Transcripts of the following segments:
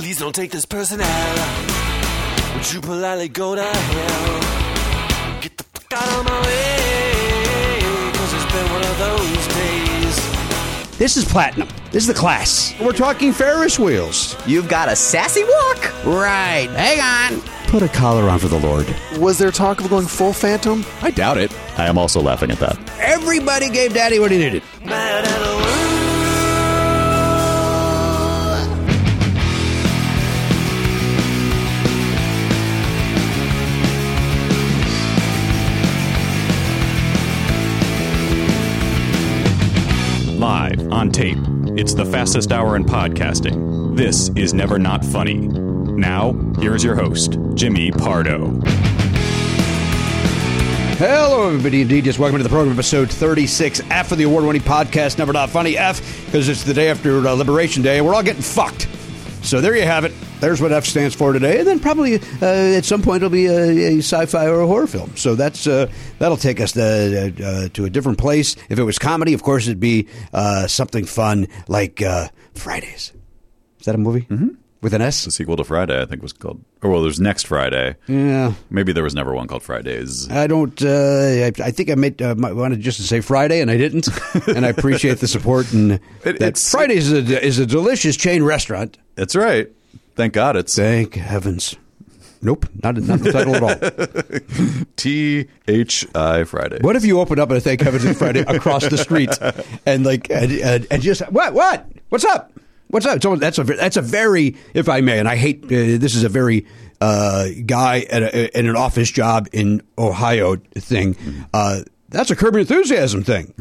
Please don't take this person out. Would you politely go to hell? Get the fuck out of my way, 'cause it's been one of those days. This is Platinum. This is the class. We're talking Ferris wheels. You've got a sassy walk. Right. Hang on. Put a collar on for the Lord. Was there talk of going full Phantom? I doubt it. I am also laughing at that. Everybody gave Daddy what he needed. Mad at the world. Live on tape. It's the fastest hour in podcasting. This is Never Not Funny. Now, here's your host, Jimmy Pardo. Hello, everybody. Indeed, just welcome to the program, episode 36F of the award-winning podcast, Never Not Funny. F, because it's the day after Liberation Day, and we're all getting fucked. So there you have it. There's what F stands for today. And then probably at some point it'll be a sci-fi or a horror film. So that'll take us to a different place. If it was comedy, of course, it'd be something fun like Fridays. Is that a movie? Mm-hmm. With an S? The sequel to Friday, I think, was called... Or, well, there's Next Friday. Yeah. Maybe there was never one called Fridays. I don't... I think I wanted just to say Friday, and I didn't. And I appreciate the support. And Fridays is a delicious chain restaurant. That's right. Thank God it's... Thank heavens. Nope, not the title at all. T-H-I Friday. What if you open up and Thank Heavens It's Friday across the street and just what's up? What's up? So that's a very, if I may, and I hate this is a very guy at an office job in Ohio thing. That's a Curb Your Enthusiasm thing.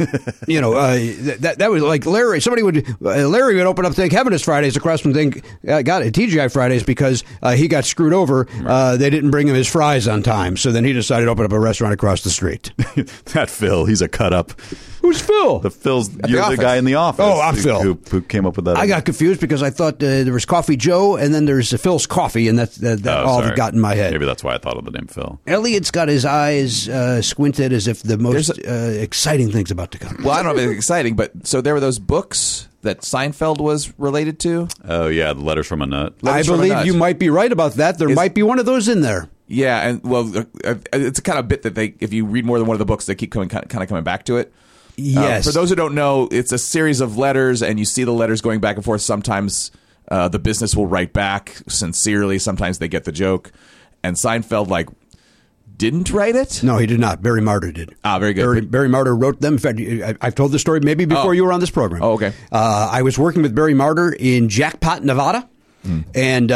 That was like Larry. Larry would open up Thank Heaven It's Fridays across from TGI Fridays because he got screwed over. They didn't bring him his fries on time, so then he decided to open up a restaurant across the street. That Phil, he's a cut up. Who's Phil? You're the guy in the office. Oh, I'm Phil. Who came up with that? I got confused because I thought there was Coffee Joe, and then there's Phil's Coffee, and that all that got in my head. Maybe that's why I thought of the name Phil. Elliot's got his eyes squinted as if the most exciting thing's about to come. Well, I don't know if it's exciting, but so there were those books that Seinfeld was related to. Oh, yeah, the Letters from a Nut. I believe you might be right about that. There might be one of those in there. Yeah, and well, it's a kind of bit that if you read more than one of the books, they keep kind of coming back to it. Yes. For those who don't know, it's a series of letters, and you see the letters going back and forth. Sometimes the business will write back sincerely. Sometimes they get the joke. And Seinfeld, didn't write it? No, he did not. Barry Marder did. Ah, very good. Barry Marder wrote them. In fact, I've told the story maybe before you were on this program. Oh, okay. I was working with Barry Marder in Jackpot, Nevada. And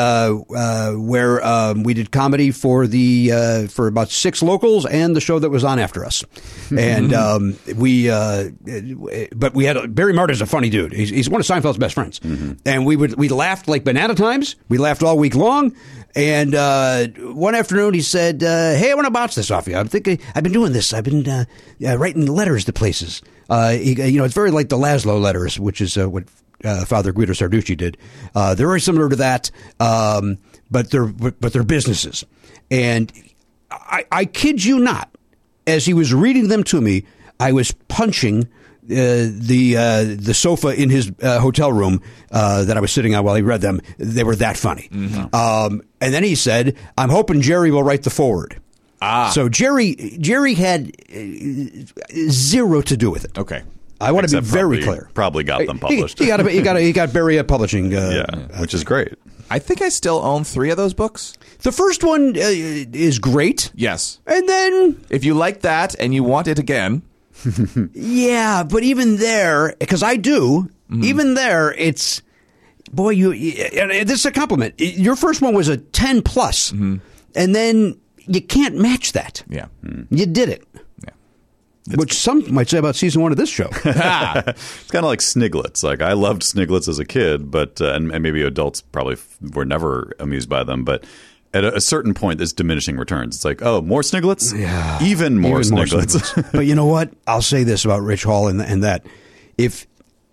where we did comedy for about 6 locals and the show that was on after us, and but we had Barry Marder's a funny dude. He's one of Seinfeld's best friends, and we laughed like banana times. We laughed all week long. And one afternoon he said, "Hey, I want to bounce this off you. I'm thinking I've been doing this. I've been writing letters to places. It's very like the Laszlo letters, which is what." Father Guido Sarducci did. They're very similar to that, but they're businesses. And I kid you not, as he was reading them to me, I was punching the sofa in his hotel room that I was sitting on while he read them. They were that funny. And then he said, "I'm hoping Jerry will write the foreword." So Jerry had zero to do with it. Okay. I want to be very clear. Probably got them published. He got Barry Publishing. Which is great. I think I still own 3 of those books. The first one is great. Yes. And then... if you like that and you want it again... yeah, but even there, because I do, even there, it's... boy, this is a compliment. Your first one was a 10 plus. And then you can't match that. Yeah. You did it. Which some might say about season 1 of this show. It's kind of like Sniglets. I loved Sniglets as a kid, but and maybe adults probably were never amused by them. But at a certain point, there's diminishing returns. It's like, oh, more Sniglets? Yeah. Even more Sniglets. But you know what? I'll say this about Rich Hall and that. If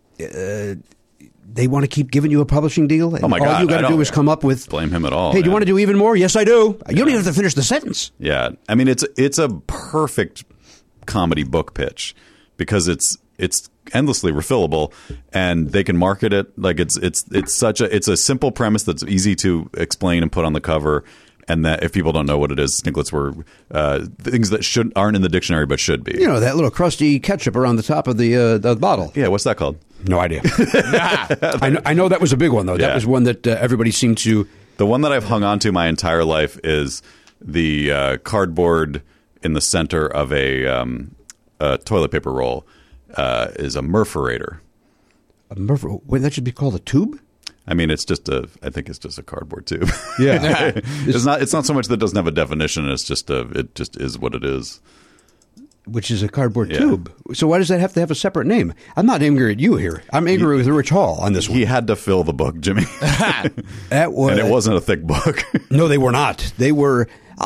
they want to keep giving you a publishing deal, and oh my God, all you got to do is come up with... blame him at all. Hey, do you want to do even more? Yes, I do. You don't even have to finish the sentence. Yeah. I mean, it's a perfect comedy book pitch because it's endlessly refillable, and they can market it like it's a simple premise that's easy to explain and put on the cover. And that if people don't know what it is, Sniglets were things that aren't in the dictionary but should be. You know, that little crusty ketchup around the top of the bottle. Yeah, what's that called? No idea. I know that was a big one, though. Yeah. That was one that everybody seemed to... The one that I've hung on to my entire life is the cardboard in the center of a toilet paper roll is a Murferator. Wait, that should be called a tube? I mean, I think it's just a cardboard tube. Yeah. It's not so much that it doesn't have a definition. It just is what it is. Which is a cardboard tube. So why does that have to have a separate name? I'm not angry at you here. I'm angry with Rich Hall on this one. He had to fill the book, Jimmy. That was, and it wasn't a thick book. No, they were not. They were,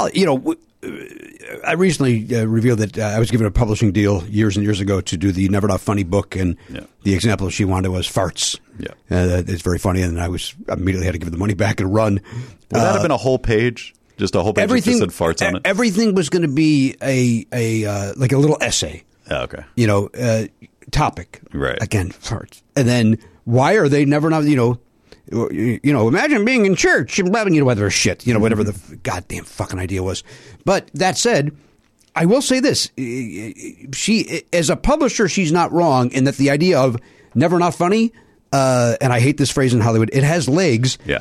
I recently revealed that I was given a publishing deal years and years ago to do the Never Not Funny book, and the example she wanted was farts. Yeah. It's very funny, and I immediately had to give the money back and run. Would that have been a whole page? Just a whole page that just said farts on it? Everything was going to be like a little essay. Oh, okay. Topic. Right. Again, farts. And then why are they never not, imagine being in church and whatever shit, whatever the goddamn fucking idea was. But that said, I will say this. She, as a publisher, she's not wrong in that the idea of Never Not Funny, and I hate this phrase in Hollywood, it has legs. Yeah.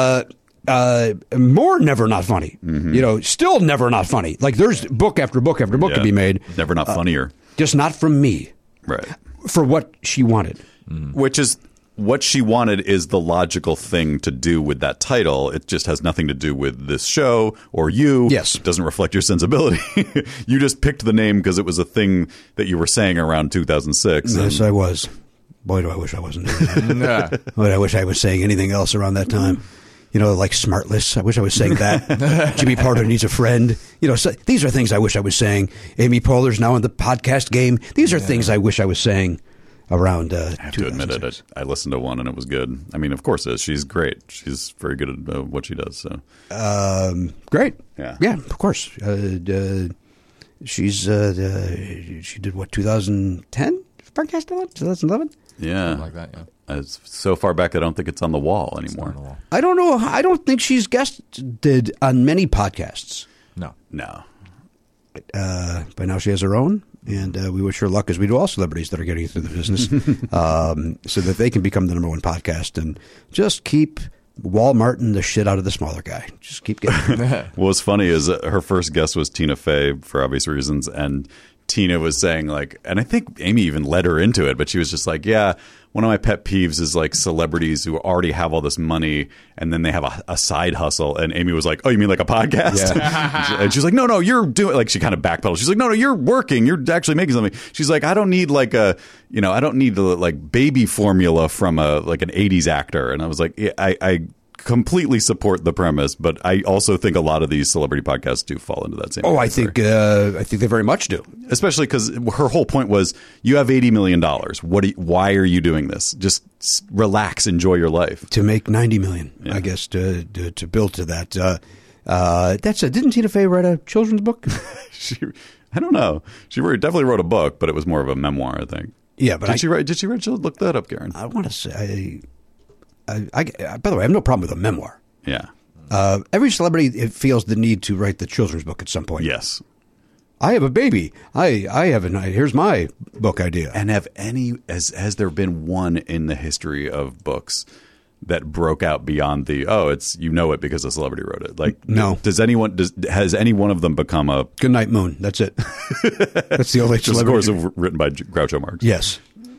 More Never Not Funny. Mm-hmm. Still Never Not Funny. Like there's book after book after book to be made. Never Not Funnier. Just not from me. Right. For what she wanted. Which is what she wanted is the logical thing to do with that title. It just has nothing to do with this show or you. Yes. It doesn't reflect your sensibility. You just picked the name because it was a thing that you were saying around 2006. Yes, I was. Boy, do I wish I wasn't doing that. Boy, I wish I was saying anything else around that time. Like Smartless. I wish I was saying that. Jimmy Pardo needs a friend. So these are things I wish I was saying. Amy Poehler's now in the podcast game. These are things I wish I was saying around I have to admit it. I listened to one and it was good. I mean, of course it is. She's great. She's very good at what she does. So great. Yeah, of course. She's she did what, 2010 podcast 2011? Yeah, something like that. Yeah. It's so far back, I don't think it's on the wall anymore. On the wall. I don't know. I don't think she's guested on many podcasts. No. But now she has her own, and we wish her luck as we do all celebrities that are getting through the business, so that they can become the number one podcast and just keep Walmarting the shit out of the smaller guy. Just keep getting. What's funny is her first guest was Tina Fey for obvious reasons, and Tina was saying and I think Amy even led her into it, but she was just like, yeah, one of my pet peeves is like celebrities who already have all this money and then they have a side hustle. And Amy was like, oh, you mean like a podcast? Yeah. And she's like, no, you're doing, like, she kind of backpedaled. She's like, no, you're working. You're actually making something. She's like, I don't need I don't need the baby formula from an 80s actor. And I was like, yeah, I completely support the premise, but I also think a lot of these celebrity podcasts do fall into that same category. I think they very much do. Especially because her whole point was, you have $80 million. Why are you doing this? Just relax, enjoy your life. To make $90 million, I guess, to build to that. Didn't Tina Fey write a children's book? I don't know. She definitely wrote a book, but it was more of a memoir, I think. Yeah, but Did she write? Look that up, Garen. I want to say. By the way, I have no problem with a memoir. Yeah. Every celebrity feels the need to write the children's book at some point. Yes. I have a baby. I have here's my book idea. And has there been one in the history of books that broke out beyond it's it because a celebrity wrote it? Like, no. Has any one of them become a Goodnight Moon? That's it. That's the only just celebrity. Of course, written by Groucho Marx. Yes.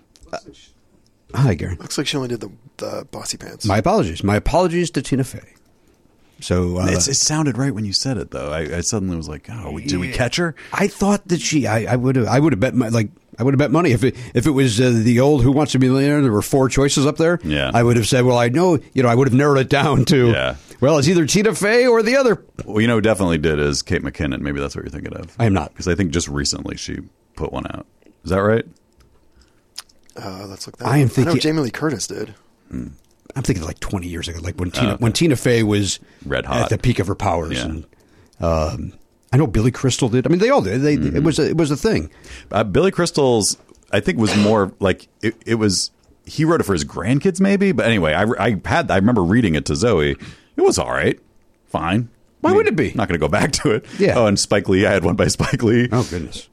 Hi, Garen. Looks like she only did the Bossy Pants. My apologies. My apologies to Tina Fey. So it sounded right when you said it, though. I suddenly was like, "Oh, did we catch her?" I thought that I would have bet money if it was the old Who Wants to Be a Millionaire. There were 4 choices up there. Yeah, I would have said, well, I know, I would have narrowed it down to, well, it's either Tina Fey or the other. Well, definitely did is Kate McKinnon. Maybe that's what you're thinking of. I am not, because I think just recently she put one out. Is that right? Let's look that I am up. thinking, I know Jamie Lee Curtis did. I'm thinking like 20 years ago, like when Tina Fey was red hot at the peak of her powers. Yeah. And I know Billy Crystal did. I mean, they all did. It was a thing. Billy Crystal's I think was more like it was. He wrote it for his grandkids, maybe. But anyway, I remember reading it to Zoe. It was all right, fine. Why would it be? Not going to go back to it. Yeah. Oh, and Spike Lee. I had one by Spike Lee. Oh goodness.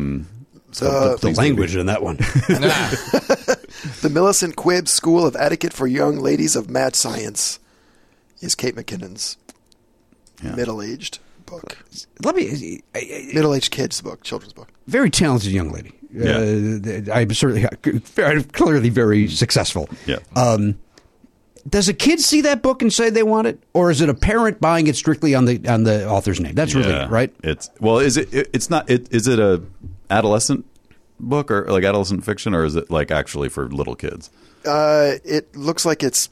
The language in that one. The Millicent Quibb School of Etiquette for Young Ladies of Mad Science is Kate McKinnon's middle-aged book. Middle-aged kids book, children's book. Very talented young lady. I'm certainly clearly very successful. Yeah. Does a kid see that book and say they want it, or is it a parent buying it strictly on the author's name? That's really it, right. Is it a adolescent book or like adolescent fiction, or is it like actually for little kids? It looks like it's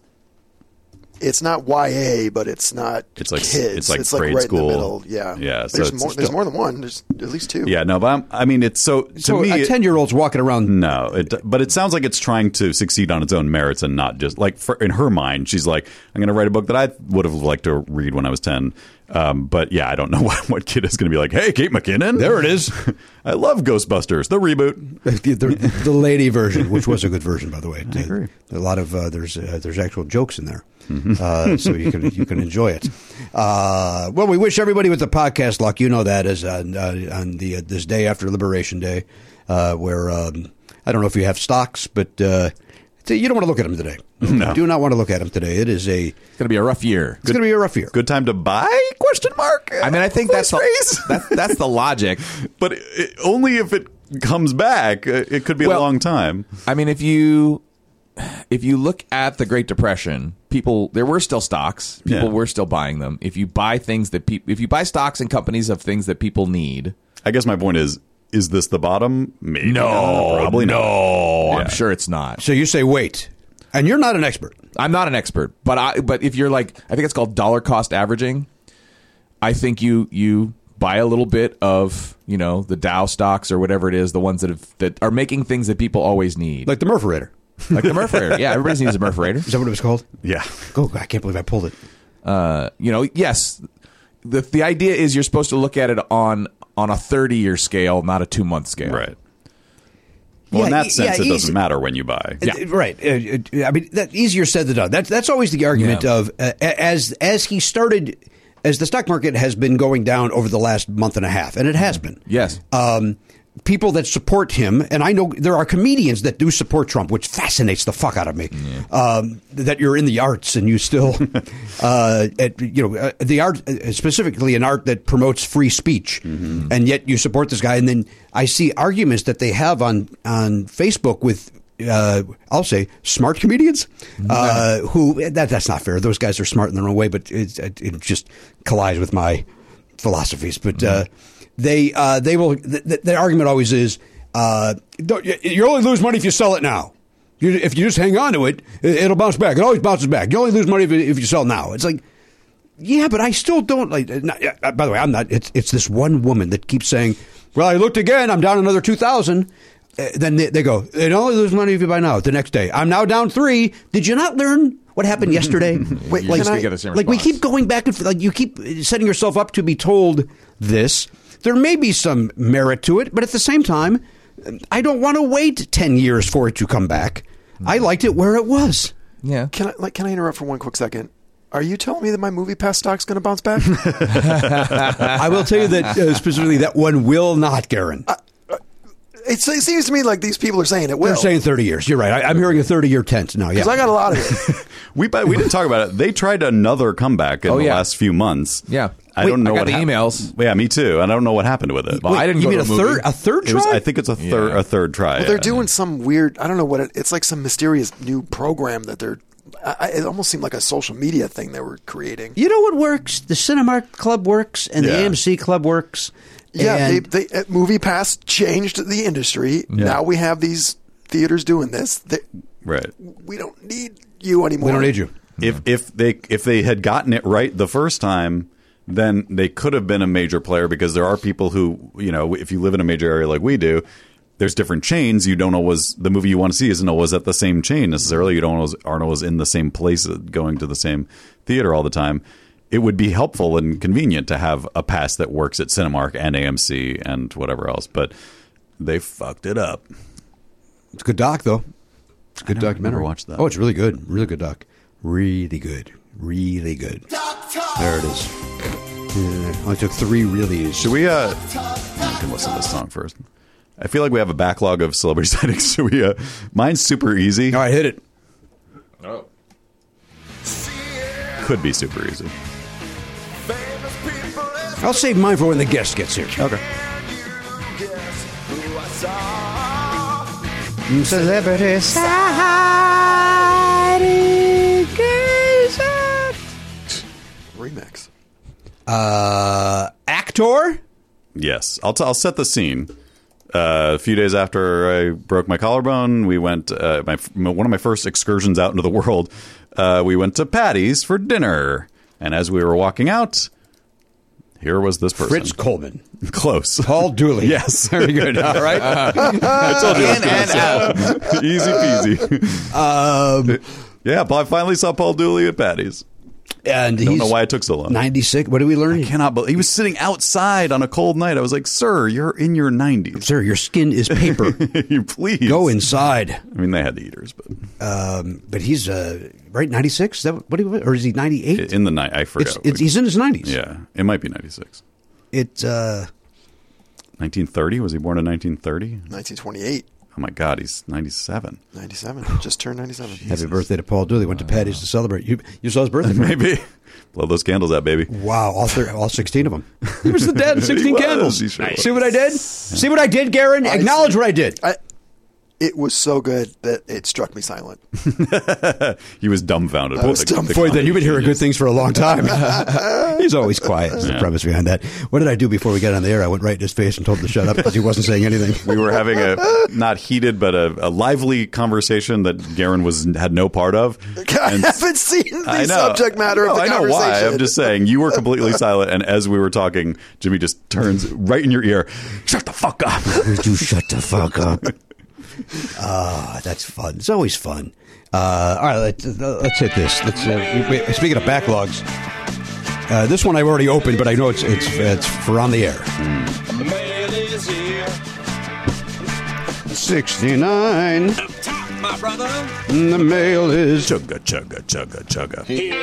not YA, but it's not it's like kids. It's like grade right school. in the middle. Yeah. Yeah. There's more than one. There's at least two. Yeah. No, but I mean, it's to me, a 10-year-old's walking around. No, but it sounds like it's trying to succeed on its own merits and not just like in her mind. She's like, I'm going to write a book that I would have liked to read when I was 10. But yeah, I don't know what kid is going to be like, hey, Kate McKinnon. There it is. I love Ghostbusters, the reboot. the lady version, which was a good version, by the way. I agree. A lot of there's actual jokes in there, so you can enjoy it. Well, we wish everybody with the podcast luck. You know that as on this day after Liberation Day, where I don't know if you have stocks, but you don't want to look at them today. No. Do not want to look at them today. It's going to be a rough year. It's going to be a rough year. Good time to buy? Question mark. I mean, I think that's the logic. But only if it comes back. It could be a long time. I mean, if you look at the Great Depression, there were still stocks. People were still buying them. If you buy things if you buy stocks in companies of things that people need, I guess my point is this the bottom? Maybe no, probably no. not. I'm sure it's not. So you say wait, and you're not an expert. I'm not an expert, but if you're like, I think it's called dollar cost averaging. I think you buy a little bit of the Dow stocks or whatever it is, the ones that are making things that people always need, Like the Murpherator. Like the Murpherator. Yeah, everybody needs a Murpherator. Is that what it was called? Yeah. Oh, I can't believe I pulled it. Yes. The idea is you're supposed to look at it on a 30-year scale, not a 2-month scale. Right. Well, in that sense, it doesn't matter when you buy. Yeah. Right. I mean, that's easier said than done. That's always the argument of as he started, as the stock market has been going down over the last month and a half, and it has been. Yes. People that support him, and I know there are comedians that do support Trump, which fascinates the fuck out of me. Yeah. That you're in the arts and you still, the art, specifically an art that promotes free speech, and yet you support this guy. And then I see arguments that they have on Facebook with, I'll say, smart comedians, who that's not fair. Those guys are smart in their own way, but it just collides with my philosophies. But they will. The argument always is, you only lose money if you sell it now. If you just hang on to it, it'll bounce back. It always bounces back. You only lose money if you sell now. It's like, yeah, but I still don't like. By the way, I'm not. It's this one woman that keeps saying, "Well, I looked again. I'm down another 2,000." Then they go, "It only lose money if you buy now." The next day, I'm now down 3. Did you not learn what happened yesterday? Wait, we keep going back and forth. Like you keep setting yourself up to be told this. There may be some merit to it, but at the same time, I don't want to wait 10 years for it to come back. I liked it where it was. Yeah. Can I interrupt for one quick second? Are you telling me that my movie pass stock's going to bounce back? I will tell you that specifically that one will not, Garen. It seems to me like these people are saying it will. They're saying 30 years. You're right. I'm hearing a 30-year tent now. Yeah, because I got a lot of it. We didn't talk about it. They tried another comeback in the last few months. Yeah. I don't know I got what the happened. emails. Yeah, me too. And I don't know what happened with it. Well, I didn't you go mean to a movie. a third try? I think it's a third try. Well, they're doing some weird. I don't know what it's like. Some mysterious new program that they're. It almost seemed like a social media thing they were creating. You know what works? The Cinemark Club works, and the AMC Club works. Yeah, they Movie Pass changed the industry. Yeah. Now we have these theaters doing this. Right. We don't need you anymore. We don't need you. If they had gotten it right the first time, then they could have been a major player, because there are people who, if you live in a major area like we do, there's different chains. You don't always, the movie you want to see isn't always at the same chain necessarily. You aren't always in the same place, going to the same theater all the time. It would be helpful and convenient to have a pass that works at Cinemark and AMC and whatever else, but they fucked it up. It's a good doc, though. It's a good never documentary. watched that. Oh, it's really good. Really good doc. Really good. Really good. There it is. Yeah, only took 3 reallys. Should we? I can listen to this song first. I feel like we have a backlog of celebrity sightings. Should we? Mine's super easy. All right, hit it. Oh. Could be super easy. I'll save mine for when the guest gets here. Okay. Celebrity Remix. Actor? Yes, I'll set the scene. A few days after I broke my collarbone, we went one of my first excursions out into the world. We went to Patty's for dinner, and as we were walking out, here was this person. Fritz Coleman. Close. Paul Dooley. Yes. Very good. All right. I told you. Easy peasy. Yeah, I finally saw Paul Dooley at Patty's. And I don't know why it took so long. 96. What did we learn? I cannot believe he was sitting outside on a cold night. I was like, "Sir, you're in your 90s. Sir, your skin is paper. You please Go inside. I mean, they had the eaters, but But he's right 96. Is that what he was, or is he 98? in the night, I forgot. He's in his 90s. Yeah, it might be 96. It's 1930. Was he born in 1930? 1928. Oh my God, he's 97. 97. Just turned 97. happy birthday to Paul Dooley. Went to Patty's to celebrate. You saw his birthday? Maybe blow those candles out, baby. Wow, all 16 of them. He was the dad in 16 He was. candles. He sure was. See what I did? See what I did, Garen? Acknowledge what I did. It was so good that it struck me silent. He was dumbfounded. I was dumbfounded. Boy, then you've been hearing good things for a long time. He's always quiet. Is the premise behind that. What did I do before we got on the air? I went right in his face and told him to shut up because he wasn't saying anything. We were having a not heated but a lively conversation that Garen had no part of. I haven't seen the I know. subject matter of the I know conversation. why. I'm just saying you were completely silent, and as we were talking, Jimmy just turns right in your ear. Shut the fuck up! Would you shut the fuck up? That's fun. It's always fun. All right, let's hit this. Speaking of backlogs, this one I've already opened, but I know it's for on the air. 69. My brother. The mail is Chugga chugga chugga chugga.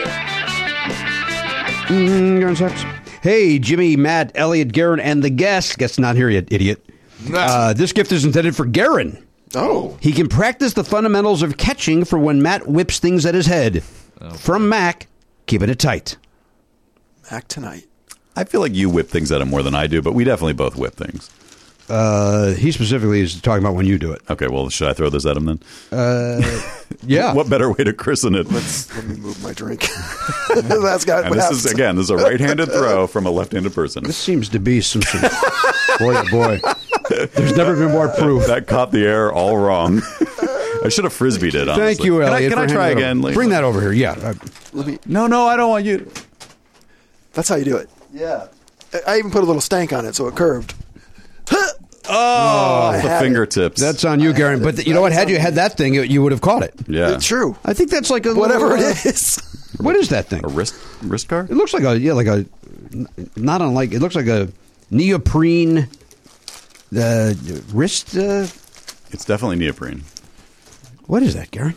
Garen sucks. Hey, Jimmy, Matt, Elliot, Garen, and the guest. Guest not here yet, idiot. This gift is intended for Garen. Oh. He can practice the fundamentals of catching for when Matt whips things at his head. From Mac, keeping it tight. Mac tonight. I feel like you whip things at him more than I do, but we definitely both whip things. He specifically is talking about when you do it. Okay, well, should I throw this at him then? Yeah. What better way to christen it? Let me move my drink. That's got. And this is a right-handed throw from a left-handed person. This seems to be some boy, oh boy. There's never been more proof. That caught the air all wrong. I should have frisbeed it, honestly. Thank you, Elliot. Can I try again? Bring that over here. Yeah. No, I don't want you. That's how you do it. Yeah. I even put a little stank on it so it curved. Oh, the fingertips. That's on you, Garen. But you know what? Had you had that thing, you would have caught it. yeah. It's true. I think that's like a Whatever little, it is. What is that thing? A wrist guard? It looks like not unlike. It looks like a neoprene wrist. It's definitely neoprene. What is that, Garen?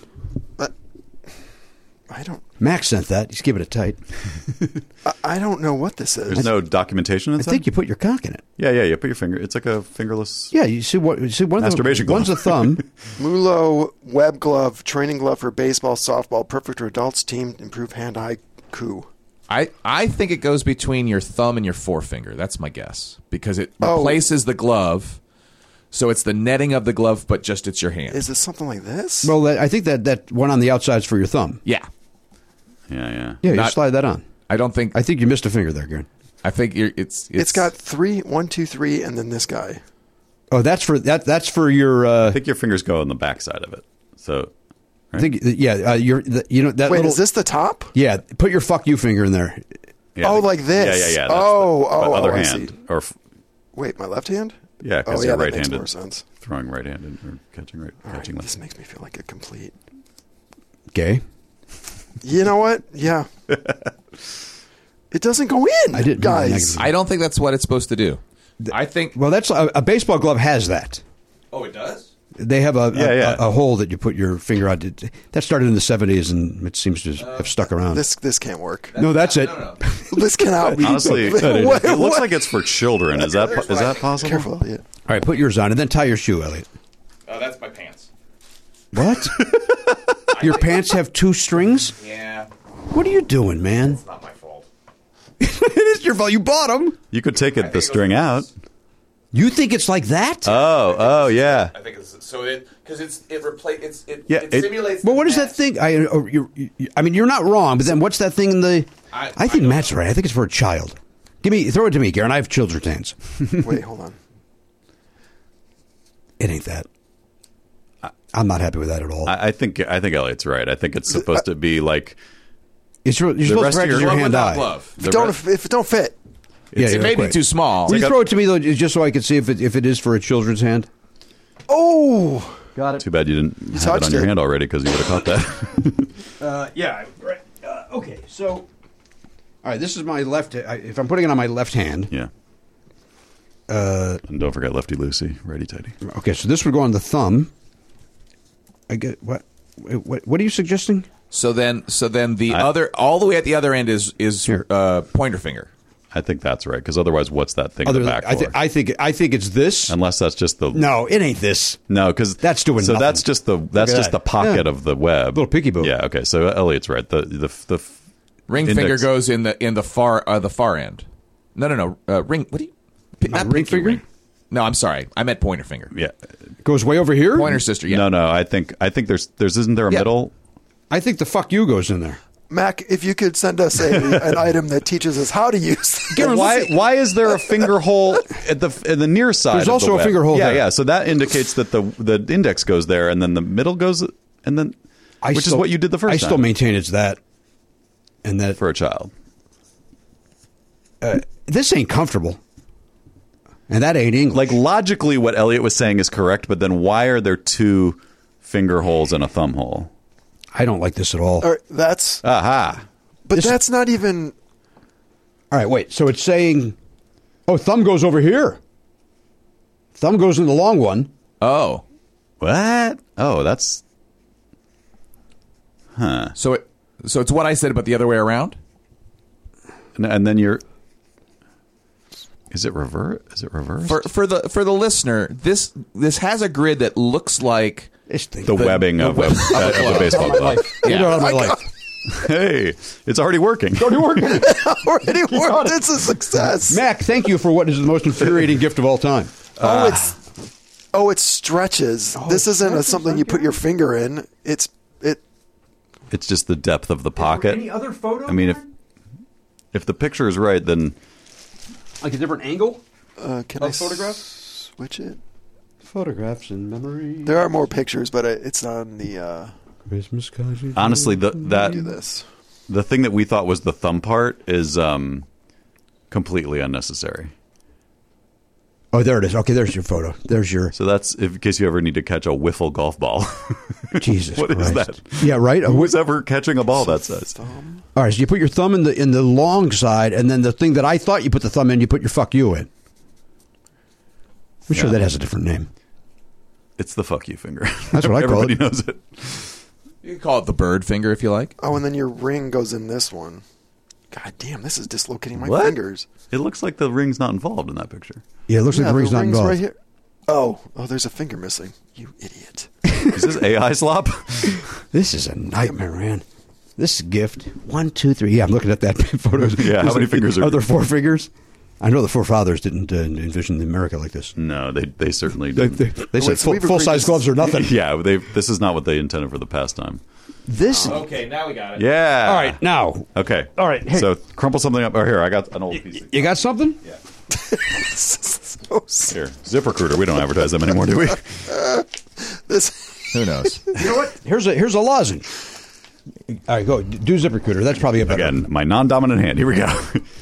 I don't. Max sent that. He's keeping it tight. I don't know what this is. There's no documentation I inside? think you put your cock in it. Yeah, you put your finger. It's like a fingerless. Yeah, you see one Masturbation glove. one's a thumb. Mulo web glove, training glove for baseball, softball, perfect for adults, team, improve hand-eye coup. I think it goes between your thumb and your forefinger. That's my guess. Because it replaces the glove. So it's the netting of the glove, but just it's your hand. Is this something like this? Well, I think that one on the outside's for your thumb. Yeah. Yeah. Yeah, you Not- slide that on. I don't think. I think you missed a finger there, Garen. I think It's got 3, 1, 2, 3, and then this guy. Oh, that's for your. I think your fingers go on the backside of it. So, I think that Wait, little. is this the top? Yeah, put your fuck you finger in there. yeah, Oh, like this. Yeah. Oh, other I hand. see. Or Wait, my left hand? yeah, because Oh, yeah, you're that makes right-handed. more sense. Throwing right-handed or catching All right, catching this left. makes me feel like a complete. Gay. You know what? Yeah. It doesn't go in, I didn't mean guys. negative. I don't think that's what it's supposed to do. I think. Well, that's a baseball glove has that. Oh, it does. They have a Yeah. a hole that you put your finger on. That started in the 70s, and it seems to have stuck around. This can't work. No, that's it. No. This cannot be. Honestly, What- it looks what? like it's for children. Is that possible? Careful. Yeah. All right, put yours on, and then tie your shoe, Elliot. Oh, that's my pants. What? Your pants have 2 strings? Yeah, What are you doing, man? it's not my fault. It is your fault. You bought them. You could take the string out. You think it's like that? Oh, yeah. I think it's so because it it simulates. Well, what is that thing? I mean, you're not wrong, but then what's that thing in the? I think Matt's right. I think it's for a child. Throw it to me, Garen. I have children's hands. Wait, hold on. It ain't that. I'm not happy with that at all. I think Elliot's right. I think it's supposed to be like You're supposed to rest of practice your your- hand eye. glove. If it don't fit, Yeah, It may be right. too small. Will you throw it to me though, just so I can see if it is for a children's hand? oh, Got Too bad you didn't have it touched on your it. hand already because you would have caught that. Yeah. Right. Okay. So, all right. This is my left. If I'm putting it on my left hand. Yeah. And don't forget Lefty Loosey, righty tighty. Okay. So this would go on the thumb. I get what? What are you suggesting? So then the other all the way at the other end is Here. pointer finger. I think that's right because otherwise, what's that thing in the back for? I think it's this. Unless that's just the No, it ain't this. no, because That's doing so nothing. that's just the at that. pocket Yeah. of the web, Little piggy boat. Yeah, okay. So Elliot's right. The Ring index- finger goes in the far end. No. Ring. What do you? Not ring pinky finger? No, I'm sorry. I meant pointer finger. Yeah, Goes way over here. Pointer sister. Yeah. no. I think there's isn't there a Yeah. middle? I think the fuck you goes in there. Mac, if you could send us an item that teaches us how to use. Why is there a finger hole at the near side? There's of also the a web? finger hole Yeah, there. yeah. So that indicates that the index goes there, and then the middle goes, and then which is what you did the first I time. still maintain it's that, and that for a child. this ain't comfortable, and that ain't English. Like logically, what Elliot was saying is correct, but then why are there 2 finger holes and a thumb hole? I don't like this at all. Or that's, Aha. but that's not even. All right, wait. So it's saying, oh, thumb goes over here. Thumb goes in the long one. Oh. What? Oh, that's So it's what I said, but the other way around. and then you're. Is it reversed? For the listener, this has a grid that looks like This thing. The webbing of a baseball glove. Get it out of my life. Hey, it's already working. Already working. Already worked. It's a success. Mac, thank you for what is the most infuriating gift of all time. It stretches. This isn't something you put your finger in. It. It's just the depth of the pocket. Any other photo? I mean, if the picture is right, then like a different angle. Can I photograph? switch it? Photographs in memory. There are more pictures, but it's on the. Christmas cards. honestly, Do the this. thing that we thought was the thumb part is completely unnecessary. Oh, there it is. Okay, there's your photo. There's your So that's in case you ever need to catch a wiffle golf ball. Jesus What is Christ. that? Yeah, right. Who's ever catching a ball that size? All right, so you put your thumb in the long side, and then the thing that I thought you put the thumb in, you put your fuck you in. I'm sure Yeah. that has a different name. It's the fuck you finger. That's what I call Everybody it. knows it. you can call it the bird finger if you like. Oh, and then your ring goes in this one. God damn, this is dislocating my What? fingers. It looks like the ring's not involved in that picture. Yeah, it looks like the ring's not involved. right here. Oh, there's a finger missing. You idiot. Is this AI slop? This is a nightmare, man. This gift. 1, 2, 3. Yeah, I'm looking at that photo. Yeah, how many fingers are there? 4 fingers? I know the forefathers didn't envision America like this. No, they certainly They didn't. said so we've agreed full-size this- gloves or nothing. Yeah, this is not what they intended for the pastime. This. Okay, now we got it. Yeah. All right, now. Okay. All right, hey. So crumple something up. Oh, here, I got an old piece. You got something? Yeah. So Here, ZipRecruiter. We don't advertise them anymore, do we? this. Who knows? You know what? Here's a lozenge. All right, go. Do ZipRecruiter. That's probably a better Again, my non-dominant hand. Here we go.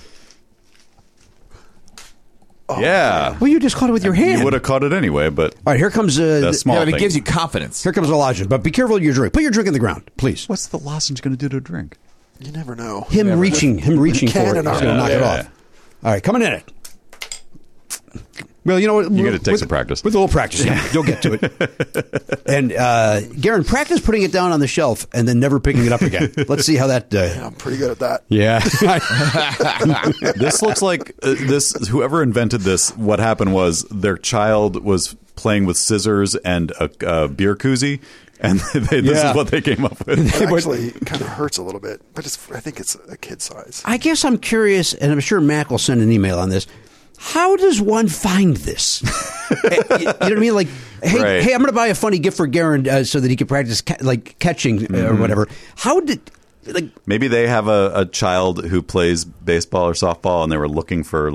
Yeah. Well, you just caught it with your hand. You would have caught it anyway, but All right, here comes the small Yeah, but thing. it gives you confidence. here comes a lozenge. But be careful of your drink. Put your drink in the ground, please. What's the lozenge going to do to a drink? You never know. Him reaching for it. He's Cannon going to arm. knock it Yeah, off. yeah. All right, coming in it. Well, you know what? You got to take some practice. With a little practice, yeah. You'll get to it. And, Garen, practice putting it down on the shelf and then never picking it up again. Let's see how that... Yeah, I'm pretty good at that. Yeah. This looks like whoever invented this, what happened was their child was playing with scissors and a beer koozie, and this is what they came up with. It actually kind of hurts a little bit, but I think it's a kid size. I guess I'm curious, and I'm sure Mac will send an email on this. How does one find this? You know what I mean? Like, hey, I'm going to buy a funny gift for Garen so that he can practice catching or whatever. How did... Maybe they have a child who plays baseball or softball, and they were looking for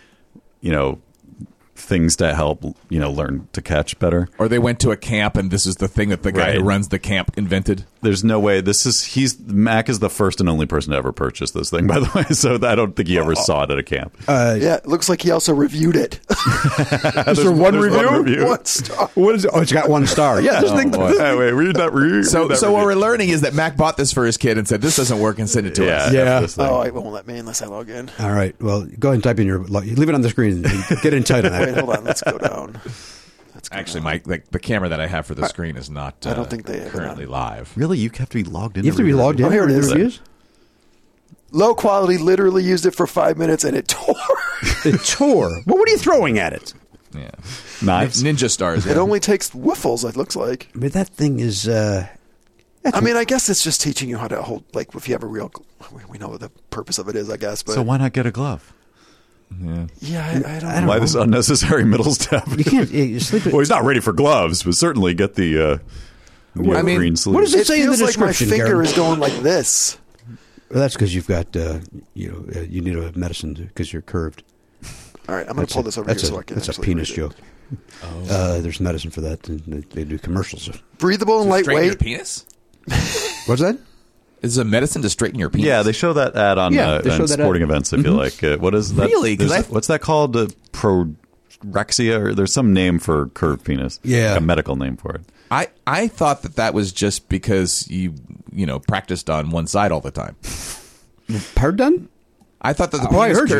things to help learn to catch better. Or they went to a camp, and this is the thing that the guy who runs the camp invented. There's no way. Mac is the first and only person to ever purchase this thing, by the way. So I don't think he ever saw it at a camp. Yeah, it looks like he also reviewed it. Is there one review? 1 star. What is it? Oh, it's got 1 star. Yeah, this thing. Wait, read that review. So what we're learning is that Mac bought this for his kid and said, "This doesn't work," and sent it to us. Yeah. Oh, it won't let me unless I log in. All right. Well, go ahead and type in leave it on the screen and get in tight on that. Wait, hold on. Let's go down. Actually, Mike, the camera that I have for the screen is not I don't think they have it currently on. live. Really? You have to be logged in? You have to be logged in? Oh, here it is. Reviews? Low quality, literally used it for 5 minutes and it tore. It tore. Well, what are you throwing at it? Yeah, Knives? Ninja stars. It only takes whiffles, it looks like. I mean, that thing is... I guess it's just teaching you how to hold, like, if you have a real... We know what the purpose of it is, I guess. But So why not get a glove? Yeah, I don't know. Why this unnecessary middle step? You can't... You sleep Well, he's not ready for gloves, but certainly get the green sleeve. what is It say in the feels like my description, finger Garen? is going like this. Well, that's because you've got, you need a medicine because you're curved. All right, I'm going to pull this over here so I can That's a actually penis read it. joke. There's medicine for that. And they do commercials. Breathable and Straighten your lightweight. penis? What's that? Is it a medicine to straighten your penis? Yeah, they show that ad on, they show on that sporting ad. events, I feel like. What is that? Really? 'Cause What's that called? Prorexia? Or there's some name for curved penis. Yeah. Like a medical name for it. I thought that was just because you practiced on one side all the time. Pardon? I thought that the I penis heard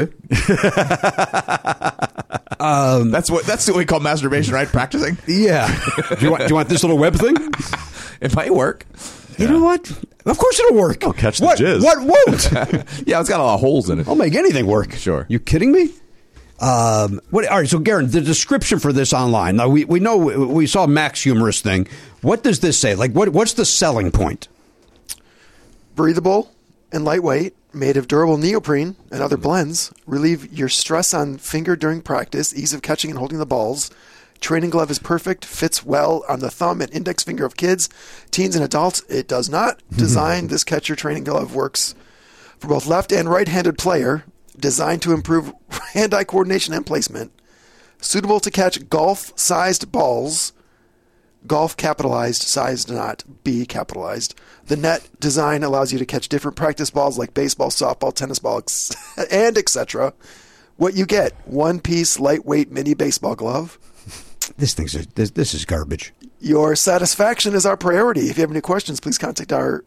you. That's what we call masturbation, right? Practicing. Yeah. do you want this little web thing? It might work. You know what? Of course it'll work. I'll catch the what, jizz. What won't? Yeah, it's got a lot of holes in it. I'll make anything work. Sure. You kidding me? All right, so Garen, the description for this online. Now we know we saw Mac's humorous thing. What does this say? Like what's the selling point? Breathable and lightweight, made of durable neoprene and other blends. Relieve your stress on finger during practice. Ease of catching and holding the balls. Training glove is perfect. Fits well on the thumb and index finger of kids, teens, and adults. It does not. Designed, this catcher training glove works for both left and right-handed player. Designed to improve hand-eye coordination and placement. Suitable to catch golf-sized balls. Golf capitalized, sized not, B capitalized. The net design allows you to catch different practice balls like baseball, softball, tennis ball, and etc. What you get, one-piece lightweight mini baseball glove. This is garbage. Your satisfaction is our priority. If you have any questions, please contact our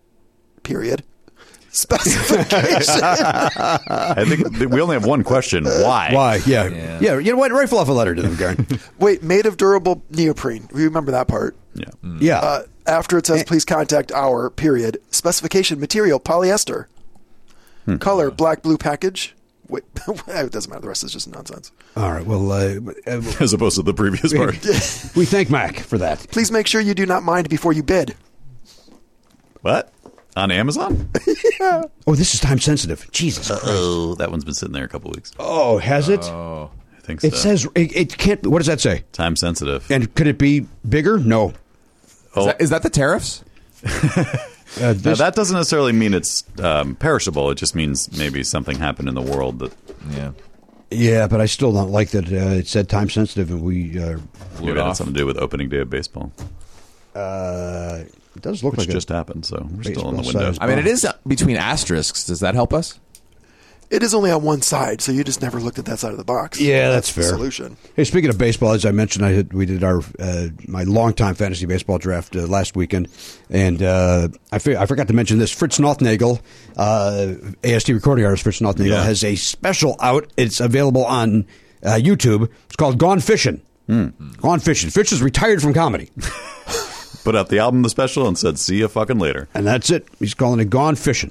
specification. I think we only have one question. Why? Why? Yeah. You know what? Rifle off a letter to them, Garen. Wait, made of durable neoprene. Remember that part. Yeah. Yeah. After it says, please contact our specification, material, polyester. Color, black, blue package. Wait, it doesn't matter. The rest is just nonsense. All right. Well, As opposed to the previous part. we thank Mac for that. Please make sure you do not mind before you bid. What? On Amazon? Oh, this is time sensitive. Jesus Christ. Oh, that one's been sitting there a couple weeks. Oh, has it? I think so. It says it can't. What does that say? Time sensitive. And could it be bigger? No. Is that the tariffs? Now, that doesn't necessarily mean it's perishable. It just means maybe something happened in the world that... Yeah. Yeah, but I still don't like that it said time sensitive and we... Maybe it had something to do with opening day of baseball. it does look Which like just happened, so we're still in the baseball window. size. I mean, it is between asterisks. Does that help us? It is only on one side, so you just never looked at that side of the box. Yeah, that's the fair. solution. Hey, speaking of baseball, as I mentioned, we did our my longtime fantasy baseball draft last weekend, and I forgot to mention this. Fritz Nothnagel, AST recording artist Fritz Nothnagel, has a special out. It's available on YouTube. It's called Gone Fishing. Gone Fishing. Fish is retired from comedy. Put out the album, the special, and said, "See you fucking later." And that's it. He's calling it Gone Fishing.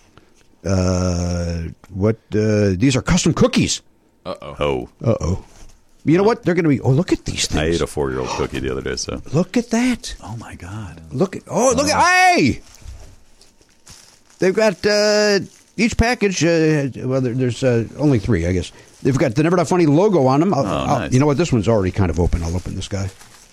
These are custom cookies. Oh. Uh-oh. You know what? They're going to be... Oh, look at these things. I ate a 4-year-old cookie the other day, so. Look at that. Oh, my God. Look at... Hey! They've got each package... there's only 3, I guess. They've got the Never Not Funny logo on them. Nice. You know what? This one's already kind of open. I'll open this guy.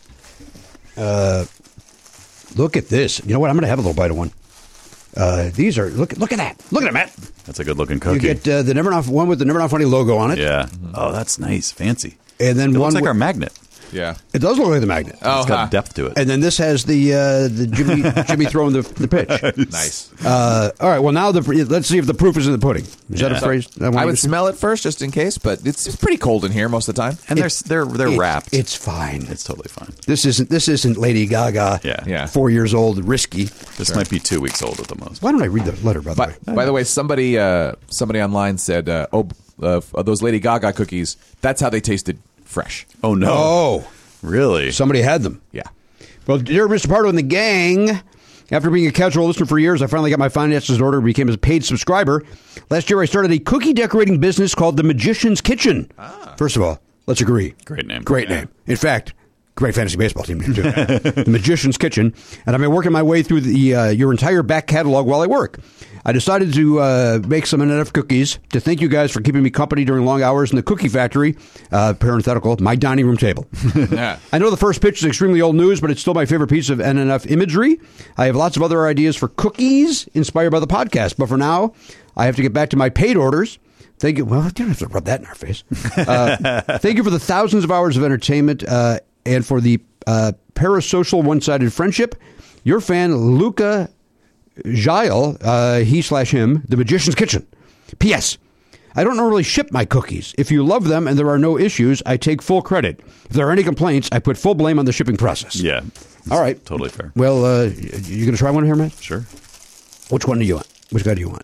Look at this. You know what? I'm going to have a little bite of one. These are... Look at that. Look at it, Matt. That's a good-looking cookie. You get the Never Not... One with the Never Not Funny logo on it. Yeah. Oh, that's nice. Fancy. And then It one looks like with- our magnet. Yeah. It does look like the magnet. Oh, It's got depth to it. And then this has the Jimmy throwing the pitch. Nice. All right. Well, now let's see if the proof is in the pudding. Is that a phrase? I would smell it first just in case, but it's pretty cold in here most of the time. And they're wrapped. It's fine. It's totally fine. This isn't Lady Gaga. Yeah. 4 years old, risky. This might be 2 weeks old at the most. Why don't I read the letter, by the way? By the way, somebody online said, those Lady Gaga cookies, that's how they tasted fresh. Oh, no. Oh, Really? somebody had them. Yeah. Well, dear Mr. Pardo and the gang, after being a casual listener for years, I finally got my finances in order and became a paid subscriber. Last year, I started a cookie decorating business called The Magician's Kitchen. First of all, let's agree. Great name. Great name. In fact, great fantasy baseball team, too. The Magician's Kitchen. And I've been working my way through your entire back catalog while I work. I decided to make some NNF cookies to thank you guys for keeping me company during long hours in the cookie factory, parenthetical, my dining room table. Yeah. I know the first pitch is extremely old news, but it's still my favorite piece of NNF imagery. I have lots of other ideas for cookies inspired by the podcast, but for now, I have to get back to my paid orders. Thank you. Well, you don't have to rub that in our face. Thank you for the thousands of hours of entertainment and for the parasocial one-sided friendship. Your fan, Luca Gile, he/him, The Magician's Kitchen. P.S. I don't normally ship my cookies. If you love them and there are no issues, I take full credit. If there are any complaints, I put full blame on the shipping process. Yeah. All right. Totally fair. Well, you going to try one here, Matt? Sure. Which one do you want? Which guy do you want?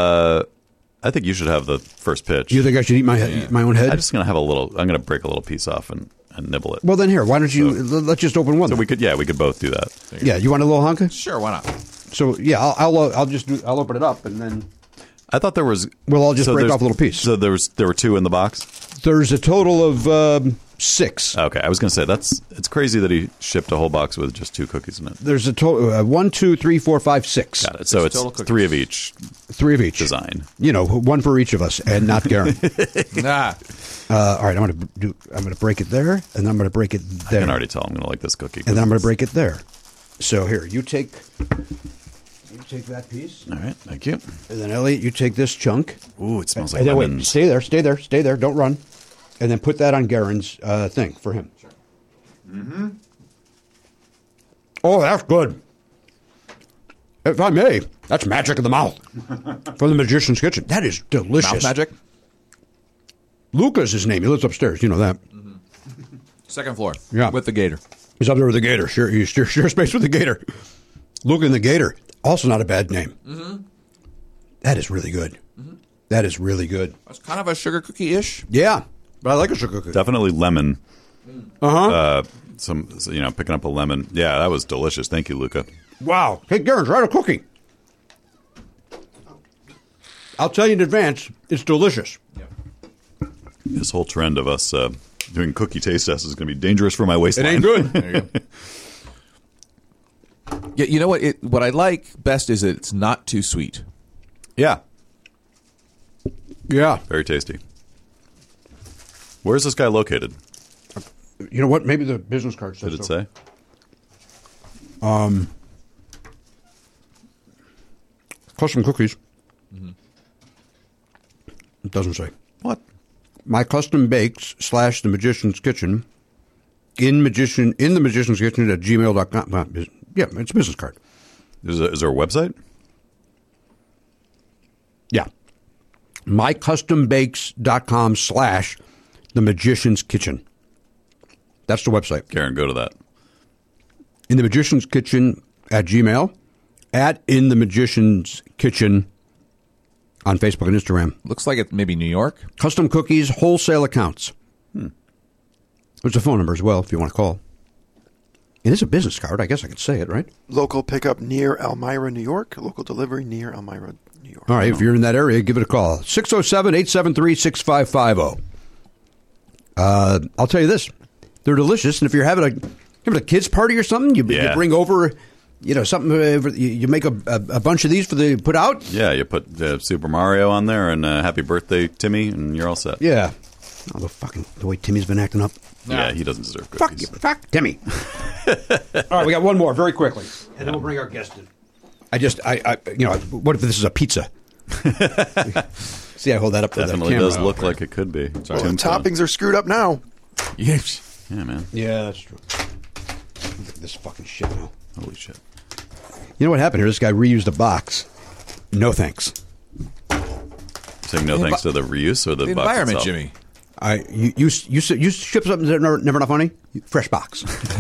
I think you should have the first pitch. You think I should eat my own head? I'm just going to have I'm going to break a little piece off and nibble it. Well, then here, why don't you, let's just open one. So we could both do that. Yeah, you want a little hunk? Sure, why not? So, yeah, I'll open it up and then... I thought there was... Well, I'll just break off a little piece. So there were 2 in the box? There's a total of 6. Okay, I was going to say, it's crazy that he shipped a whole box with just 2 cookies in it. There's a total 1, 2, 3, 4, 5, 6. Got it. So it's total cookies. 3 of each 3 of each. design. You know, 1 for each of us and not Garen. Nah. All right, I'm going to break it there, and I'm going to break it there. I can already tell I'm going to like this cookie. And then I'm going to break it there. So here, you take that piece. All right, thank you. And then, Elliot, you take this chunk. Ooh, it smells like And then wait, lemons. stay there. Don't run. And then put that on Garen's thing for him. Sure. Mm-hmm. Oh, that's good. If I may, that's magic of the mouth from the Magician's Kitchen. That is delicious. Mouth magic? Luca's his name. He lives upstairs. You know that. Second floor. Yeah. With the gator. He's up there with the gator. You share space with the gator. Luca and the gator. Also not a bad name. Mm-hmm. That is really good. Mm-hmm. That is really good. It's kind of a sugar cookie-ish. Yeah, but I like a sugar cookie. Definitely lemon. Uh-huh. Picking up a lemon. Yeah, that was delicious. Thank you, Luca. Wow. Hey, Garen, try a cookie. I'll tell you in advance, it's delicious. This whole trend of us doing cookie taste tests is going to be dangerous for my waistline. It ain't good. There you go. Yeah, you know what? What I like best is it's not too sweet. Yeah, Yeah. very tasty. Where's this guy located? You know what? Maybe the business card says Did it so. say? Custom cookies. It doesn't say. What? My custom bakes / the Magician's Kitchen in the Magician's Kitchen at gmail.com. Well, yeah, it's a business card. Is there a website? Yeah. mycustombakes.com / the Magician's Kitchen. That's the website. Karen, go to that. In the Magician's Kitchen at Gmail, at In the Magician's Kitchen on Facebook and Instagram. Looks like it's maybe New York. Custom cookies, wholesale accounts. There's a phone number as well if you want to call. It is a business card. I guess I could say it, right? Local pickup near Elmira, New York. Local delivery near Elmira, New York. All right, if you're in that area, give it a call. 607-873-6550. I'll tell you this. They're delicious, and if you're having a kids' party or something, you bring over, something, you make a bunch of these for the put out. Yeah, you put Super Mario on there and happy birthday, Timmy, and you're all set. Yeah. Oh, the way Timmy's been acting up. Yeah, he doesn't deserve cookies. Fuck Timmy. All right, we got one more very quickly, and then we'll bring our guest in. What if this is a pizza? See, I hold that up to the camera. Definitely does look like it could be. Well, the toppings are screwed up now. Yeah, man. Yeah, that's true. Look at this fucking shit now. Holy shit. You know what happened here? This guy reused a box. No thanks. Saying no thanks to the reuse or the box environment, itself? Jimmy. You ship something that's never not funny? Fresh box.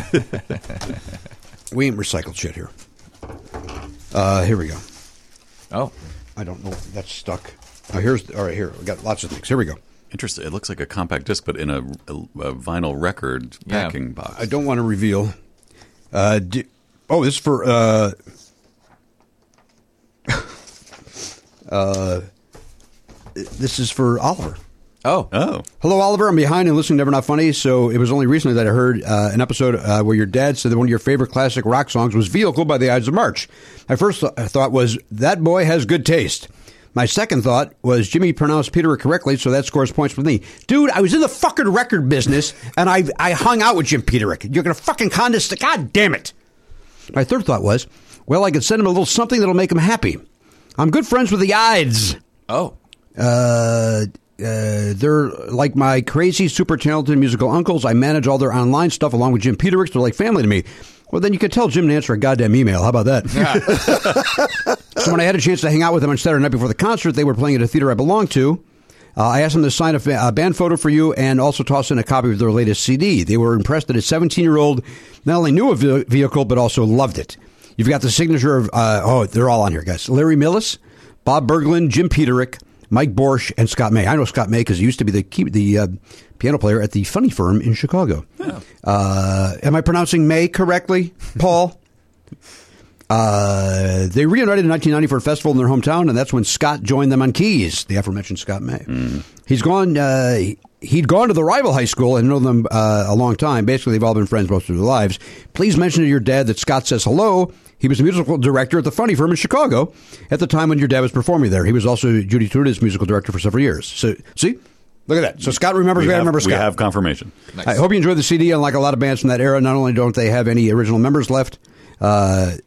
We ain't recycled shit here. Here we go. Oh. I don't know if that's stuck. Oh, all right, here. We got lots of things. Here we go. Interesting. It looks like a compact disc, but in a vinyl record packing box. I don't want to reveal. This is for... this is for Oliver. Oh. Hello, Oliver. I'm behind and listening to Never Not Funny, so it was only recently that I heard an episode where your dad said that one of your favorite classic rock songs was Vehicle by the Ides of March. My first thought was, that boy has good taste. My second thought was, Jimmy pronounced Peterick correctly, so that scores points with me. Dude, I was in the fucking record business, and I hung out with Jim Peterick. You're going to fucking condescend. God damn it. My third thought was, well, I could send him a little something that'll make him happy. I'm good friends with the Ides. Oh. They're like my crazy, super talented musical uncles. I manage all their online stuff along with Jim Peterick. They're like family to me. Well, then you could tell Jim to answer a goddamn email. How about that? Yeah. So when I had a chance to hang out with them on Saturday night before the concert, they were playing at a theater I belonged to. I asked them to sign a band photo for you and also toss in a copy of their latest CD. They were impressed that a 17-year-old not only knew a vehicle, but also loved it. You've got the signature of, they're all on here, guys. Larry Millis, Bob Berglund, Jim Peterick, Mike Borsch, and Scott May. I know Scott May because he used to be the piano player at the Funny Firm in Chicago. Oh. Am I pronouncing May correctly, Paul? They reunited in 1990 for a festival in their hometown, and that's when Scott joined them on keys, the aforementioned Scott May. Mm. He'd gone to the rival high school and known them a long time. Basically, they've all been friends most of their lives. Please mention to your dad that Scott says hello. He was a musical director at the Funny Firm in Chicago at the time when your dad was performing there. He was also Judy Truda's musical director for several years. So, see? Look at that. So Scott remembers me. I remember Scott. We have confirmation. Nice. I hope you enjoyed the CD. Unlike a lot of bands from that era, not only don't they have any original members left, unlike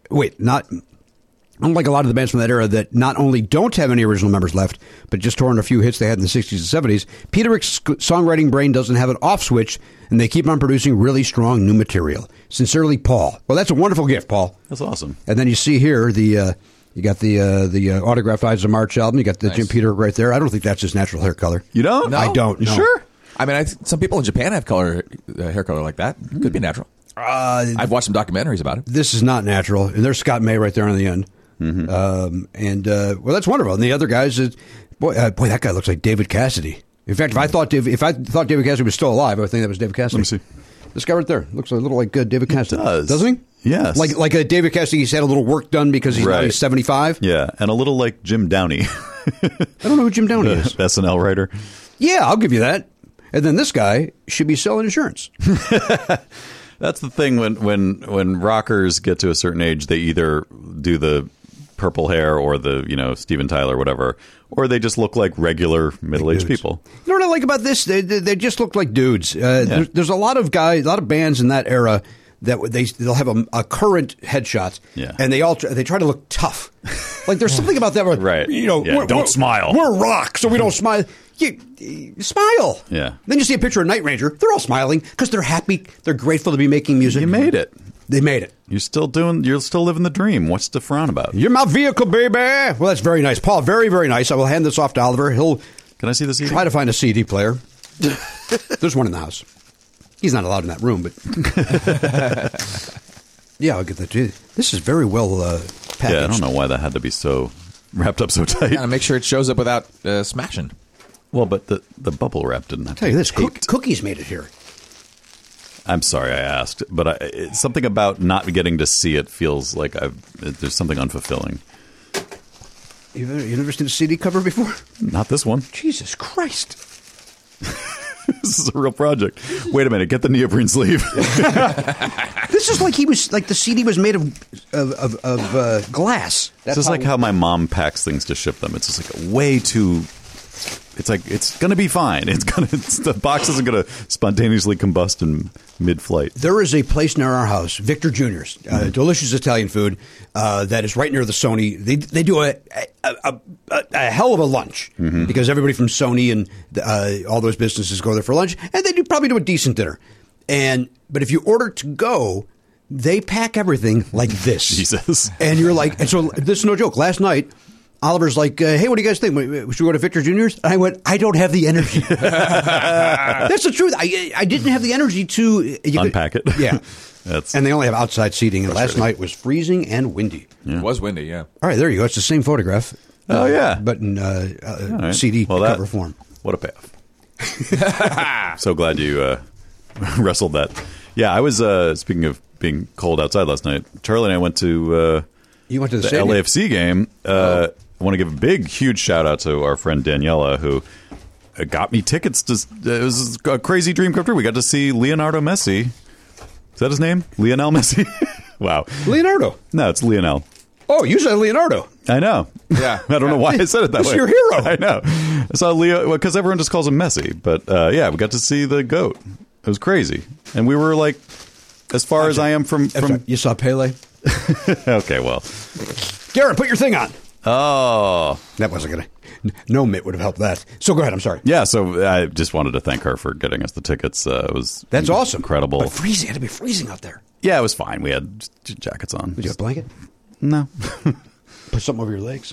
a lot of the bands from that era that not only don't have any original members left, but just tore in a few hits they had in the 60s and 70s, Peterick's songwriting brain doesn't have an off switch, and they keep on producing really strong new material. Sincerely, Paul. Well, that's a wonderful gift, Paul. That's awesome. And then you see here you got the autographed Ides of March album. You got the nice. Jim Peterick right there. I don't think that's his natural hair color. You don't? No? I don't. You no. Sure. I mean, some people in Japan have hair color like that. Could be natural. I've watched some documentaries about it. This is not natural. And there's Scott May right there on the end. Mm-hmm. Well, that's wonderful. And the other guys, boy, that guy looks like David Cassidy. In fact, if I thought David Cassidy was still alive, I would think that was David Cassidy. Let me see. This guy right there looks a little like David Cassidy. Doesn't he? Yes. Like David Cassidy, he's had a little work done because he's 75. Yeah, and a little like Jim Downey. I don't know who Jim Downey is. SNL writer. Yeah, I'll give you that. And then this guy should be selling insurance. That's the thing when rockers get to a certain age, they either do the purple hair or the Steven Tyler, whatever, or they just look like regular middle-aged people. You know what I like about this? They just look like dudes. There's a lot of bands in that era that they'll have a current headshot, and they try to look tough. Like there's something about that where, right? Don't smile. We're rock, so we don't smile. You smile. Yeah. Then you see a picture of Night Ranger. They're all smiling because they're happy. They're grateful to be making music. You made it. They made it. You're still living the dream. What's to frown about? You're my vehicle, baby. Well, that's very nice, Paul. Very, very nice. I will hand this off to Oliver. Can I see the CD? Try to find a CD player. There's one in the house. He's not allowed in that room, but yeah, I'll get that to you. This is very well packaged. Yeah, I don't know why that had to be so wrapped up so tight. Gotta make sure it shows up without smashing. Well, but the bubble wrap didn't have to. I'll tell you this, cookies made it here. I'm sorry I asked, but it's something about not getting to see it feels like there's something unfulfilling. You never seen a CD cover before? Not this one. Jesus Christ. This is a real project. Wait a minute. Get the neoprene sleeve. This is like the CD was made of glass. This is like how my mom packs things to ship them. It's just like way too. It's like it's going to be fine. The box isn't going to spontaneously combust in mid-flight. There is a place near our house, Victor Jr.'s, delicious Italian food that is right near the Sony. They do a hell of a lunch because everybody from Sony and all those businesses go there for lunch, and they probably do a decent dinner. But if you order to go, they pack everything like this. Jesus. And you're like, and so this is no joke. Last night, Oliver's like, hey, what do you guys think? Should we go to Victor Jr.'s? And I went, I don't have the energy. That's the truth. I didn't have the energy to unpack it. Yeah. And they only have outside seating. And last night was freezing and windy. Yeah. It was windy, yeah. All right, there you go. It's the same photograph. Oh, yeah. But in right. CD cover form. What a payoff. So glad you wrestled that. Yeah, I was, speaking of being cold outside last night, Charlie and I went to... You went to the LAFC game. I want to give a big, huge shout out to our friend Daniela, who got me tickets to. It was a crazy dream come true. We got to see Leonardo Messi. Is that his name? Lionel Messi? Wow. Leonardo. No, it's Lionel. Oh, you said Leonardo. I know. Yeah. I don't know why I said it that That's way. your hero. I know. I saw Leo because everyone just calls him Messi. But yeah, we got to see the GOAT. It was crazy, and we were like, as far as I am from You saw Pele. Okay, well, Garrett, put your thing on. Oh, that wasn't gonna. No mitt would have helped that. So go ahead. I'm sorry. Yeah, so I just wanted to thank her for getting us the tickets. That's awesome. Incredible. But freezing. It had to be freezing out there. Yeah, it was fine. We had jackets on. Did you have a blanket? No. Put something over your legs.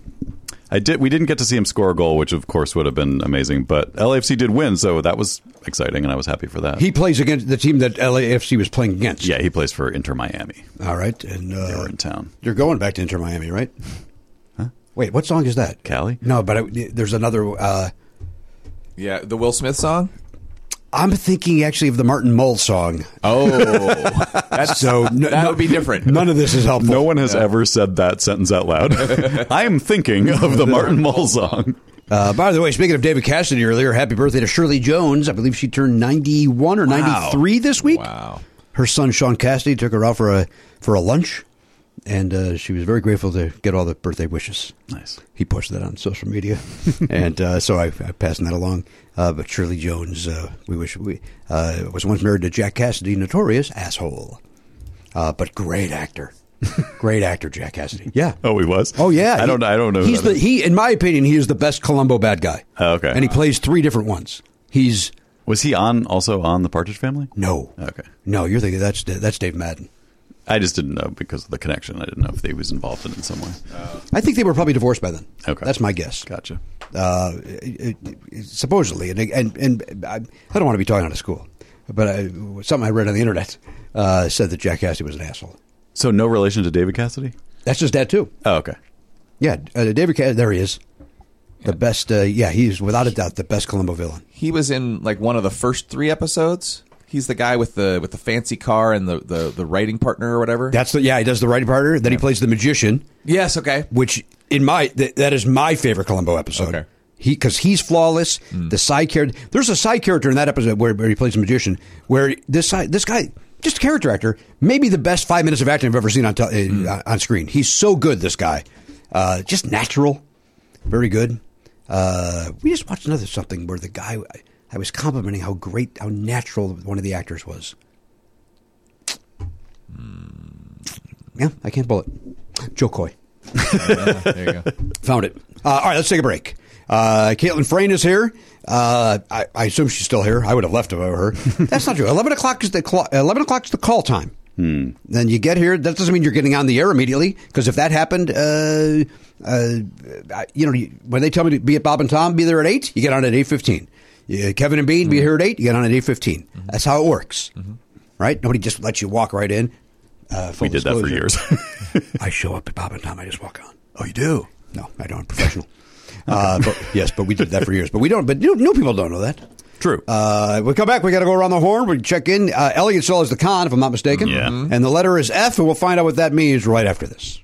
I did. We didn't get to see him score a goal, which of course would have been amazing. But LAFC did win, so that was exciting, and I was happy for that. He plays against the team that LAFC was playing against. Yeah, he plays for Inter Miami. All right, and they were in town. You're going back to Inter Miami, right? Huh? Wait, what song is that? Cali? No, but there's another. Yeah, the Will Smith song. I'm thinking actually of the Martin Mull song. Oh, that's that would be different. None of this is helpful. No one has ever said that sentence out loud. I am thinking of the Martin Mull song. By the way, speaking of David Cassidy earlier, happy birthday to Shirley Jones. I believe she turned 91 or 93 this week. Wow. Her son, Sean Cassidy, took her out for a lunch, and she was very grateful to get all the birthday wishes. Nice. He posted that on social media, and so I passing that along. But Shirley Jones, was once married to Jack Cassidy, notorious asshole, but great actor. Great actor, Jack Cassidy. Yeah. Oh, he was. Oh, yeah. I don't know. In my opinion, he is the best Columbo bad guy. Oh, okay. And he plays 3 different ones. Was he also on The Partridge Family? No. Okay. No, you're thinking that's Dave Madden. I just didn't know because of the connection. I didn't know if he was involved in it in some way. I think they were probably divorced by then. Okay. That's my guess. Gotcha. Supposedly, and I don't want to be talking out of school, but something I read on the internet said that Jack Cassidy was an asshole. So no relation to David Cassidy? That's his dad, too. Oh, okay. Yeah, David Cassidy, there he is. The best, he's without a doubt the best Columbo villain. He was in like one of the first 3 episodes. He's the guy with the fancy car and the writing partner or whatever. He does the writing partner. Then he plays the magician. Yes, okay. Which that is my favorite Columbo episode. Okay. Because he's flawless. The side character. There's a side character in that episode where he plays the magician. Where this guy, just a character actor, maybe the best 5 minutes of acting I've ever seen on screen. He's so good. This guy, just natural, very good. We just watched another something where the guy. I was complimenting how natural one of the actors was. Yeah, I can't pull it. Joe Coy. There you go. Found it. All right, let's take a break. Caitlin Frayne is here. I assume she's still here. I would have left if I were her. That's not true. 11 o'clock is the call time. Then you get here. That doesn't mean you're getting on the air immediately, because if that happened, when they tell me to be at Bob and Tom, be there at 8, you get on at 8:15. Kevin and Bean, be here at 8, you get on at 8:15. That's how it works, right? Nobody just lets you walk right in. We did that for years. I show up at Bob and Tom, I just walk on. Oh, you do? No, I don't. I'm professional. But we did that for years. But we don't. But new people don't know that. True. We come back. We got to go around the horn. We check in. Elliot still has the con, if I'm not mistaken. Yeah. And the letter is F, and we'll find out what that means right after this.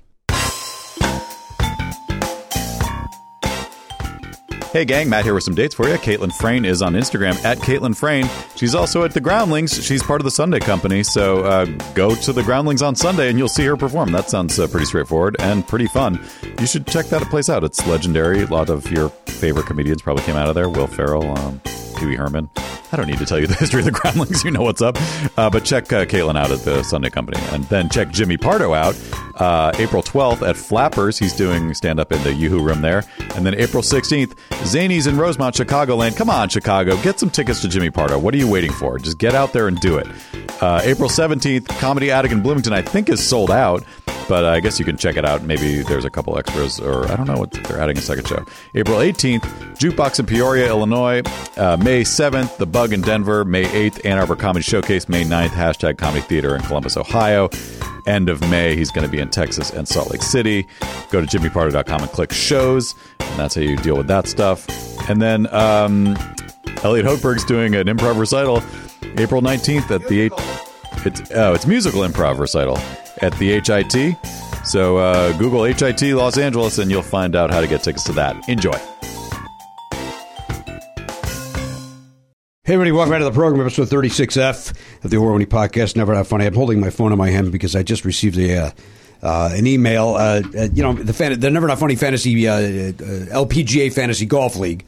Hey gang, Matt here with some dates for you. Caitlin Frayne is on Instagram at Caitlin Frayne. She's also at the Groundlings. She's part of the Sunday Company, so go to the Groundlings on Sunday and you'll see her perform. That sounds pretty straightforward and pretty fun. You should check that place out. It's legendary. A lot of your favorite comedians probably came out of there. Will Ferrell, Pee-wee Herman. I don't need to tell you the history of the Groundlings. You know what's up. But check Caitlin out at the Sunday Company. And then check Jimmy Pardo out April 12th at Flappers. He's doing stand-up in the Yoo-Hoo Room there. And then April 16th, Zanies in Rosemont, Chicagoland. Come on, Chicago. Get some tickets to Jimmy Pardo. What are you waiting for? Just get out there and do it. April 17th, Comedy Attic in Bloomington, I think is sold out. But I guess you can check it out. Maybe there's a couple extras, or I don't know what they're adding a second show. April 18th, Jukebox in Peoria, Illinois. May 7th, The Bug in Denver. May 8th, Ann Arbor Comedy Showcase. May 9th, Hashtag Comedy Theater in Columbus, Ohio. End of May, he's going to be in Texas and Salt Lake City. Go to jimmypardo.com and click shows, and that's how you deal with that stuff. And then Elliot Hochberg's doing an improv recital April 19th at the it's musical improv recital at the HIT. So Google HIT Los Angeles and you'll find out how to get tickets to that. Enjoy. Hey, everybody, welcome back to the program, episode 36F of the Award-winning podcast, Never Not Funny. I'm holding my phone in my hand because I just received an email. The Never Not Funny Fantasy LPGA Fantasy Golf League.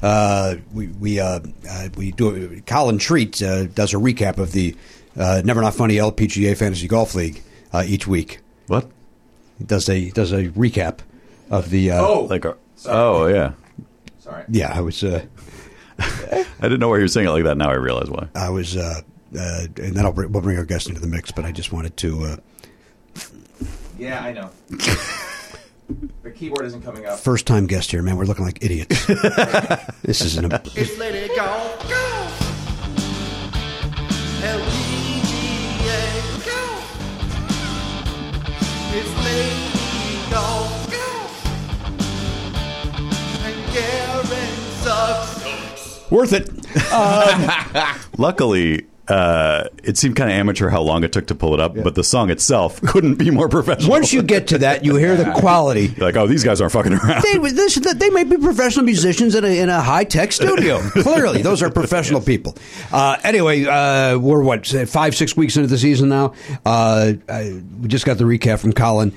We do. Colin Treat does a recap of the Never Not Funny LPGA Fantasy Golf League each week. What? He does a recap of the. Yeah. Sorry. Yeah, I was. I didn't know why you were saying it like that. Now I realize why. I was, and then we'll bring our guest into the mix. But I just wanted to. Yeah, I know. The keyboard isn't coming up. First time guest here, man. We're looking like idiots. This is an. It's Lady Golf, go! LPGA, go! It's Lady Golf, go! And Garen sucks. Worth it. Luckily, it seemed kind of amateur how long it took to pull it up, but the song itself couldn't be more professional. Once you get to that, you hear the quality. You're like, oh, these guys aren't fucking around. They might be professional musicians in a high-tech studio. Clearly, those are professional people. Anyway, we're, 5-6 weeks into the season now? We just got the recap from Colin.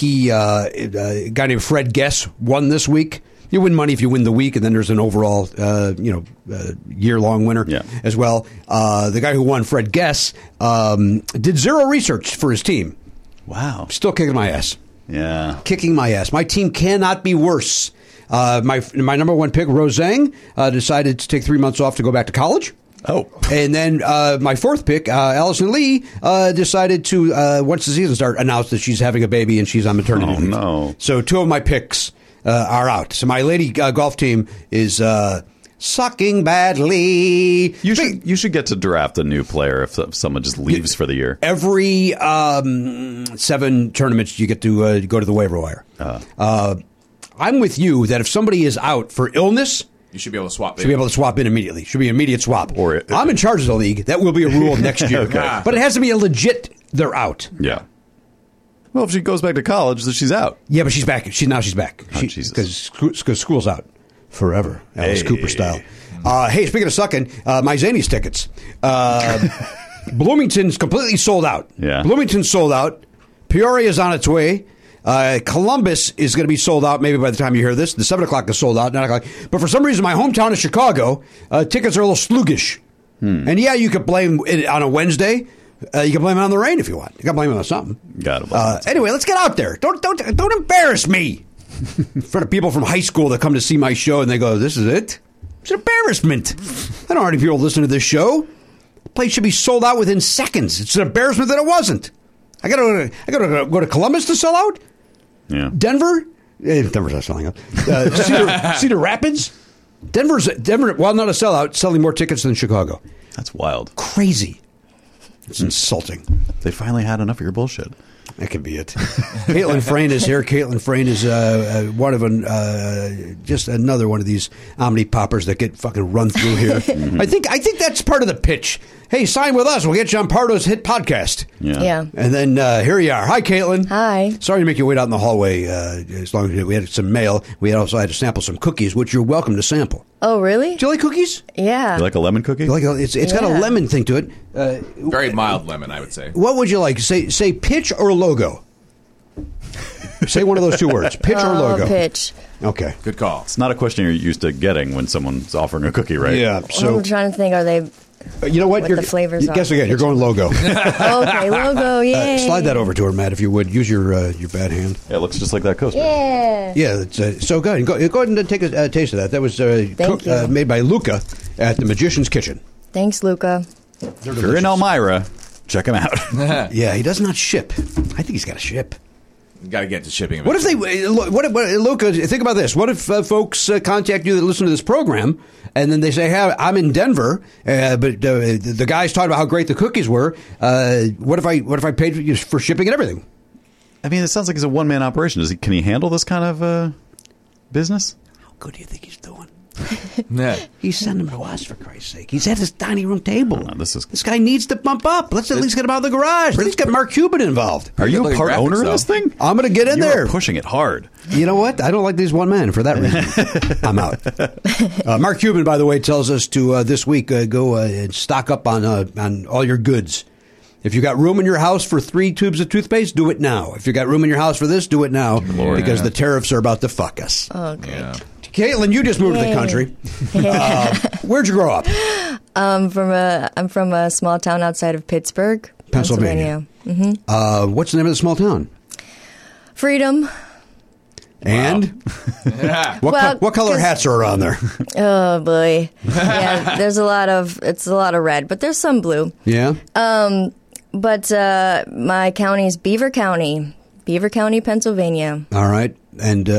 A guy named Fred Guess won this week. You win money if you win the week, and then there's an overall, year-long winner as well. The guy who won, Fred Guess, did zero research for his team. Wow. Still kicking my ass. Yeah. Kicking my ass. My team cannot be worse. My number one pick, Roseng, decided to take 3 months off to go back to college. Oh. And then my fourth pick, Allison Lee, decided to, once the season started, announce that she's having a baby and she's on maternity leave. No. So two of my picks are out. So my lady golf team is sucking badly. You should get to draft a new player if someone just leaves for the year. Every 7 tournaments, you get to go to the waiver wire. I'm with you that if somebody is out for illness, you should be able to swap in. Should be able to swap in immediately. Should be an immediate swap. Or I'm in charge of the league. That will be a rule next year. Okay. But it has to be a legit, they're out. Yeah. Well, if she goes back to college, then she's out. Yeah, but she's back. Now she's back. Oh, Jesus. Because school's out forever. Alice Cooper style. Hey, speaking of sucking, my Zanies tickets. Bloomington's completely sold out. Yeah. Bloomington's sold out. Peoria's on its way. Columbus is going to be sold out maybe by the time you hear this. The 7 o'clock is sold out, 9 o'clock. But for some reason, my hometown of Chicago, tickets are a little sluggish. And yeah, you could blame it on a Wednesday. You can blame it on the rain if you want. You got to blame it on something. Got it. Anyway, let's get out there. Don't embarrass me in front of people from high school that come to see my show and they go, "This is it." It's an embarrassment. I don't know how many people listen to this show. The place should be sold out within seconds. It's an embarrassment that it wasn't. I got to go to Columbus to sell out. Yeah. Denver's not selling out. Cedar Rapids. Denver. Well, not a sellout, selling more tickets than Chicago. That's wild. Crazy. It's insulting. They finally had enough of your bullshit. That could be it. Caitlin Frayne is here. Caitlin Frayne is one of just another one of these omni poppers that get fucking run through here. I think that's part of the pitch. Hey, sign with us. We'll get you on Pardo's hit podcast. Yeah. And then here you are. Hi, Caitlin. Hi. Sorry to make you wait out in the hallway. As long as we had some mail, we also had to sample some cookies, which you're welcome to sample. Oh, really? Do you like cookies? Yeah. You like a lemon cookie? It's got a lemon thing to it. Very mild lemon, I would say. What would you like? Say pitch or logo. Say one of those two words. Pitch or logo. Pitch. Okay. Good call. It's not a question you're used to getting when someone's offering a cookie, right? Yeah. So I'm trying to think. Are they? you know what? What the flavors are. Guess again. You're going logo. Okay, logo. Yay. Slide that over to her, Matt, if you would. Use your bad hand. Yeah, it looks just like that coaster. Yeah. Yeah. It's so good. Go ahead and take a taste of that. That was you. made by Luca at the Magician's Kitchen. Thanks, Luca. If you're in Elmira, check him out. Yeah, he does not ship. I think he's got to ship. Got to get to shipping. What if they, Luca, think about this. What if folks contact you that listen to this program, and then they say, hey, I'm in Denver, but the guys talked about how great the cookies were. What if I paid for shipping and everything? I mean, it sounds like he's a one-man operation. Can he handle this kind of business? How good do you think he's doing? Yeah. He's sending them to us, for Christ's sake. He's at his dining room table. No, this guy needs to bump up. Let's at least get him out of the garage. Let's get Mark Cuban involved. Are you a part graphics, owner of though. this thing? I'm going to get in You there. are pushing it hard. You know what? I don't like these one man for that reason. I'm out. Mark Cuban, by the way, tells us to this week go and stock up on all your goods. If you got room in your house for 3 tubes of toothpaste, do it now. If you got room in your house for this, do it now because the tariffs are about to fuck us. Okay. Yeah. Caitlin, you just moved to the Yay. country. Where'd you grow up? I'm from a small town outside of Pittsburgh, Pennsylvania. Mm-hmm. What's the name of the small town? Freedom. And Yeah. what color 'cause- hats are around there? Oh boy. Yeah, it's a lot of red, but there's some blue. Yeah. But my county is Beaver County, Pennsylvania. All right. And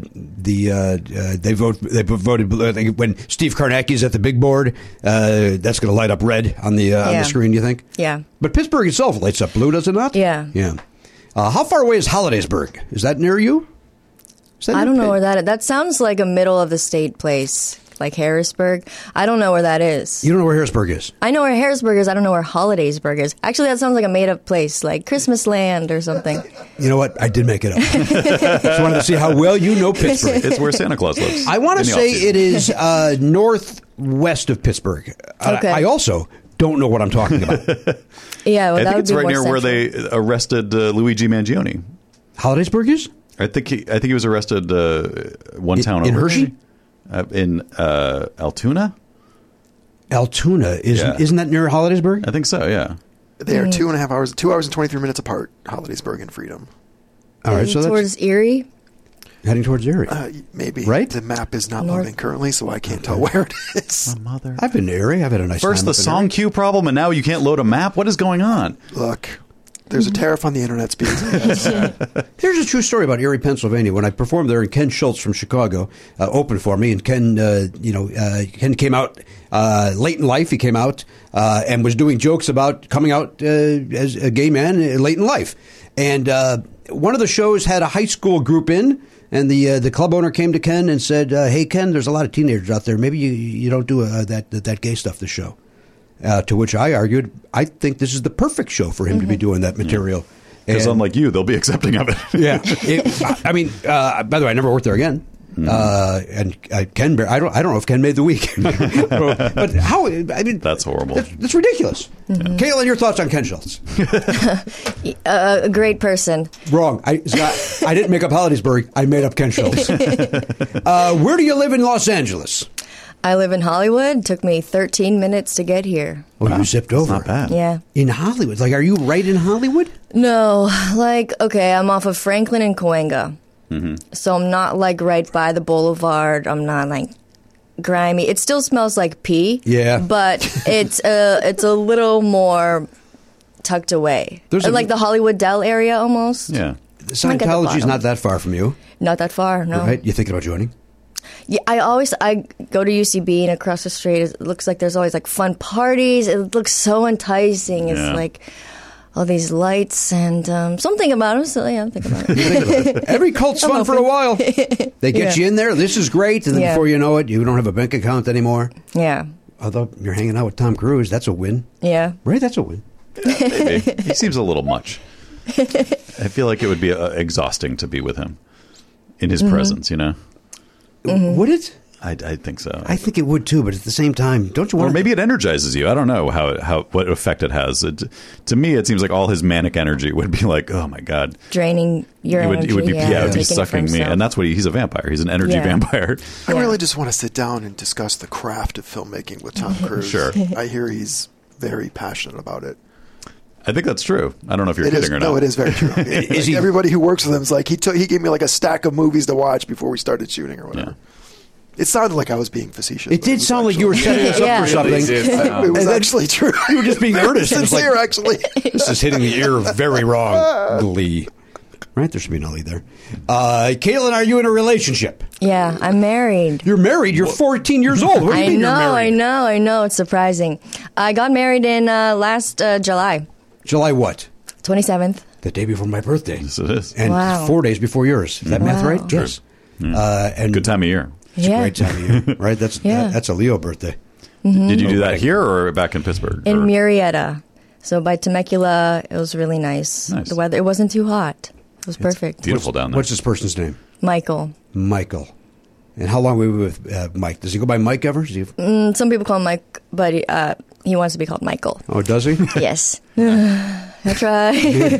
they voted blue. I think when Steve Karnacki's at the big board, that's going to light up red on the screen. You think? Yeah. But Pittsburgh itself lights up blue, does it not? Yeah. Yeah. How far away is Hollidaysburg? Is that near you? I don't know where that is. That sounds like a middle of the state place, like Harrisburg. I don't know where that is. You don't know where Harrisburg is? I know where Harrisburg is. I don't know where Hollidaysburg is. Actually, that sounds like a made-up place, like Christmas Land or something. You know what? I did make it up. Just wanted to see how well you know Pittsburgh. It's where Santa Claus lives. I want to In the say off-season. it is northwest of Pittsburgh. Okay. I also don't know what I'm talking about. Yeah, well, I that think would it's be right more near where central. they arrested Luigi Mangione. Hollidaysburg is? I think he was arrested one town in over. Hershey? In Altoona? Altoona Yeah. isn't that near Hollidaysburg? I think so, yeah. They are 2.5 hours, 2 hours and 23 minutes apart. Hollidaysburg and Freedom. All right, so that's towards Erie. heading towards Erie. Maybe. Right? The map is not North. moving currently, so I can't tell where it is. Mother. I've been to Erie. I've had a nice First time the up in song Erie. queue problem, and now you can't load a map? What is going on? Look, there's a tariff on the internet speeds. Here's a true story about Erie, Pennsylvania. When I performed there, and Ken Schultz from Chicago opened for me, and Ken, Ken came out late in life. He came out and was doing jokes about coming out as a gay man late in life. And one of the shows had a high school group in, and the club owner came to Ken and said, "Hey, Ken, there's a lot of teenagers out there. Maybe you don't do that gay stuff this show." To which I argued, I think this is the perfect show for him to be doing that material. Because And- unlike you, they'll be accepting of it. yeah. I mean, by the way, I never worked there again. And Ken, I don't know if Ken made the week. But how? I mean, That's horrible. That's ridiculous. Caitlin, your thoughts on Ken Schultz? A great person. Wrong. I didn't make up Hollidaysburg. I made up Ken Schultz. Where do you live in Los Angeles? I live in Hollywood. It took me 13 minutes to get here. Oh, you zipped over. Not bad. Yeah. In Hollywood. Like, are you right in Hollywood? No, okay, I'm off of Franklin and Cahuenga. So I'm not like right by the boulevard. I'm not like grimy. It still smells like pee. Yeah. But it's a little more tucked away. There's a- like the Hollywood Dell area almost. Yeah. Like at the Scientology's bottom. not that far from you, Not that far, no. right? You thinking about joining? Yeah, I go to UCB and across the street it looks like there's always like fun parties. It looks so enticing. It's Yeah. like all these lights and something about them. So yeah, think about it. Every cult's fun for a while. They get you in there. This is great, and then before you know it, you don't have a bank account anymore. Yeah. Although you're hanging out with Tom Cruise, that's a win. Yeah. Right, that's a win. Maybe. He seems a little much. I feel like it would be exhausting to be with him in his presence, you know? Would it? I think so. I think it would too, but at the same time, don't you want Or maybe it energizes you. I don't know what effect it has. To me, it seems like all his manic energy would be like, oh my God. Draining your energy. It would be taking sucking it me. himself. And that's what he's a vampire. He's an energy vampire. I really just want to sit down and discuss the craft of filmmaking with Tom Cruise. Sure. I hear he's very passionate about it. I think that's true. I don't know if you're kidding or not. No, it is very true. Everybody who works with him is like, he gave me like a stack of movies to watch before we started shooting or whatever. Yeah. It sounded like I was being facetious. It did sound like you were setting us up for something. It was actually true. You were just being earnest. Sincere, actually. This is hitting the ear very wrongly. Right? There should be an Lee there. Caitlin, are you in a relationship? Yeah, I'm married. You're married? You're 14 years old. What do you mean you're married? I know. It's surprising. I got married in last July. July what? 27th. The day before my birthday. Yes, it is. And 4 days before yours. Is that math right? Sure. Yes. And good time of year. It's a great time of year, right? That's a Leo birthday. Did you do that here or back in Pittsburgh? In Murrieta. So by Temecula, it was really nice. The weather, it wasn't too hot. It was perfect. Beautiful down there. What's this person's name? Michael. And how long were you with Mike? Does he go by Mike ever? Some people call him Mike, but he wants to be called Michael. Oh, does he? Yes. I try.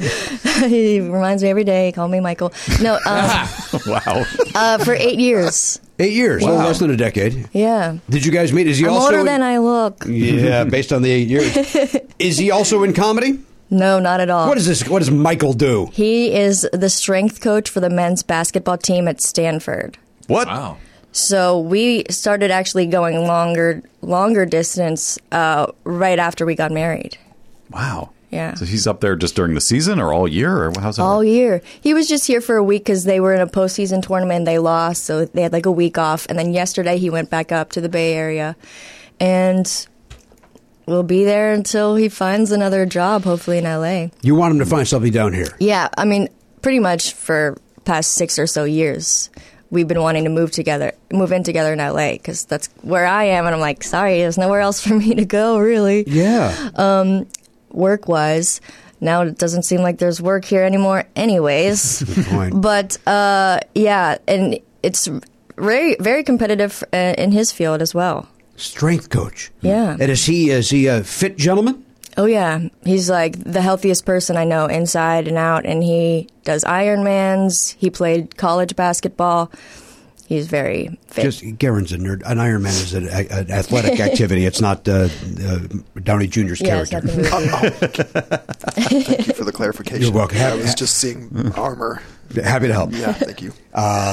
He reminds me every day, call me Michael. No. Wow. For 8 years. 8 years. Wow. Less than a decade. Yeah. Did you guys meet? Is he I'm also older than I look. Yeah, based on the 8 years. Is he also in comedy? No, not at all. What does Michael do? He is the strength coach for the men's basketball team at Stanford. What? Wow. So we started actually going longer distance right after we got married. Wow. Yeah. So he's up there just during the season or all year? Or how's that all work? year. He was just here for a week because they were in a postseason tournament. They lost, so they had like a week off. And then yesterday he went back up to the Bay Area. And we'll be there until he finds another job, hopefully in L.A. You want him to find something down here? Yeah. I mean, pretty much for past 6 or so years. We've been wanting to move in together in LA because that's where I am, and I'm like, sorry, there's nowhere else for me to go, really. Yeah. Work-wise, now it doesn't seem like there's work here anymore, anyways. Good point. But yeah, and it's very, very competitive in his field as well. Strength coach. Yeah. And is he a fit gentleman? Oh, yeah. He's like the healthiest person I know inside and out, and he does Ironmans. He played college basketball. He's very fit. Garen's a nerd. An Ironman is an athletic activity. It's not Downey Jr.'s character. It's not the movie. Thank you for the clarification. You're welcome. I was just seeing armor. Happy to help. Yeah, thank you.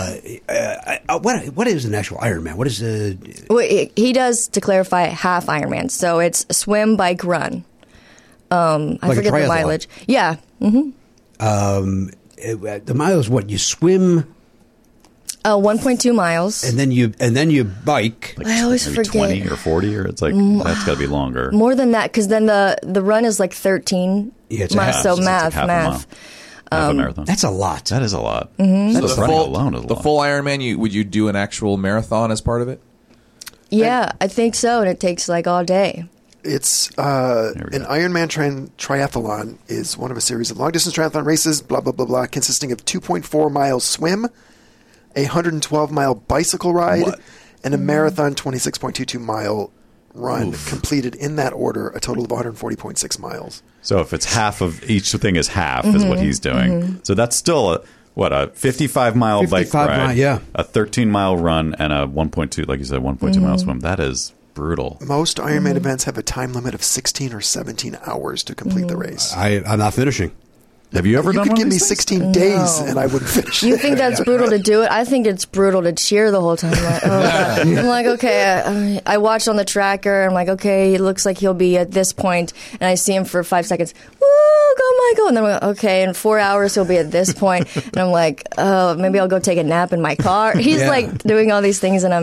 What is an actual Ironman? What is Well, he does, to clarify, half Ironman. So it's swim, bike, run. I Like a forget the triathlon. mileage. Yeah. Mm-hmm. The miles? What you swim 1.2 miles. and then you bike. Like I always maybe forget. 20 or 40, or it's like, that's got to be longer. More than that, because then the run is like 13 Yeah, it's a miles. half. So It's math. half a marathon. That's a lot. That is a lot. Mm-hmm. So the running alone is a The lot. full Ironman, would you do an actual marathon as part of it? Yeah, I think so, and it takes like all day. It's we an go. Ironman triathlon is one of a series of long-distance triathlon races, blah, blah, blah, blah, consisting of 2.4 miles swim, a 112-mile bicycle ride, What? and a marathon 26.22-mile run completed in that order, a total of 140.6 miles. So if it's half of each thing is half is what he's doing. So that's still a 55-mile bike 55 ride, mile, yeah. a 13-mile run, and a 1.2, like you said, 1.2 mile swim. That is brutal. Most Ironman events have a time limit of 16 or 17 hours to complete the race. I'm not finishing. Have you ever You done could one give of me these things? 16 days and I wouldn't finish You it. think that's brutal to do it? I think it's brutal to cheer the whole time. I'm like, oh, God. I'm like, okay. I watched on the tracker. I'm like, okay, it looks like he'll be at this point, and I see him for 5 seconds. Woo, go Michael! And then I'm like, okay, in 4 hours he'll be at this point, and I'm like, oh, maybe I'll go take a nap in my car. He's Yeah. like doing all these things, and I'm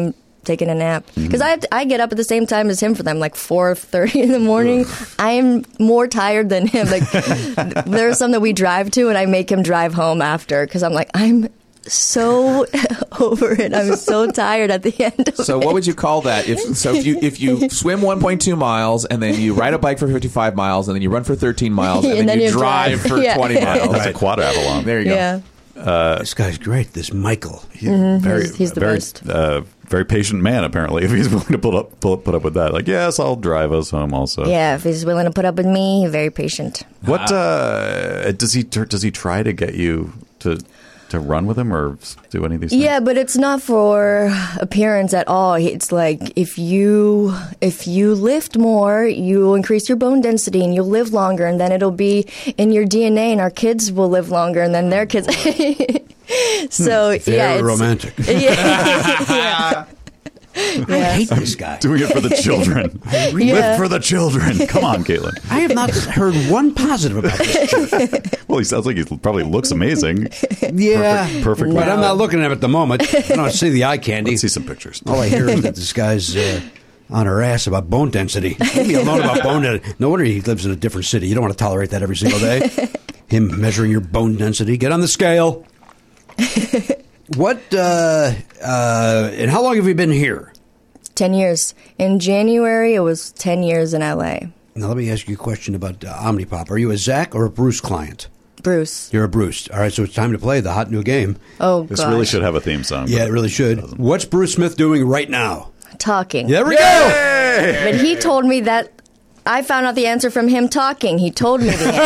taking a nap. Because I get up at the same time as him for them, like 4:30 in the morning. I am more tired than him. Like there are some that we drive to, and I make him drive home after because I'm like, I'm so over it. I'm so tired at the end of it. So what would you call that? If you swim 1.2 miles and then you ride a bike for 55 miles and then you run for 13 miles and then you drive for 20 miles. That's a quadravalon. There you go. Yeah. This guy's great. This Michael. He's the very, best. very patient man, apparently, if he's willing to put up with that. Like, yes, I'll drive us home also. Yeah, if he's willing to put up with me, he's very patient. What does he try to get you to run with him or do any of these things? Yeah, but it's not for appearance at all. It's like if you lift more, you will increase your bone density and you'll live longer, and then it'll be in your DNA, and our kids will live longer, and then their kids. So Very romantic. Yeah. I hate this guy. Doing it for the children. Live for the children. Come on, Caitlin. I have not heard one positive about this chick. Well, he sounds like he probably looks amazing. Yeah. Perfect. But I'm not looking at him at the moment. I don't see the eye candy. Let's see some pictures. All I hear is that this guy's on her ass about bone density. Leave me alone about bone density. No wonder he lives in a different city. You don't want to tolerate that every single day. Him measuring your bone density. Get on the scale. What, and how long have you been here? 10 years. In January, it was 10 years in LA. Now, let me ask you a question about Omnipop. Are you a Zach or a Bruce client? Bruce. You're a Bruce. All right, so it's time to play the hot new game. Oh, This gosh. really should have a theme song. Yeah, it really should. What's Bruce Smith doing right now? Talking. There we go. But he told me that I found out the answer from him talking. He told me the answer.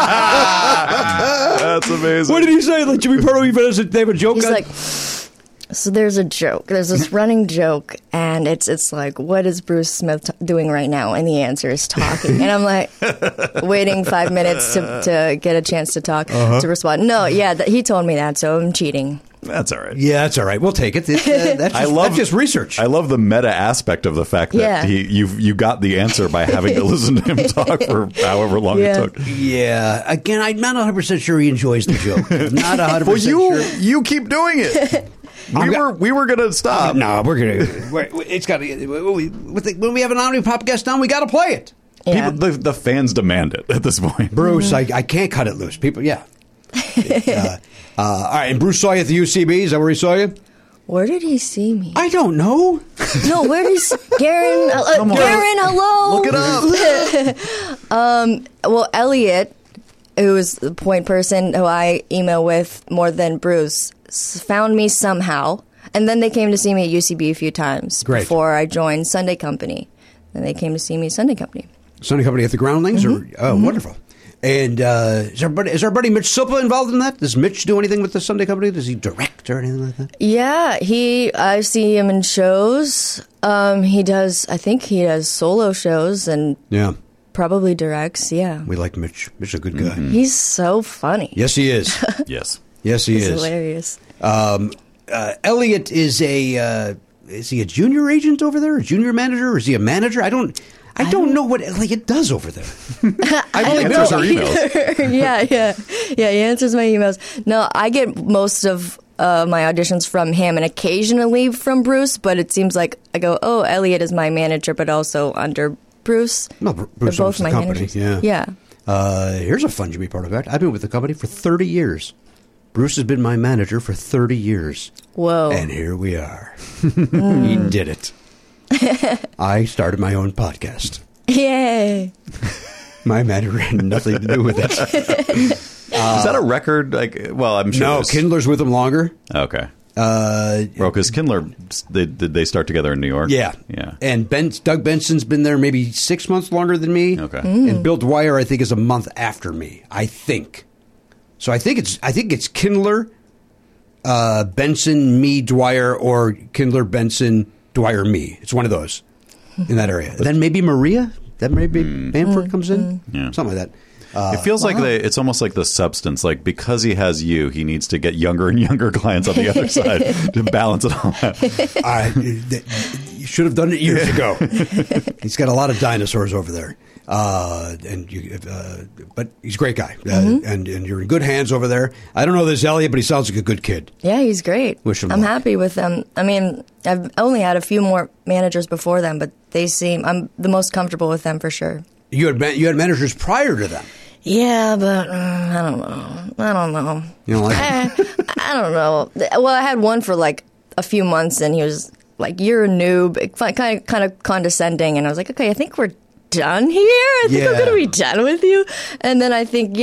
That's amazing. What did he say? Like, should we part of they have a joke? He's on? like, so there's a joke. There's this running joke, and it's like, what is Bruce Smith doing right now? And the answer is talking. And I'm like, waiting 5 minutes to get a chance to talk, to respond. No, yeah, he told me that, so I'm cheating. That's all right. Yeah, that's all right. We'll take it. That's just research. I love the meta aspect of the fact that you got the answer by having to listen to him talk for however long it took. Yeah. Again, I'm not 100% sure he enjoys the joke. I'm not 100% Well, sure. you keep doing it. We were gonna stop. No, we're gonna. It's got to. When we have an Omnipop guest on, we got to play it. Yeah. People, the fans demand it at this point. Bruce, I can't cut it loose. People, yeah. All right, and Bruce saw you at the UCB. Is that where he saw you? Where did he see me? I don't know. No, where did Garen? Garen, hello. Look it up. Well, Elliot, who was the point person who I email with more than Bruce, found me somehow. And then they came to see me at UCB a few times before I joined Sunday Company. And they came to see me at Sunday Company. Sunday Company at the Groundlings? Wonderful. And is our buddy Mitch Silpa involved in that? Does Mitch do anything with the Sunday Company? Does he direct or anything like that? Yeah, I see him in shows. He does, I think he does solo shows and probably directs, yeah. We like Mitch. Mitch is a good guy. He's so funny. Yes, he is. Yes. Yes, he He's is. hilarious. Elliot is he a junior agent over there? A junior manager? Or is he a manager? I don't know what Elliot does over there. I believe answers our emails. Yeah. He answers my emails. No, I get most of my auditions from him and occasionally from Bruce, but it seems like I go, oh, Elliot is my manager, but also under Bruce. No, Bruce They're owns both the my company. managers. Yeah. Yeah. Here's a fun Jimmy part of that. I've been with the company for 30 years. Bruce has been my manager for 30 years. Whoa. And here we are. He did it. I started my own podcast. Yay. My manager had nothing to do with it. Is that a record? I'm sure. No, Kindler's with him longer. Okay. Well, because Kindler, did they start together in New York? Yeah. And Doug Benson's been there maybe 6 months longer than me. Okay. And Bill Dwyer, I think, is a month after me. I think. So I think it's Kindler, Benson, me, Dwyer, or Kindler, Benson, Dwyer, me. It's one of those in that area. Then maybe Maria. Then maybe Bamford comes in. Yeah. Something like that. It feels like it's almost like the substance. Like, because he has you, he needs to get younger and younger clients on the other side to balance it all out. should have done it years ago. He's got a lot of dinosaurs over there. But he's a great guy. And you're in good hands over there. I don't know this Elliot, but he sounds like a good kid. Yeah, he's great. Wish him I'm luck. happy with them. I mean, I've only had a few more managers before them, but I'm the most comfortable with them for sure. You had managers prior to them. Yeah, but I don't know. You don't like I don't know. Well, I had one for like a few months, and he was like, "You're a noob," kind of condescending, and I was like, "Okay, I think we're done here. I think I'm going to be done with you." And then I think,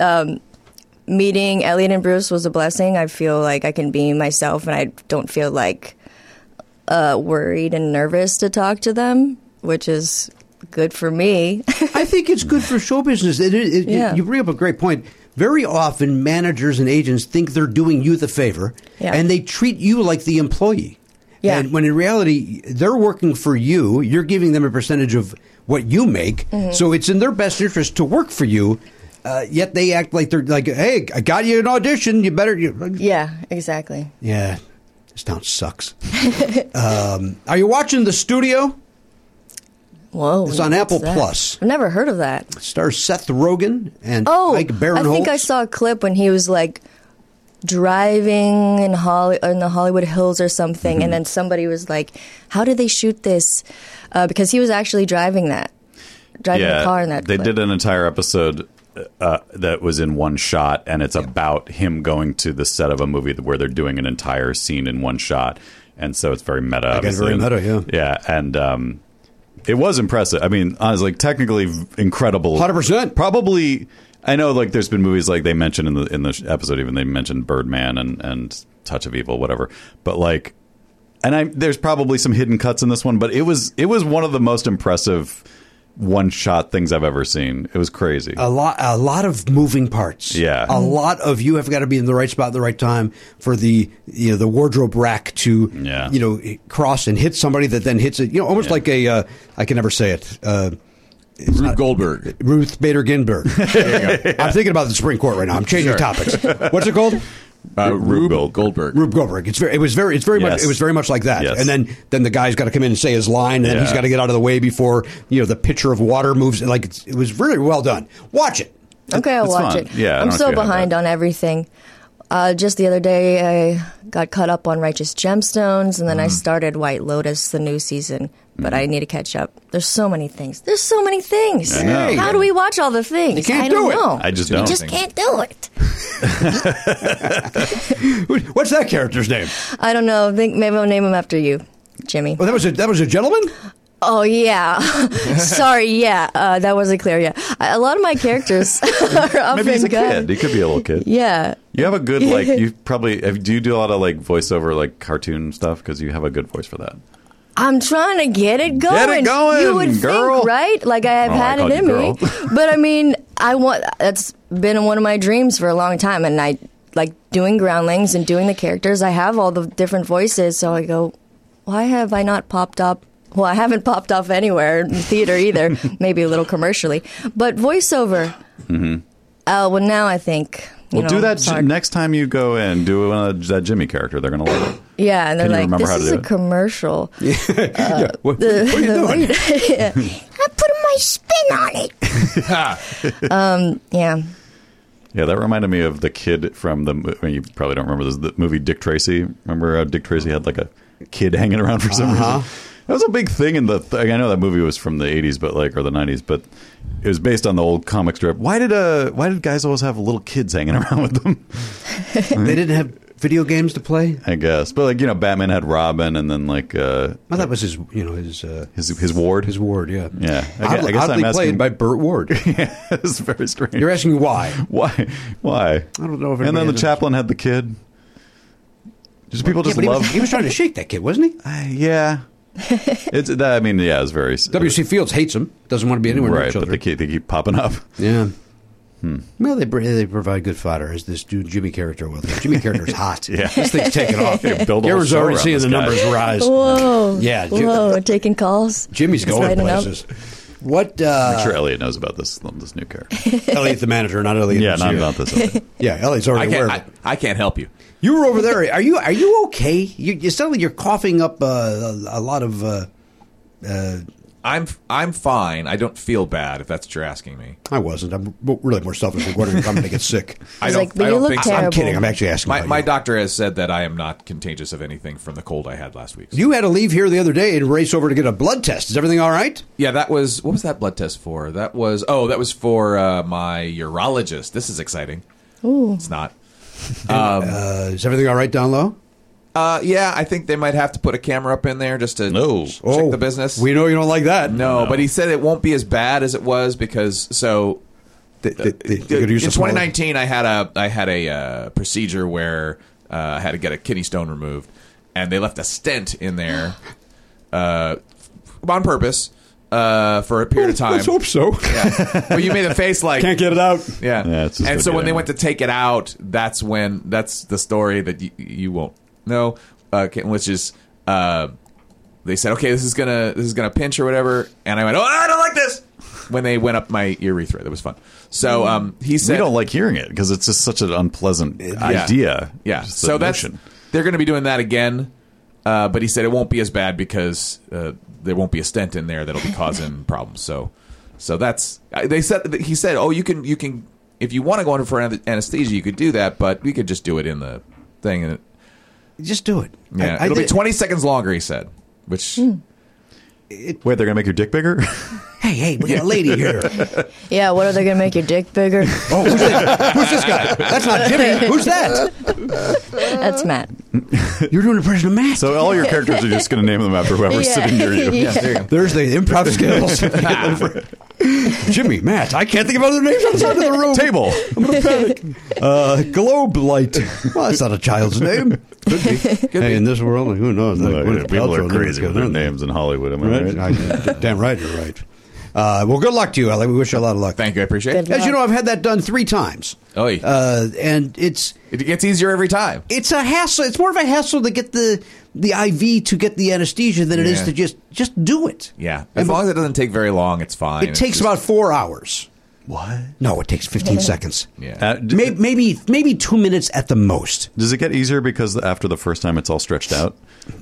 meeting Elliot and Bruce was a blessing. I feel like I can be myself, and I don't feel like worried and nervous to talk to them, which is good for me. I think it's good for show business. You bring up a great point. Very often, managers and agents think they're doing you the favor, and they treat you like the employee. Yeah. And when in reality, they're working for you. You're giving them a percentage of what you make. Mm-hmm. So it's in their best interest to work for you. Yet they act like they're like, "Hey, I got you an audition. You better." Yeah, exactly. Yeah, this town sucks. Are you watching The Studio? Whoa! It's on Apple Plus. I've never heard of that. It stars Seth Rogen and Ike Barinholtz. I think I saw a clip when he was like driving in the Hollywood Hills or something, and then somebody was like, "How did they shoot this?" Because he was actually driving the car in that. They clip. did an entire episode that was in one shot, and it's about him going to the set of a movie where they're doing an entire scene in one shot, and so it's very meta. Very meta, yeah. Yeah, and it was impressive. I mean, I was like technically incredible. 100%. Probably. I know, like, there's been movies like they mentioned in the episode, even they mentioned Birdman and Touch of Evil, whatever. But like, there's probably some hidden cuts in this one, but it was one of the most impressive one shot things I've ever seen. It was crazy. A lot of moving parts. Yeah, a lot of you have got to be in the right spot at the right time for the wardrobe rack to cross and hit somebody that then hits it. Almost like a I can never say it. Ruth Bader Ginsburg. I'm thinking about the Supreme Court right now. I'm changing topics. What's it called? Rube Goldberg. Rube Goldberg. It was very much like that. Yes. And then the guy's got to come in and say his line, and then he's got to get out of the way before the pitcher of water moves. Like it was really well done. Watch it. Okay, I'll watch fun. it. Yeah, I'm so behind on everything. Just the other day, I got caught up on Righteous Gemstones, and then I started White Lotus, the new season. But I need to catch up. There's so many things. I know. How do we watch all the things? You can't I don't do it. know. I just You don't. just can't do it. What's that character's name? I don't know. Maybe I'll name him after you, Jimmy. Well, that was a gentleman? Oh, yeah. Sorry, yeah. That wasn't clear, yeah. A lot of my characters are up Maybe he's a guys. kid. He could be a little kid. Yeah. You have a good, like, you probably, do you do a lot of, like, voiceover, like, cartoon stuff? Because you have a good voice for that. I'm trying to get it going. Get it going, you would girl. think, right? Like I have had I it in called me. you But I mean, that's been one of my dreams for a long time. And I like doing Groundlings and doing the characters. I have all the different voices. So I go, why have I not popped up? Well, I haven't popped up anywhere in the theater either. Maybe a little commercially. But voiceover. Mm-hmm. Well, now I think. Well, do that next time you go in. Do that Jimmy character. They're going to love it. Yeah, and they're Can you like, remember this how to is do a it? commercial. What are you doing? I put my spin on it. Yeah. Yeah, that reminded me of the kid from you probably don't remember this, the movie Dick Tracy. Remember how Dick Tracy had like a kid hanging around for some reason? That was a big thing in I know that movie was from the 80s, or the 90s, but it was based on the old comic strip. Why did guys always have little kids hanging around with them? They didn't have video games to play, I guess. But Batman had Robin, and then well, that was his ward. His ward, yeah. Yeah. I guess I'm asking, played by Burt Ward. Yeah, it's very strange. You're asking why? Why? I don't know if. And then the chaplain had the kid. Just people just love. He was trying to shake that kid, wasn't he? Yeah. It's that. I mean, yeah, it's very. W.C. Fields hates him. Doesn't want to be anywhere near children. But they keep popping up. Yeah. Well, they provide good fodder, as this dude Jimmy character will. The Jimmy character's hot. Yeah. This thing's taking off. Gary's already seeing the numbers rise. Whoa. Yeah. Whoa, taking calls. Jimmy's Just going lighting up. places. What? I'm sure Elliot knows about this new character. Elliot, the manager, not Elliot. Yeah, not this. Elliot. Yeah, Elliot's already aware of it. I can't help you. You were over there. Are you okay? You sound like you're coughing up a lot of I'm fine. I don't feel bad, if that's what you're asking me. I wasn't. I'm really more selfishly wondering if I'm going to get sick. He's like, but you look terrible. I'm kidding. I'm actually asking. My doctor has said that I am not contagious of anything from the cold I had last week. You had to leave here the other day and race over to get a blood test. Is everything all right? Yeah, what was that blood test for? That was for my urologist. This is exciting. Ooh. It's not. Is everything all right down low? Yeah, I think they might have to put a camera up in there just to check the business. We know you don't like that. No, but he said it won't be as bad as it was because in 2019 I had a procedure where I had to get a kidney stone removed, and they left a stent in there on purpose for a period of time. Let's hope so. Yeah. Well, you made a face like can't get it out. Yeah, it's just and so when they anyway. went to take it out, that's the story that you won't know, which is they said, okay, this is gonna pinch or whatever, and I went, oh, I don't like this. When they went up my urethra, that was fun. So he said, we don't like hearing it because it's just such an unpleasant idea. Yeah, Just so the they're notion. going to be doing that again, but he said it won't be as bad because there won't be a stent in there that'll be causing problems. So that's he said, oh, you can if you want to go under for anesthesia, you could do that, but we could just do it in the thing and. Just do it. Yeah, it'll be 20 seconds longer, he said. Which Wait, they're gonna make your dick bigger? Hey, we got a lady here. Yeah, what are they going to make your dick bigger? Oh, who's that? Who's this guy? That's not Jimmy. Who's that? That's Matt. You're doing an impression of Matt. So all your characters are just gonna name them after whoever's Yeah. sitting near you. Yeah. there you go. There's the improv skills. Jimmy, Matt. I can't think of other names on the side of the room. Table. I'm going to panic. Globe Light. Well, that's not a child's name. Could be. Hey, in this world, who knows? People are crazy with their names in Hollywood. Am I right? Damn right, you're right. Well, good luck to you, Ellie. We wish you a lot of luck. Thank you, I appreciate it. Good As you know, I've had that done 3 times. Oh, yeah. And it Gets easier every time. it's a hassle. It's more of a hassle to get the IV to get the anesthesia than it is Yeah. to just do it. Yeah, as long as it doesn't take very long, it's fine. It takes about 4 hours. What? No, it takes 15 seconds. Yeah. Maybe 2 minutes at the most. Does it get easier because after the first time it's all stretched out?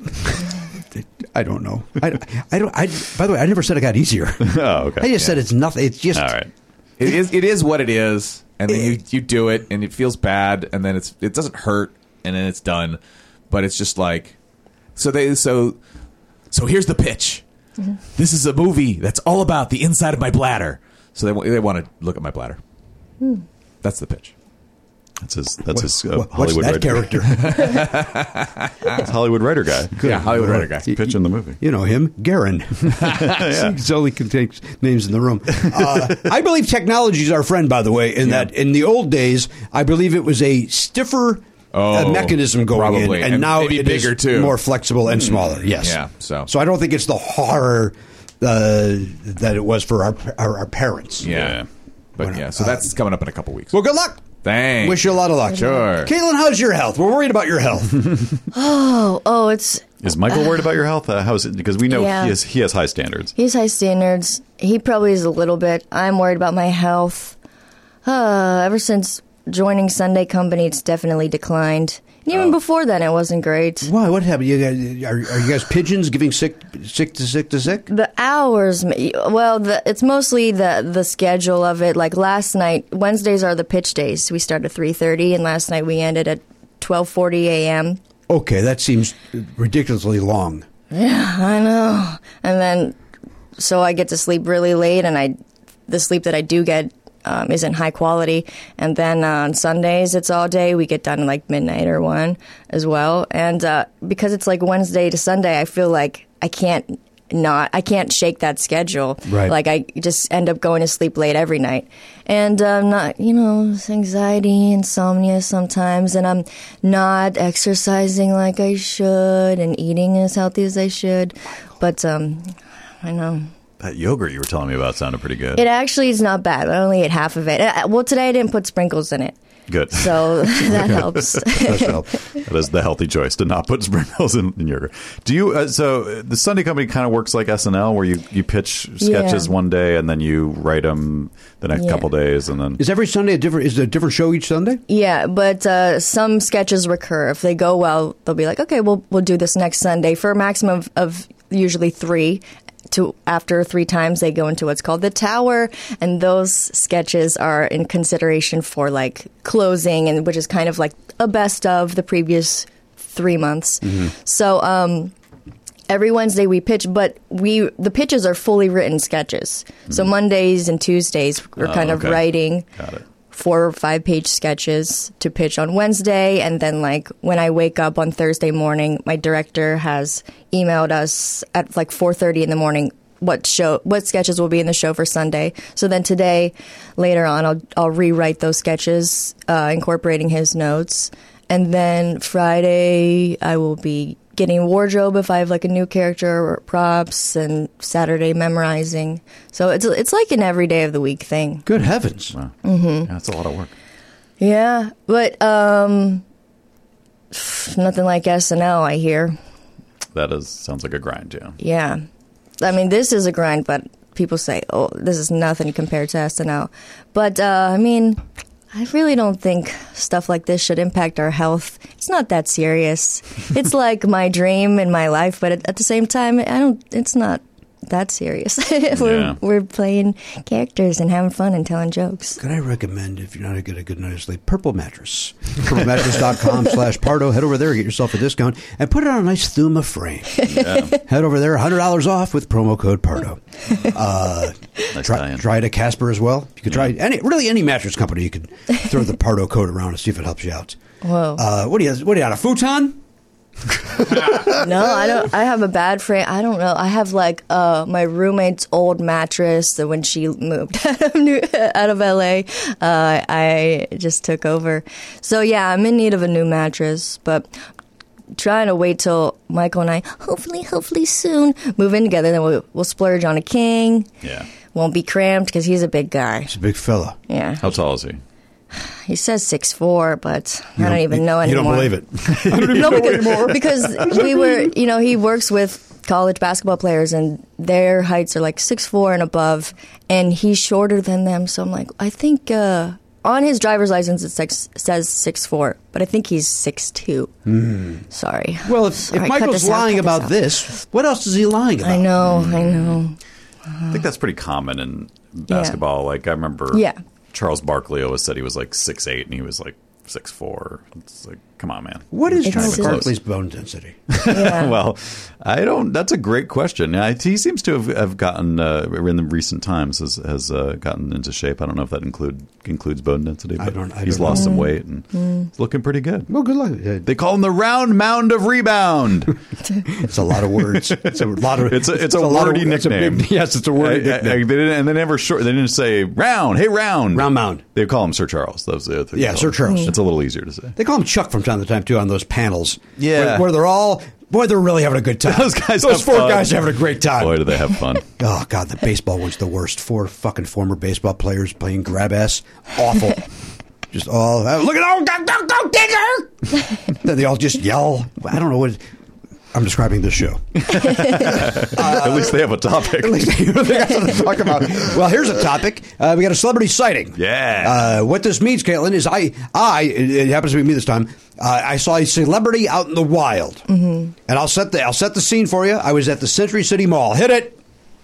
I don't know. I don't. By the way, I never said it got easier. Oh, okay. I just said it's nothing. It's just All right. It is what it is, and then you do it, and it feels bad, and then it doesn't hurt, and then it's done. But it's just like so here's the pitch. Mm-hmm. This is a movie that's all about the inside of my bladder. So they want to look at my bladder. That's the pitch. That's his what's Hollywood that writer. character? That's Hollywood writer guy. Yeah, Hollywood writer guy. Pitch in the movie. You know him, Garen. Zoe can take names in the room. I believe technology is our friend, by the way, in that in the old days, I believe it was a stiffer mechanism going probably. in, and now maybe it bigger is too. more flexible and smaller. Yes. Yeah, so I don't think it's the horror that it was for our parents. yeah. But yeah, so that's coming up in a couple weeks. Well, good luck. Thanks. Wish you a lot of luck. Sure. Caitlin, how's your health? We're worried about your health. It's... Is Michael worried about your health? How is it? Because we know Yeah. he has high standards. He has high standards. He probably is a little bit. I'm worried about my health. Ever since joining Sunday Company, it's definitely declined. And even before then, it wasn't great. Why? What happened? You guys, are you guys pigeons giving sick to sick? The hours, it's mostly the schedule of it. Like last night, Wednesdays are the pitch days. We start at 3:30, and last night we ended at 12:40 a.m. Okay, that seems ridiculously long. Yeah, I know. And then, so I get to sleep really late, and the sleep that I do get isn't high quality. And then on Sundays, it's all day. We get done at like midnight or 1 as well. And because it's like Wednesday to Sunday, I feel like I can't shake that schedule. Right. Like I just end up going to sleep late every night. And it's anxiety, insomnia sometimes, and I'm not exercising like I should and eating as healthy as I should. But I know. That yogurt you were telling me about sounded pretty good. It actually is not bad. I only ate half of it. Well, today I didn't put sprinkles in it. Good. So that helps. That is the healthy choice, to not put sprinkles in yogurt. Do you? So the Sunday Company kind of works like SNL, where you pitch sketches one day and then you write them the next couple days, and then Is every Sunday is it a different show each Sunday? Yeah, but some sketches recur. If they go well, they'll be like, okay, we'll do this next Sunday for a maximum of usually 3. after 3 times, they go into what's called the tower, and those sketches are in consideration for like closing, and which is kind of like a best of the previous 3 months. So every Wednesday we pitch, but the pitches are fully written sketches. So Mondays and Tuesdays we're kind of writing 4 or 5 page sketches to pitch on Wednesday, and then like when I wake up on Thursday morning, my director has emailed us at like 4:30 in the morning what sketches will be in the show for Sunday. So then today, later on, I'll rewrite those sketches, incorporating his notes, and then Friday I will be getting wardrobe if I have like a new character or props, and Saturday memorizing. So it's like an every day of the week thing. Good heavens. Wow. Yeah, that's a lot of work. Yeah, but nothing like SNL, I hear. Sounds like a grind, yeah. Yeah. I mean, this is a grind, but people say, oh, this is nothing compared to SNL. But, I mean, I really don't think stuff like this should impact our health. It's not that serious. It's like my dream in my life, but at the same time, it's not that serious. We're playing characters and having fun and telling jokes. Could I recommend, if you're not going to get a good night's sleep, Purple Mattress. PurpleMattress.com/Pardo. Head over there, get yourself a discount, and put it on a nice Thuma frame. Yeah. Head over there, $100 off with promo code Pardo. Try it at Casper as well. You could try any mattress company. You could throw the Pardo code around and see if it helps you out. Whoa. What do you on a futon? No, I don't. I have a bad frame. I don't know. I have like my roommate's old mattress that when she moved out of LA, I just took over. So yeah, I'm in need of a new mattress, but trying to wait till Michael and I hopefully soon move in together. Then we'll splurge on a king. Yeah, won't be cramped because he's a big guy. He's a big fella. Yeah. How tall is he? He says 6'4", but I don't even know anymore. You don't believe it? I don't even know anymore. Because he works with college basketball players, and their heights are like 6'4" and above, and he's shorter than them. So I'm like, I think on his driver's license it says 6'4", but I think he's 6'2". Sorry. Well, if Michael's lying about this, what else is he lying about? I know. I think that's pretty common in basketball. Like I remember. Yeah. Charles Barkley always said he was like 6'8", and he was like 6'4". It's like, come on, man. What is Charles Barkley's bone density? Yeah. Well, I don't. That's a great question. He seems to have gotten in the recent times has gotten into shape. I don't know if that includes bone density, but he's lost some weight and it's looking pretty good. Well, good luck. They call him the round mound of rebound. It's a lot of words. It's a wordy nickname. Yes, it's a wordy nickname. They didn't say round. Hey, round mound. They call him Sir Charles. That was the other thing. Yeah, Sir Charles. It's a little easier to say. They call him Chuck from time to time too on those panels. Yeah, where they're all. Boy, they're really having a good time. Those four guys are having a great time. Boy, do they have fun. Oh, God, the baseball one's the worst. 4 fucking former baseball players playing grab ass. Awful. Just all, look at go, Digger! Then they all just yell. I don't know what... I'm describing this show. At least they have a topic. At least they got something to talk about. Well, here's a topic. We got a celebrity sighting. Yeah. What this means, Caitlin, is it happens to be me this time. I saw a celebrity out in the wild, and I'll set the scene for you. I was at the Century City Mall. Hit it.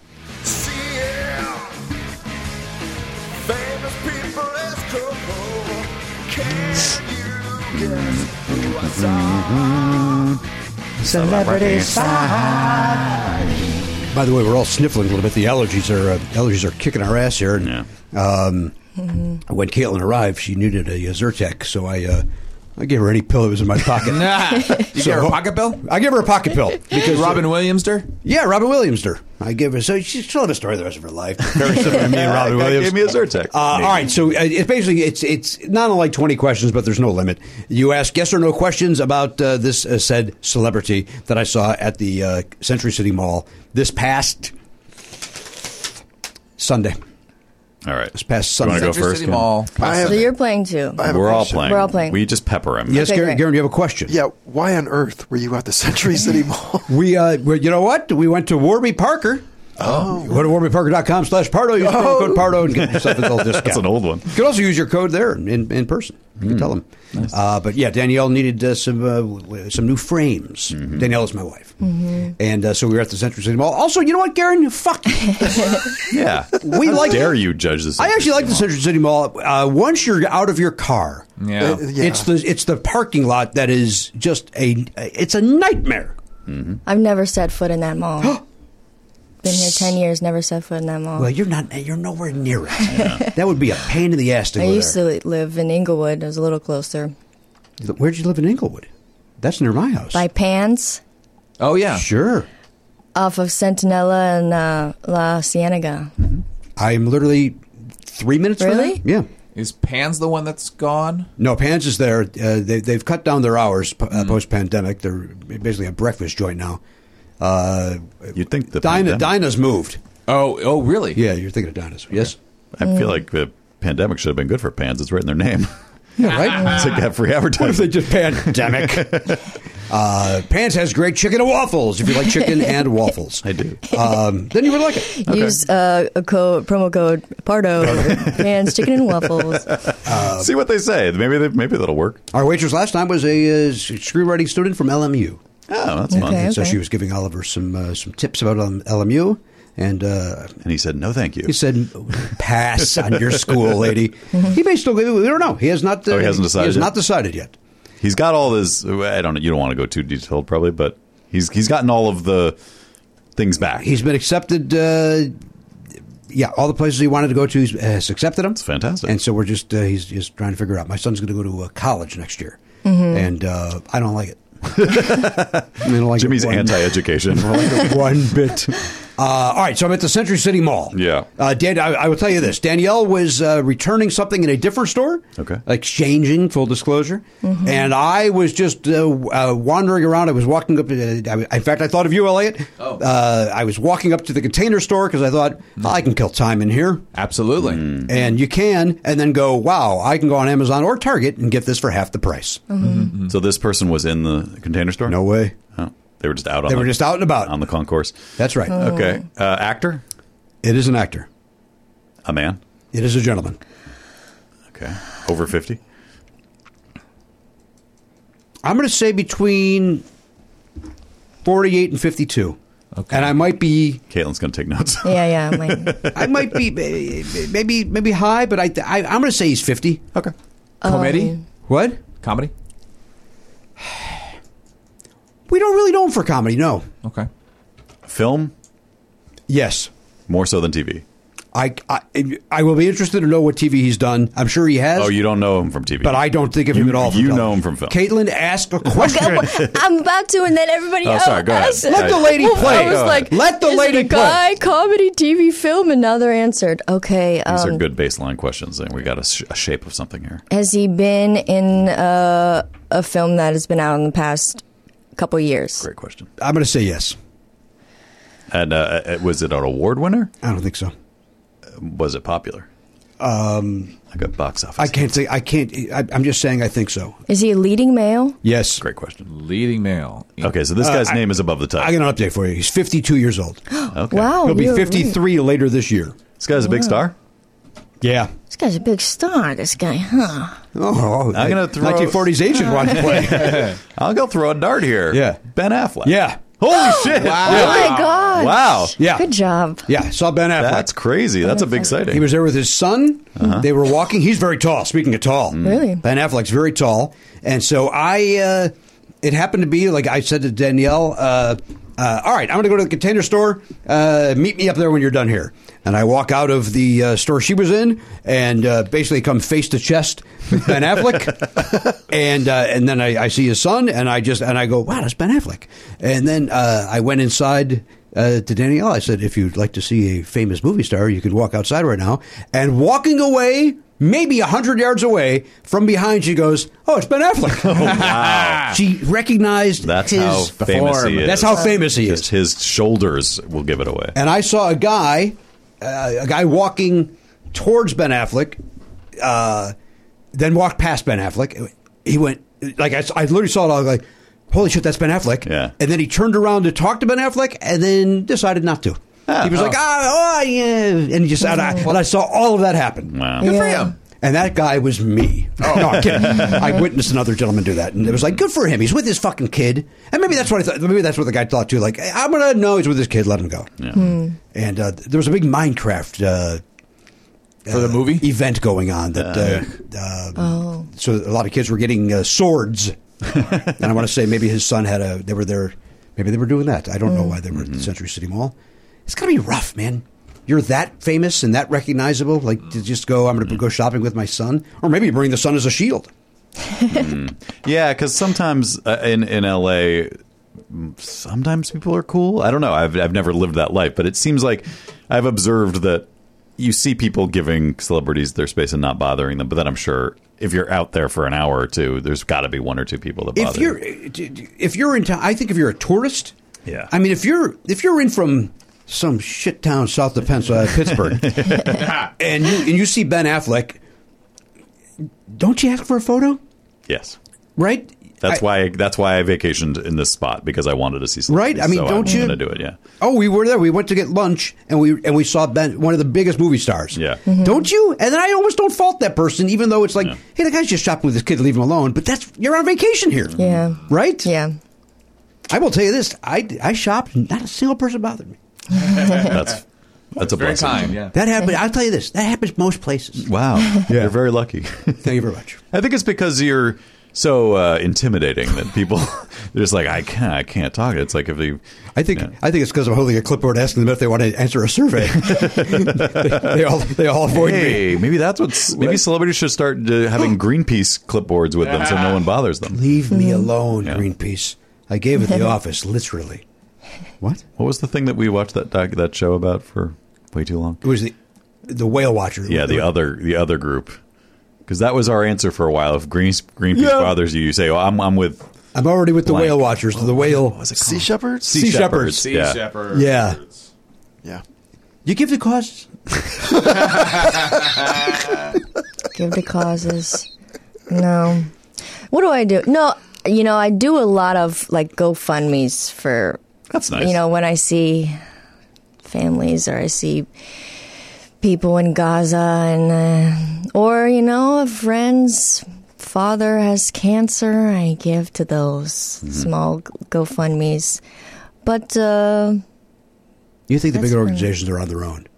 Famous people as trouble. Can you guess who I saw? Celebrity sign. By the way, we're all sniffling a little bit. The allergies are kicking our ass here. And, when Caitlin arrived, she needed a Zyrtec, so I gave her any pill that was in my pocket. You gave her a pocket pill? I gave her a pocket pill. Because Robin Williams her? Yeah, Robin Williams her. I gave her, so she'll have a story the rest of her life. Very similar to me and Robin Williams. Gave me a Zyrtec. All right, so it's basically, it's not unlike 20 questions, but there's no limit. You ask yes or no questions about this said celebrity that I saw at the Century City Mall this past Sunday. All right. This past Sunday. You want to go first? City Mall. So you're playing too. We're all playing. We're all playing. We just pepper him. Yes, Okay, Garen, great. you have a question? Yeah, why on earth were you at the Century City Mall? We, you know what? We went to Warby Parker. Oh. Go to warbyparker.com/Pardo. Use promo code Pardo and get yourself a little discount. That's an old one. You can also use your code there in person. You can tell them. Nice. But yeah, Danielle needed some new frames. Danielle is my wife. And so we were at the Century City Mall. Also, you know what, Garen? Fuck you. Yeah. How dare you judge this? I actually like the Century City Mall. Once you're out of your car, Yeah. it's the parking lot that is just it's a nightmare. I've never set foot in that mall. Been here 10 years, never set foot in that mall. Well, you're nowhere near it. That would be a pain in the ass to I go used there. to live in Inglewood. I was a little closer. Where'd you live in Inglewood? That's near my house. By Pans, Oh, yeah. Sure. off of Centinela and La Cienega. I'm literally 3 minutes from Really? there. Yeah. Is Pan's the one that's gone? No, Pans is there. They've cut down their hours post-pandemic. They're basically a breakfast joint now. You'd think the Dinah's moved. Oh, really? Yeah, you're thinking of Dinah's. Yes. I feel like the pandemic should have been good for Pans. It's right in their name. Yeah, right? It's like have free What if they advertising. just pandemic? Pans has great chicken and waffles. If you like chicken and waffles, I do. then you would like it. Use promo code Pardo. Pans, chicken and waffles. See what they say. Maybe that'll work. Our waitress last time was a screenwriting student from LMU. Oh, that's fun. Okay. And so she was giving Oliver some tips about LMU, and And he said, "No, thank you." he said, "Pass on your school, lady." He may still give it. We don't know. He has not. he hasn't decided He has yet? not decided yet. He's got all this. I don't know. You don't want to go too detailed, probably, but he's gotten all of the things back. He's been accepted. All the places he wanted to go to, he has accepted them. It's fantastic. And so we're just he's just trying to figure out. My son's going to go to college next year, and I don't like it. I don't like Jimmy's it one- anti-education. I don't like it one bit. All right, so I'm at the Century City Mall. Yeah. Dan, I will tell you this. Danielle was returning something in a different store. Okay. Exchanging, full disclosure. And I was just wandering around. I was walking up. In fact, I thought of you, Elliot. Oh. I was walking up to the Container Store because I thought, I can kill time in here. Absolutely. And you can, and then go, wow, I can go on Amazon or Target and get this for half the price. So this person was in the Container Store? No way. Oh, they were just out. They were just out and about. on the concourse. That's right. Okay. Actor? It is an actor. A man? It is a gentleman. Okay. Over 50? I'm going to say between 48 and 52. Okay. And I might be, Caitlin's going to take notes. Yeah. I might be maybe high, but I'm going to say he's 50. Okay. Comedy? What? Comedy? We don't really know him for comedy. No. Okay. Film? Yes. More so than TV. I will be interested to know what TV he's done. I'm sure he has. Oh, you don't know him from TV. But I don't think of him at all. From You television. know him from film. Caitlin, ask a question. I'm about to, and then everybody else. sorry, go ahead. Let the lady play. I was like, Let the is lady it a guy, comedy, TV, film? And now they're answered. Okay. These are good baseline questions, and we got a shape of something here. Has he been in a film that has been out in the past couple years? Great question. I'm going to say yes. And was it an award winner? I don't think so. Was it popular? Like a box office. I can't say. I can't. I'm just saying. I think so. Is he a leading male? Yes. Great question. Leading male. Okay, so this guy's name is above the I title. got an update for you. He's 52 years old. Okay. Wow. He'll be you're 53 later this year. This guy's a big star. Yeah. This guy's a big star, this guy, huh? Oh, I'm gonna throw- 1940s agent wants to play. I'll go throw a dart here. Yeah. Ben Affleck. Yeah. Holy shit. Wow. Oh my God. Wow. Yeah. Good job. Yeah. Saw Ben Affleck. That's crazy. That's a big sighting. He was there with his son. They were walking. He's very tall. Speaking of tall, Really? Ben Affleck's very tall, and so it happened to be like I said to Danielle. All right, I'm going to go to the Container Store. Meet me up there when you're done here. And I walk out of the store she was in, and basically come face to chest with Ben Affleck. and then I see his son, and I go, wow, that's Ben Affleck. And then I went inside. To Danielle, I said, if you'd like to see a famous movie star, you could walk outside right now. And walking away, maybe 100 yards away, from behind, she goes, oh, it's Ben Affleck. Wow. She recognized That's his how famous he is. That's how famous he Just is. his shoulders will give it away. And I saw a guy walking towards Ben Affleck, then walked past Ben Affleck. He went, like, I literally saw it all, like, holy shit, that's Ben Affleck. Yeah. And then he turned around to talk to Ben Affleck and then decided not to. He was like, yeah. And he just, and I saw all of that happen. Wow. Good for Yeah. him. And that guy was me. Oh. No, I'm kidding. I witnessed another gentleman do that. And it was like, good for him. He's with his fucking kid. And maybe that's what I thought. Maybe that's what the guy thought, too. Like, I'm going to know he's with his kid. Let him go. Yeah. And there was a big Minecraft for the movie event going on. So a lot of kids were getting swords. And I want to say maybe his son they were there. Maybe they were doing that. I don't know why they were at the Century City Mall. It's got to be rough, man. You're that famous and that recognizable, like to just go, I'm going to go shopping with my son. Or maybe you bring the son as a shield. Yeah, because sometimes in L.A., sometimes people are cool. I don't know. I've never lived that life, but it seems like I've observed that you see people giving celebrities their space and not bothering them. But then I'm sure if you're out there for an hour or two, there's got to be one or two people that bother you. If you're in town, I think if you're a tourist, yeah. I mean, if you're in from some shit town south of Pittsburgh, and you see Ben Affleck, don't you ask for a photo? Yes. Right? That's why I vacationed in this spot, because I wanted to see something. Right? I mean, so don't I'm you? going to do it, yeah. Oh, we were there. We went to get lunch, and we saw Ben, one of the biggest movie stars. Yeah. Mm-hmm. Don't you? And then I almost don't fault that person, even though it's like, hey, the guy's just shopping with his kid, leave him alone. But you're on vacation here. Yeah. Right? Yeah. I will tell you this. I shopped, and not a single person bothered me. That's a very blessing. kind. Yeah. That happened. I'll tell you this. That happens most places. Wow. You're very lucky. Thank you very much. I think it's because you're so intimidating that people they're just like, I can't talk. It's like if they. I think it's because I'm holding a clipboard asking them if they want to answer a survey. they all avoid me. Hey, maybe that's what's. Maybe celebrities should start having Greenpeace clipboards with them, so no one bothers them. Leave me alone, Greenpeace. I gave it the office, literally. What? What was the thing that we watched that show about for way too long? It was the whale watcher. Yeah, the other group. Because that was our answer for a while. If Greenpeace bothers you, you say, "Oh, I'm with." I'm already with the blank. whale watchers. The whale. What was it called? Sea shepherds? Sea shepherds. Sea Yeah. Shepherd. Yeah. Yeah. You give the causes. Give the causes. No. What do I do? No, I do a lot of like GoFundMes for. That's nice. When I see families or I see people in Gaza and or a friend's father has cancer, I give to those small GoFundMes. But You think the That's bigger right. organizations are on their own?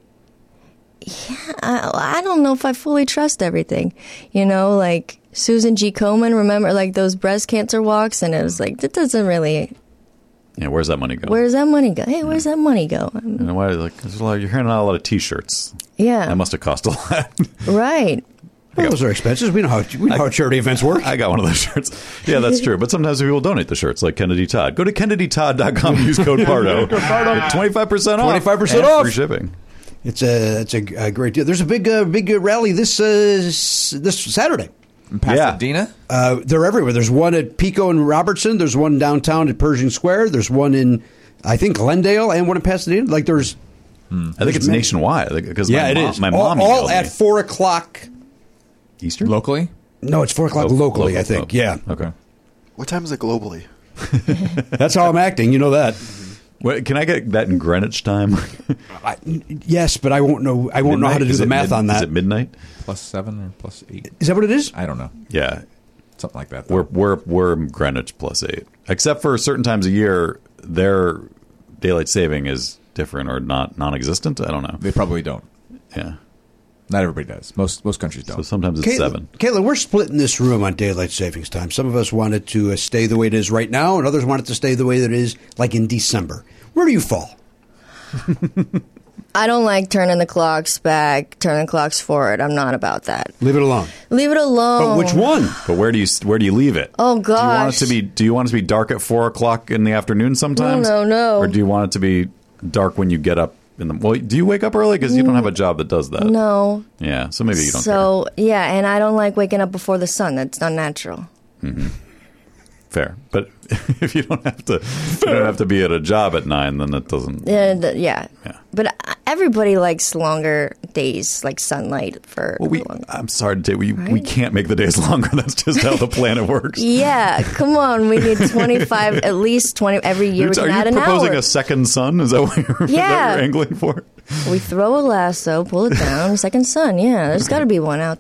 I don't know if I fully trust everything. Like Susan G. Komen, remember like those breast cancer walks, and it was like that doesn't really. Yeah, where's that money go? Where's that money go? Hey, where's that money go? Why? Like, you're handing out a lot of T-shirts. Yeah, That must have cost a lot. right. Well, those are expenses. We know how charity events work. I got one of those shirts. Yeah, that's true. But sometimes people donate the shirts, like Kennedy Todd. Go to KennedyTodd.com and use code Pardo. 25% off. 25% and off. Free shipping. It's a great deal. There's a big rally this Saturday. In Pasadena? They're everywhere. There's one at Pico and Robertson. There's one downtown at Pershing Square. There's one in, I think, Glendale, and one in Pasadena. Like there's. I think it's nationwide because Yeah, it is. my mom all emailed at me. 4:00. Eastern. Locally? No, it's 4:00 locally. I think. Yeah, Okay. What time is it globally? that's how I'm acting. You know that. Wait, can I get that in Greenwich time? Yes, but I won't know. I won't know how to do the math on that. Is it midnight? +7 or +8? Is that what it is? I don't know. Yeah, Something like that. though. we're Greenwich +8. Except for certain times a year, their daylight saving is different or non-existent. I don't know. They probably don't. Yeah, Not everybody does. Most countries don't. so sometimes it's 7. Caitlin, we're splitting this room on daylight savings time. Some of us want it to stay the way it is right now, and others want it to stay the way that it is, like in December. Where do you fall? I don't like turning the clocks back, turning the clocks forward. I'm not about that. Leave it alone. Leave it alone. But which one? But where do you leave it? Oh gosh. Do you want it to be dark at 4:00 in the afternoon sometimes? No. Or do you want it to be dark when you get up in the? Well, do you wake up early because you don't have a job that does that? No. Yeah, so maybe you don't. So yeah, and I don't like waking up before the sun. That's not natural. care. Fair, but if you don't have to be at a job at 9, then that doesn't. Yeah. Yeah. But everybody likes longer days, like sunlight for. Well, I'm sorry to tell you, we can't make the days longer. That's just how the planet works. Yeah, come on. We need 25, at least 20 every year. We can Are add you an proposing hour. a second sun? Is that what you're angling for? We throw a lasso, pull it down, second sun. Yeah, there's got to be one out there.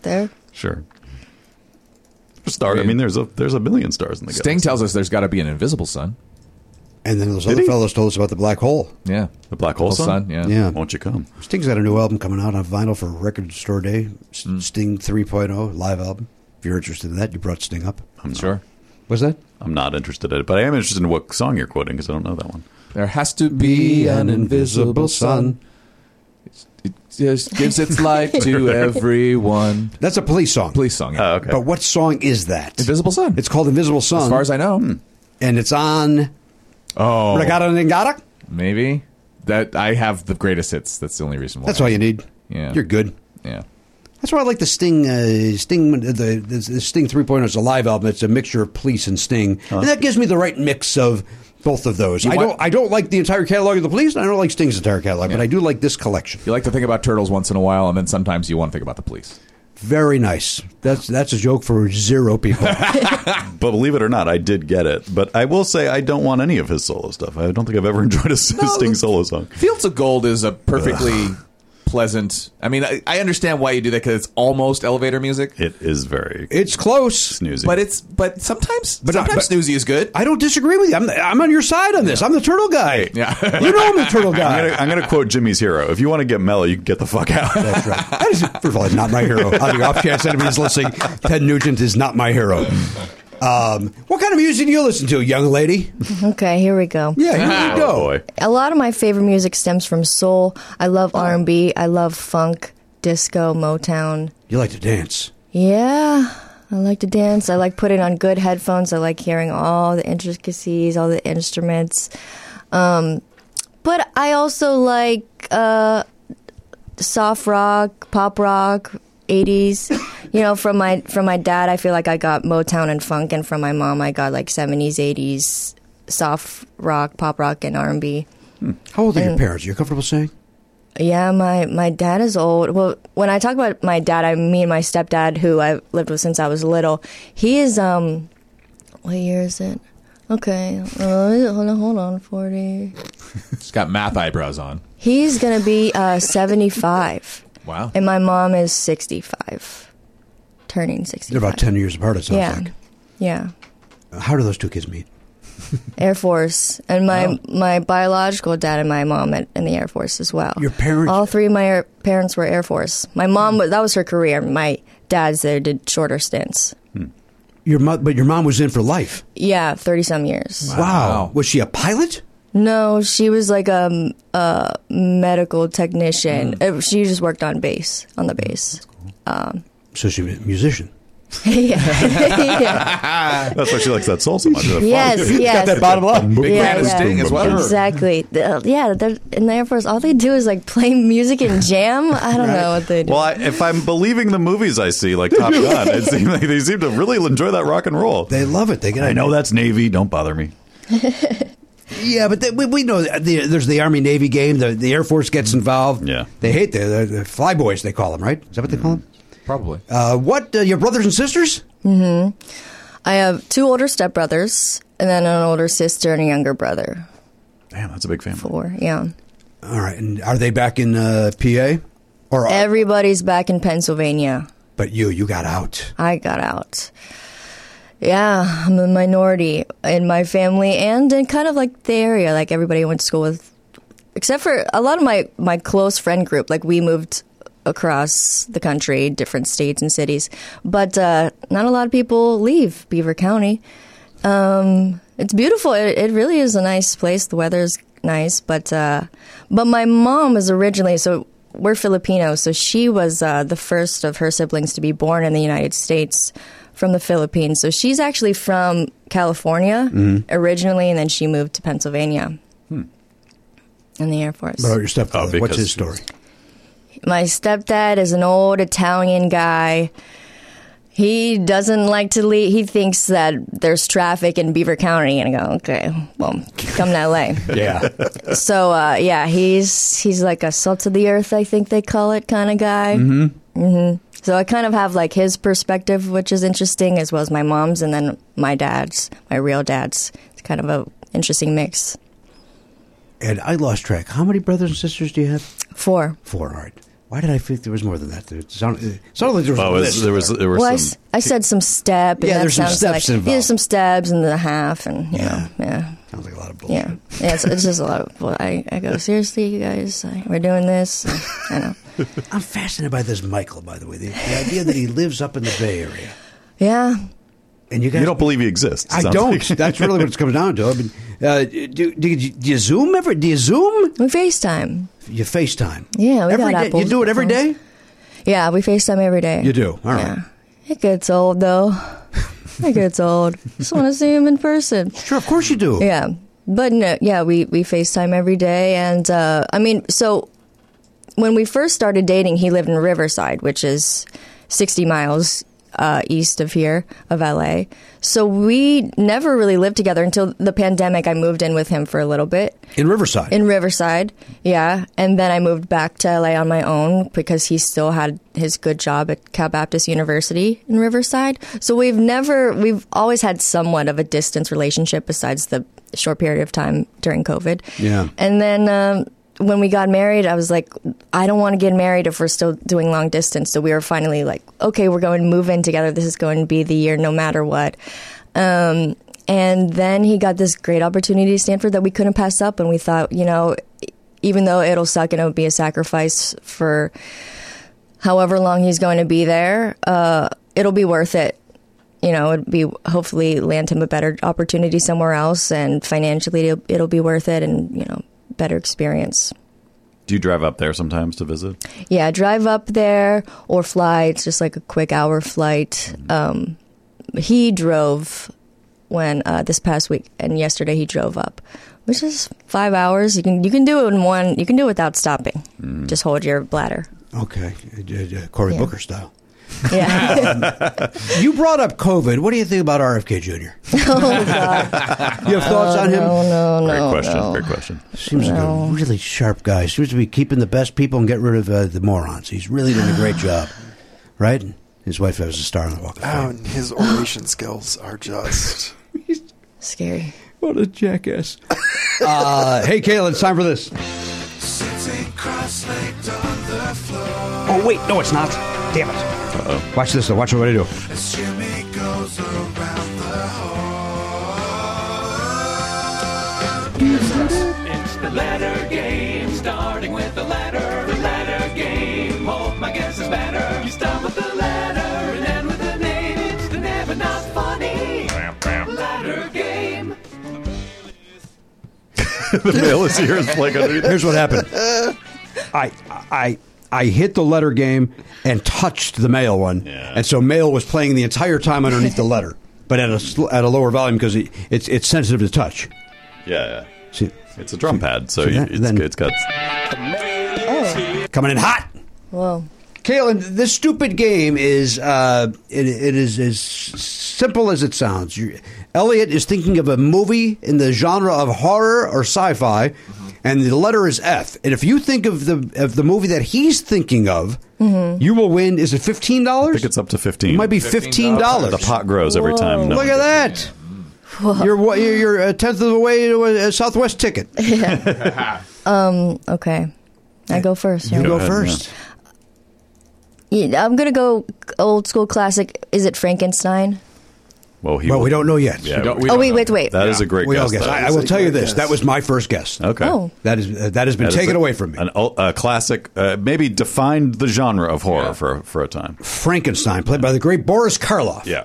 Sure. Star. I mean, there's a million stars in the Sting galaxy. tells us there's got to be an invisible sun. And then those Did other he? fellows told us about the black hole. Yeah. The Black Hole Sun? Yeah. Yeah. Won't you come? Sting's got a new album coming out on vinyl for Record Store Day. Sting 3.0 live album. If you're interested in that, you brought Sting up. Sure. Was that? I'm not interested in it, but I am interested in what song you're quoting because I don't know that one. There has to be an invisible sun. It just gives its light to everyone. That's a Police song. Police song. Yeah. Oh, okay. But what song is that? Invisible Sun. It's called Invisible Sun. As far as I know. And it's on Oh. Regata Ningata? Maybe. That I have the greatest hits. That's the only reason why. That's all you need. Yeah. You're good. Yeah. That's why I like the Sting. The Sting 3.0 is a live album. It's a mixture of Police and Sting, and that gives me the right mix of both of those. I don't like the entire catalog of the Police, and I don't like Sting's entire catalog, but I do like this collection. You like to think about Turtles once in a while, and then sometimes you want to think about the Police. Very nice. That's a joke for 0 people. But believe it or not, I did get it. But I will say I don't want any of his solo stuff. I don't think I've ever enjoyed a Sting solo song. Fields of Gold is a perfectly pleasant. I mean, I understand why you do that because it's almost elevator music. It is very It's close. snoozy. But sometimes snoozy is good. I don't disagree with you. I'm on your side on this. I'm the turtle guy. Yeah. You know I'm the turtle guy. I'm going to quote Jimmy's Hero. If you want to get mellow, you can get the fuck out. That's right. That is, first of all, he's not my hero. On the off chance anybody's listening, Ted Nugent is not my hero. What kind of music do you listen to, young lady? Okay, here we go. Yeah, here we go. Oh, boy. A lot of my favorite music stems from soul. I love R&B. I love funk, disco, Motown. You like to dance. Yeah, I like to dance. I like putting on good headphones. I like hearing all the intricacies, all the instruments. But I also like soft rock, pop rock, 80s. You know, from my dad, I feel like I got Motown and funk, and from my mom, I got like 70s, 80s, soft rock, pop rock, and R&B. How old are your parents? Are you comfortable saying? Yeah, my dad is old. Well, when I talk about my dad, I mean my stepdad, who I've lived with since I was little. He is, what year is it? Okay, hold on, 40. It's got math eyebrows on. He's going to be 75. Wow. And my mom is 65, turning 65. They're about 10 years apart, it sounds like. Yeah. How do those two kids meet? Air Force. And my biological dad and my mom in the Air Force as well. Your parents? All three of my parents were Air Force. My mom, that was her career. My dad's there did shorter stints. But your mom was in for life. Yeah, 30-some years. Wow. Was she a pilot? No, she was like a medical technician. She just worked on the base. So she was a musician. Yeah. That's why she likes that soul so much. Yes. Got that bottom line. Big fan of Sting as well. Exactly. Yeah, they're in the Air Force. All they do is like play music and jam. I don't know what they do. Well, if I'm believing the movies I see, like Top Gun, it seems like they seem to really enjoy that rock and roll. They love it. I know that's Navy. Don't bother me. Yeah, but we know there's the Army-Navy game. The Air Force gets involved. Yeah. They hate the flyboys, they call them, right? Is that what they call them? Probably. Your brothers and sisters? I have 2 older stepbrothers, and then an older sister and a younger brother. Damn, that's a big family. 4, yeah. All right. And are they back in PA? Or Everybody's back in Pennsylvania. But you got out. I got out. Yeah, I'm a minority in my family and in kind of like the area. Like everybody I went to school with, except for a lot of my close friend group. Like we moved across the country, different states and cities. But not a lot of people leave Beaver County. It's beautiful. It really is a nice place. The weather's nice. But my mom is originally, so we're Filipino, so she was the first of her siblings to be born in the United States from the Philippines. So she's actually from California originally, and then she moved to Pennsylvania in the Air Force. What about your stepfather? What's because- his story? My stepdad is an old Italian guy. He doesn't like to leave. He thinks that there's traffic in Beaver County, and I go, okay, well, come to LA. Yeah. So yeah, he's like a salt of the earth, I think they call it, kind of guy. So I kind of have like his perspective, which is interesting, as well as my mom's, and then my dad's, my real dad's. It's kind of a interesting mix. And I lost track. How many brothers and sisters do you have? 4. 4, all right. Why did I think there was more than that? It sounded like there was a list. There were Well, some. I said some step. And Yeah, that there's some sounds steps like, involved. Yeah, there's some steps and then a half, and Yeah. yeah. Sounds like a lot of bullshit. Yeah, it's just a lot of. Well, I go, seriously, you guys, we're doing this. I know. I'm fascinated by this Michael, by the way. The idea that he lives up in the Bay Area. Yeah. And you guys, You don't believe he exists. I sounds don't. like. That's really what it comes down to. I mean, do you Zoom ever? Do you Zoom? We FaceTime. You FaceTime? Yeah, we every got day. Apple You do it every phones. day? Yeah, we FaceTime every day. You do? All right. Yeah. It gets old, though. It gets old. Just want to see him in person. Sure, of course you do. Yeah. But no, yeah, we FaceTime every day. And, I mean, so when we first started dating, he lived in Riverside, which is 60 miles east of here, of LA. So we never really lived together until the pandemic. I moved in with him for a little bit. In Riverside? In Riverside, yeah. And then I moved back to LA on my own because he still had his good job at Cal Baptist University in Riverside. So we've always had somewhat of a distance relationship besides the short period of time during COVID. Yeah. And then when we got married, I was like, I don't want to get married if we're still doing long distance. So we were finally like, okay, we're going to move in together. This is going to be the year no matter what. And then he got this great opportunity to Stanford that we couldn't pass up. And we thought, even though it'll suck and it'll be a sacrifice for however long he's going to be there, it'll be worth it. It'd be hopefully land him a better opportunity somewhere else. And financially, it'll be worth it. And, better experience. Do you drive up there sometimes to visit? Yeah, drive up there or fly. It's just like a quick hour flight. He drove when this past week, and yesterday he drove up, which is 5 hours. You can do it in one. You can do it without stopping. Just hold your bladder. Okay. Cory Booker style. Yeah. You brought up COVID. What do you think about RFK Jr.? Oh, God. You have thoughts on him? Great question. Seems like a really sharp guy. Seems to be keeping the best people and get rid of the morons. He's really doing a great job. Right? His wife was a star on the Walk of Fame. Oh, and his oration skills are just... Scary. What a jackass. Hey, Kayla, it's time for this. Sitting cross-legged on the floor. Oh, wait. No, it's not. Damn it. Uh-oh. Watch this, though. Watch what I do. As Jimmy goes around the horn. It's the letter game, starting with the letter. The letter game. Hope my guess is better. You start with the letter and end with the name. It's the never not funny letter game. The mail is here. It's like underneath. Here's what happened. I hit the letter game and touched the mail one, and so mail was playing the entire time underneath the letter, but at a lower volume because it's sensitive to touch. Yeah. See, It's a drum pad, so that- then- it's got. coming in hot. Whoa. Kaylin, this stupid game is it is as simple as it sounds. Elliot is thinking of a movie in the genre of horror or sci-fi, and the letter is F. And if you think of the movie that he's thinking of, you will win. Is it $15? I think it's up to 15. It might be $15. The pot grows every time. Look at that. You're a tenth of the way to a Southwest ticket. Okay. I go first. You Yeah. go ahead, first. Yeah, I'm gonna go old school classic. Is it Frankenstein? Well, We don't know yet. Yeah, Wait. That is a great We all guess. guess. though. I will tell you this. guess. That was my first guess. Okay. Oh. That has been That is taken away from me. A classic, maybe defined the genre of horror for a time. Frankenstein, played by the great Boris Karloff. Yeah.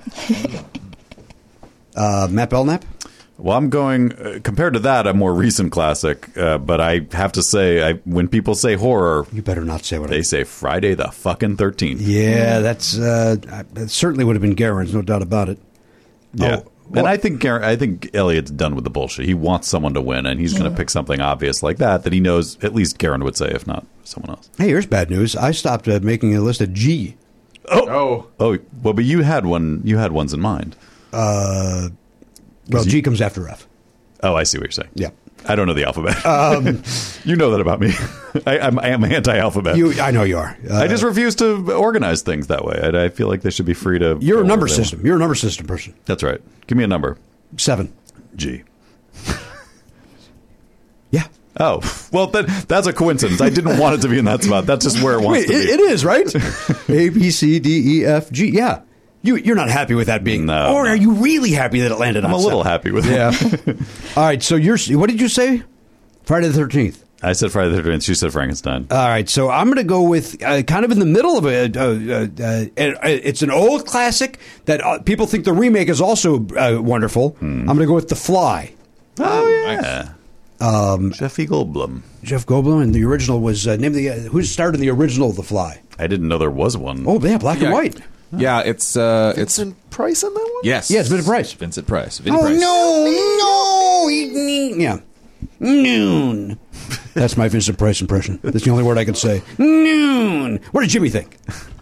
Matt Belknap. Well, I'm going compared to that, a more recent classic. But I have to say, when people say horror, You better not say what they say Friday the fucking 13th. Yeah, that's that certainly would have been Garen's, no doubt about it. Yeah. Oh, And well- I think Elliot's done with the bullshit. He wants someone to win, and he's going to pick something obvious like that he knows at least Garen would say, if not someone else. Hey, here's bad news. I stopped making a list of G. Oh, well, but you had one. You had ones in mind. Well, G comes after F. Oh, I see what you're saying. Yeah. I don't know the alphabet. You know that about me. I am anti-alphabet. I know you are. I just refuse to organize things that way. I feel like they should be free to. You're a go number where they system. You're a number system person. want. That's right. Give me a number. 7. G. Yeah. Oh, well, that's a coincidence. I didn't want it to be in that spot. That's just where it wants Wait, to be. it is, right? A, B, C, D, E, F, G. Yeah. You're not happy with that being... No. Or are you really happy that it landed on I'm a little 7? happy with Yeah. it. All right, so what did you say? Friday the 13th. I said Friday the 13th. She said Frankenstein. All right, so I'm going to go with kind of in the middle of it. It's an old classic that people think the remake is also wonderful. I'm going to go with The Fly. Oh, yeah. Jeffy Goldblum. Jeff Goldblum, and the original was who starred in the original The Fly? I didn't know there was one. Oh, yeah, black and white. Yeah, it's Vincent Price on that one? yes, Yeah, it's Vincent Price. Vincent Price. Oh, no, yeah, noon. That's my Vincent Price impression. That's the only word I can say. Noon. What did Jimmy think?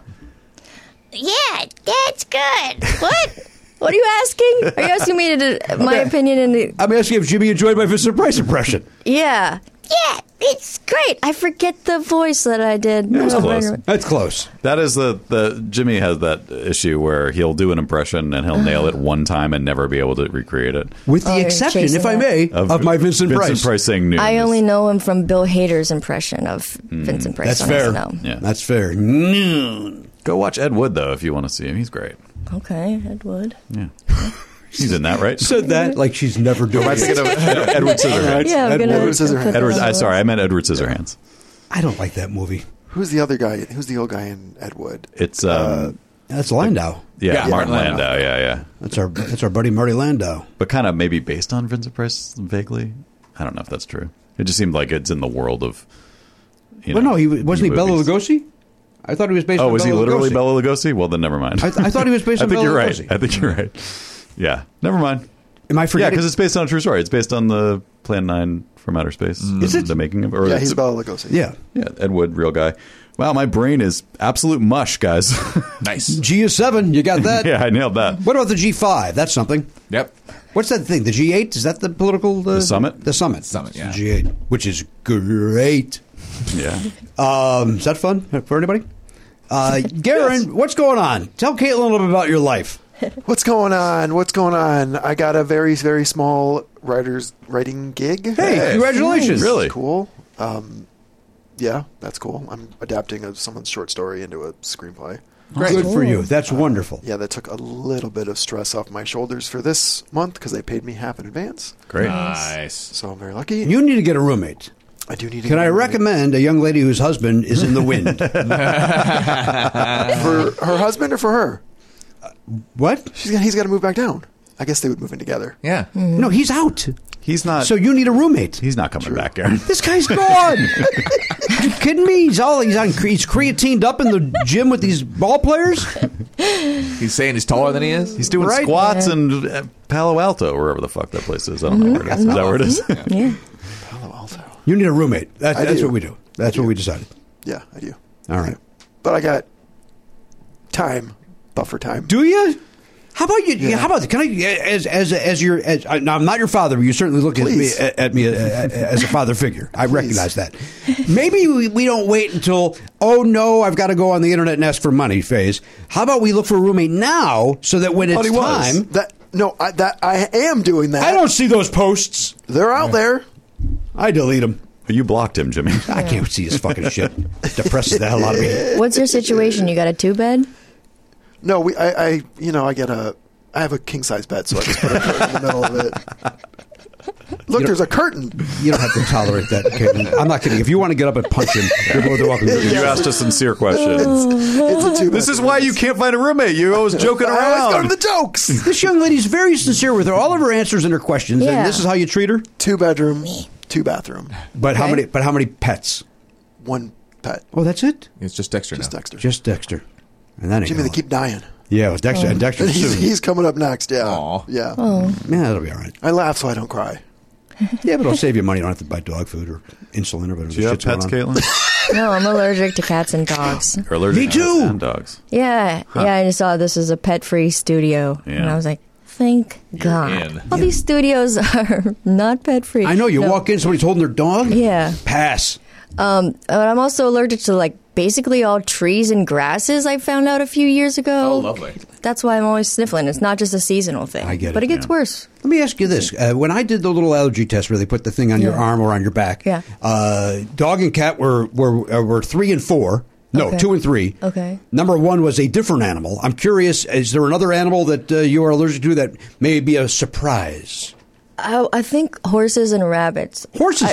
Yeah, that's good. What? What are you asking? Are you asking me my opinion in the... I'm asking if Jimmy enjoyed my Vincent Price impression. Yeah. Yeah, it's great. I forget the voice that I did. That's close. That's close. That is the Jimmy has that issue where he'll do an impression and he'll nail it one time and never be able to recreate it. With the Oh, you're exception, chasing if I may, of my Vincent Price. Vincent Price saying noon. I only know him from Bill Hader's impression of Vincent Price That's on fair. SNL. Yeah. That's fair. Noon. Go watch Ed Wood, though, if you want to see him. He's great. Okay, Ed Wood. Yeah. He's in that, right? Said that like she's never doing Am I it. thinking of Edward Scissorhands? Yeah, I'm gonna Edward Scissorhands. put Edward, that on. sorry, I meant Edward Scissorhands. I don't like that movie. Who's the other guy? Who's the old guy in Ed Wood? It's That's Landau. yeah, Yeah, Martin Landau. Landau. Yeah. That's our buddy Marty Landau. But kind of maybe based on Vincent Price vaguely. I don't know if that's true. It just seemed like it's in the world of. Well, no, wasn't he Bela movies. Lugosi? I thought he was based on Oh, was he Bela literally Lugosi. Bela Lugosi? Well, then never mind. I thought he was based I on think Bela you're right. Lugosi. I think you're right. Yeah, never mind. Am I Yeah, forgetting? because it's based on a true story. It's based on the Plan 9 from Outer Space. Is it? The making of? Or Yeah, it's- he's Bela Lugosi. Yeah. Yeah, Ed Wood, real guy. Wow, my brain is absolute mush, guys. Nice. G is 7. You got that? Yeah, I nailed that. What about the G5? That's something. Yep. What's that thing? The G8? Is that the political... The summit? The summit. Summit, yeah. The G8, which is great. Yeah. Is that fun for anybody? Garen, what's going on? Tell Caitlin a little bit about your life. What's going on? What's going on? I got a very, very small writing gig. Hey, congratulations. Really? Cool. Yeah, that's cool. I'm adapting someone's short story into a screenplay. Good for you. That's wonderful. Yeah, that took a little bit of stress off my shoulders for this month because they paid me half in advance. Great. Nice. So I'm very lucky. You need to get a roommate. I do need to Can get I a roommate. recommend a young lady whose husband is in the wind? For her husband or for her? What? He's got to move back down. I guess they would move in together. Yeah. No, he's out. He's not. So you need a roommate. he's not coming back, Aaron. This guy's gone. Are you kidding me? He's creatined up in the gym with these ball players. He's saying he's taller than he is. He's doing Right. squats in Palo Alto, wherever the fuck that place is. I don't know where it is. Is that where it is? Yeah. Palo Alto. You need a roommate. That's do. what we do. That's what we decided. Yeah, I do. All right. But I got buffer time. Do you? How about you? Yeah. How about can I as your now I'm not your father, but you certainly look Please. at me as a father figure. I recognize that. Maybe we don't wait until no, I've got to go on the internet and ask for money phase. How about we look for a roommate now so that when it's But he was. time, I am doing that. I don't see those posts. They're out there. I delete them. You blocked him, Jimmy. I can't see his fucking shit. Depresses the hell out of me. What's your situation? You got a 2-bed? No, I have a king size bed, so I just put a curtain in the middle of it. Look, there's a curtain. You don't have to tolerate that, Caitlin. I'm not kidding. If you want to get up and punch him, you're more than welcome to do You that. asked a sincere question. It's a 2-bed. This is why you can't find a roommate. You're always joking I always go around. to the jokes. This young lady's very sincere with all of her answers and her questions, Yeah. and this is how you treat her. 2-bedroom, 2-bathroom, But how Okay. many pets? 1 pet. Oh, that's it. It's just Dexter Just now. Dexter. Just Dexter, and that ain't Jimmy, they going. keep dying. Yeah, with Dexter and Dexter He's, soon. he's coming up next. Yeah. Aw. Yeah. Oh. Yeah, that'll be all right. I laugh so I don't cry. Yeah, but it'll save you money. You don't have to buy dog food or insulin or whatever. Do you have shit's going pets, on. Caitlin? No, I'm allergic to cats and dogs. Or allergic Me to too. cats and dogs. Yeah. Yeah, I just saw this as a pet-free studio. Yeah. And I was like, thank God. in. All these studios are not pet-free. I know. You No. walk in, somebody's holding their dog. Yeah. Pass. But I'm also allergic to, like, basically all trees and grasses. I found out a few years ago. Oh, lovely. That's why I'm always sniffling. It's not just a seasonal thing. I get it, but it gets worse. Let me ask you this. When I did the little allergy test where they put the thing on your arm or on your back, dog and cat were 3 and 4. No, Okay. 2 and 3. Okay. Number 1 was a different animal. I'm curious, is there another animal that you are allergic to that may be a surprise? I think horses and rabbits. Horses?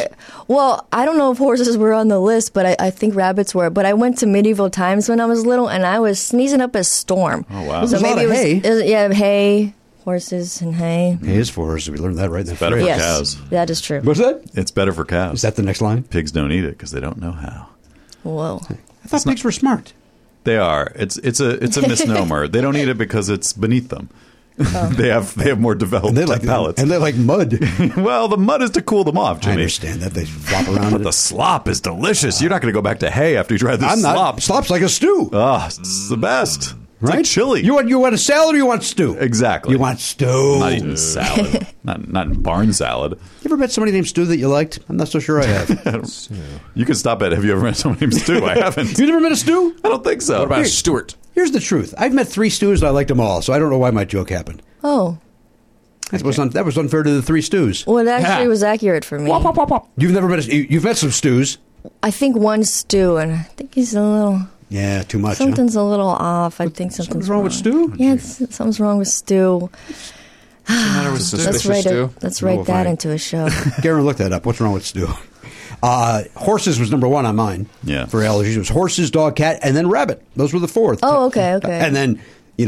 I don't know if horses were on the list, but I think rabbits were. But I went to medieval times when I was little, and I was sneezing up a storm. Oh, wow. There's a lot of hay. Hay, horses and hay. Hay is for horses. We learned that right in the Better for phrase. Yes, cows. that is true. What's that? It's better for cows. Is that the next line? Pigs don't eat it because they don't know how. Whoa. I thought pigs were smart. They are. It's a misnomer. They don't eat it because it's beneath them. They have more developed palates. And they like mud. Well, the mud is to cool them off, I Jimmy. understand that. They flop around But it. the slop is delicious. You're not going to go back to hay after you try this I'm not. slop. Slop's like a stew. Oh, it's the best. It's right? like chili. You want a salad or you want stew? Exactly. You want stew. I'm not eating salad. not barn salad. You ever met somebody named Stu that you liked? I'm not so sure I have. You can stop at, have you ever met someone named Stu? I haven't. You never met a Stu? I don't think so. What about Stuart? Here's the truth. I've met 3 Stews and I liked them all, so I don't know why my joke happened. Oh. That was unfair to the 3 Stews. Well, it actually was accurate for me. You've never met you've met some Stews. I think one stew, and I think he's a little... Yeah, too much. Something's a little off. I think something's wrong with Stu? Yeah, something's wrong with Stu. Suspicious stew? Let's write that fine. into a show. Garen, look that up. What's wrong with Stu? Horses was number 1 on mine. Yeah. For allergies, it was horses, dog, cat, and then rabbit. Those were the 4th. Oh, okay. And then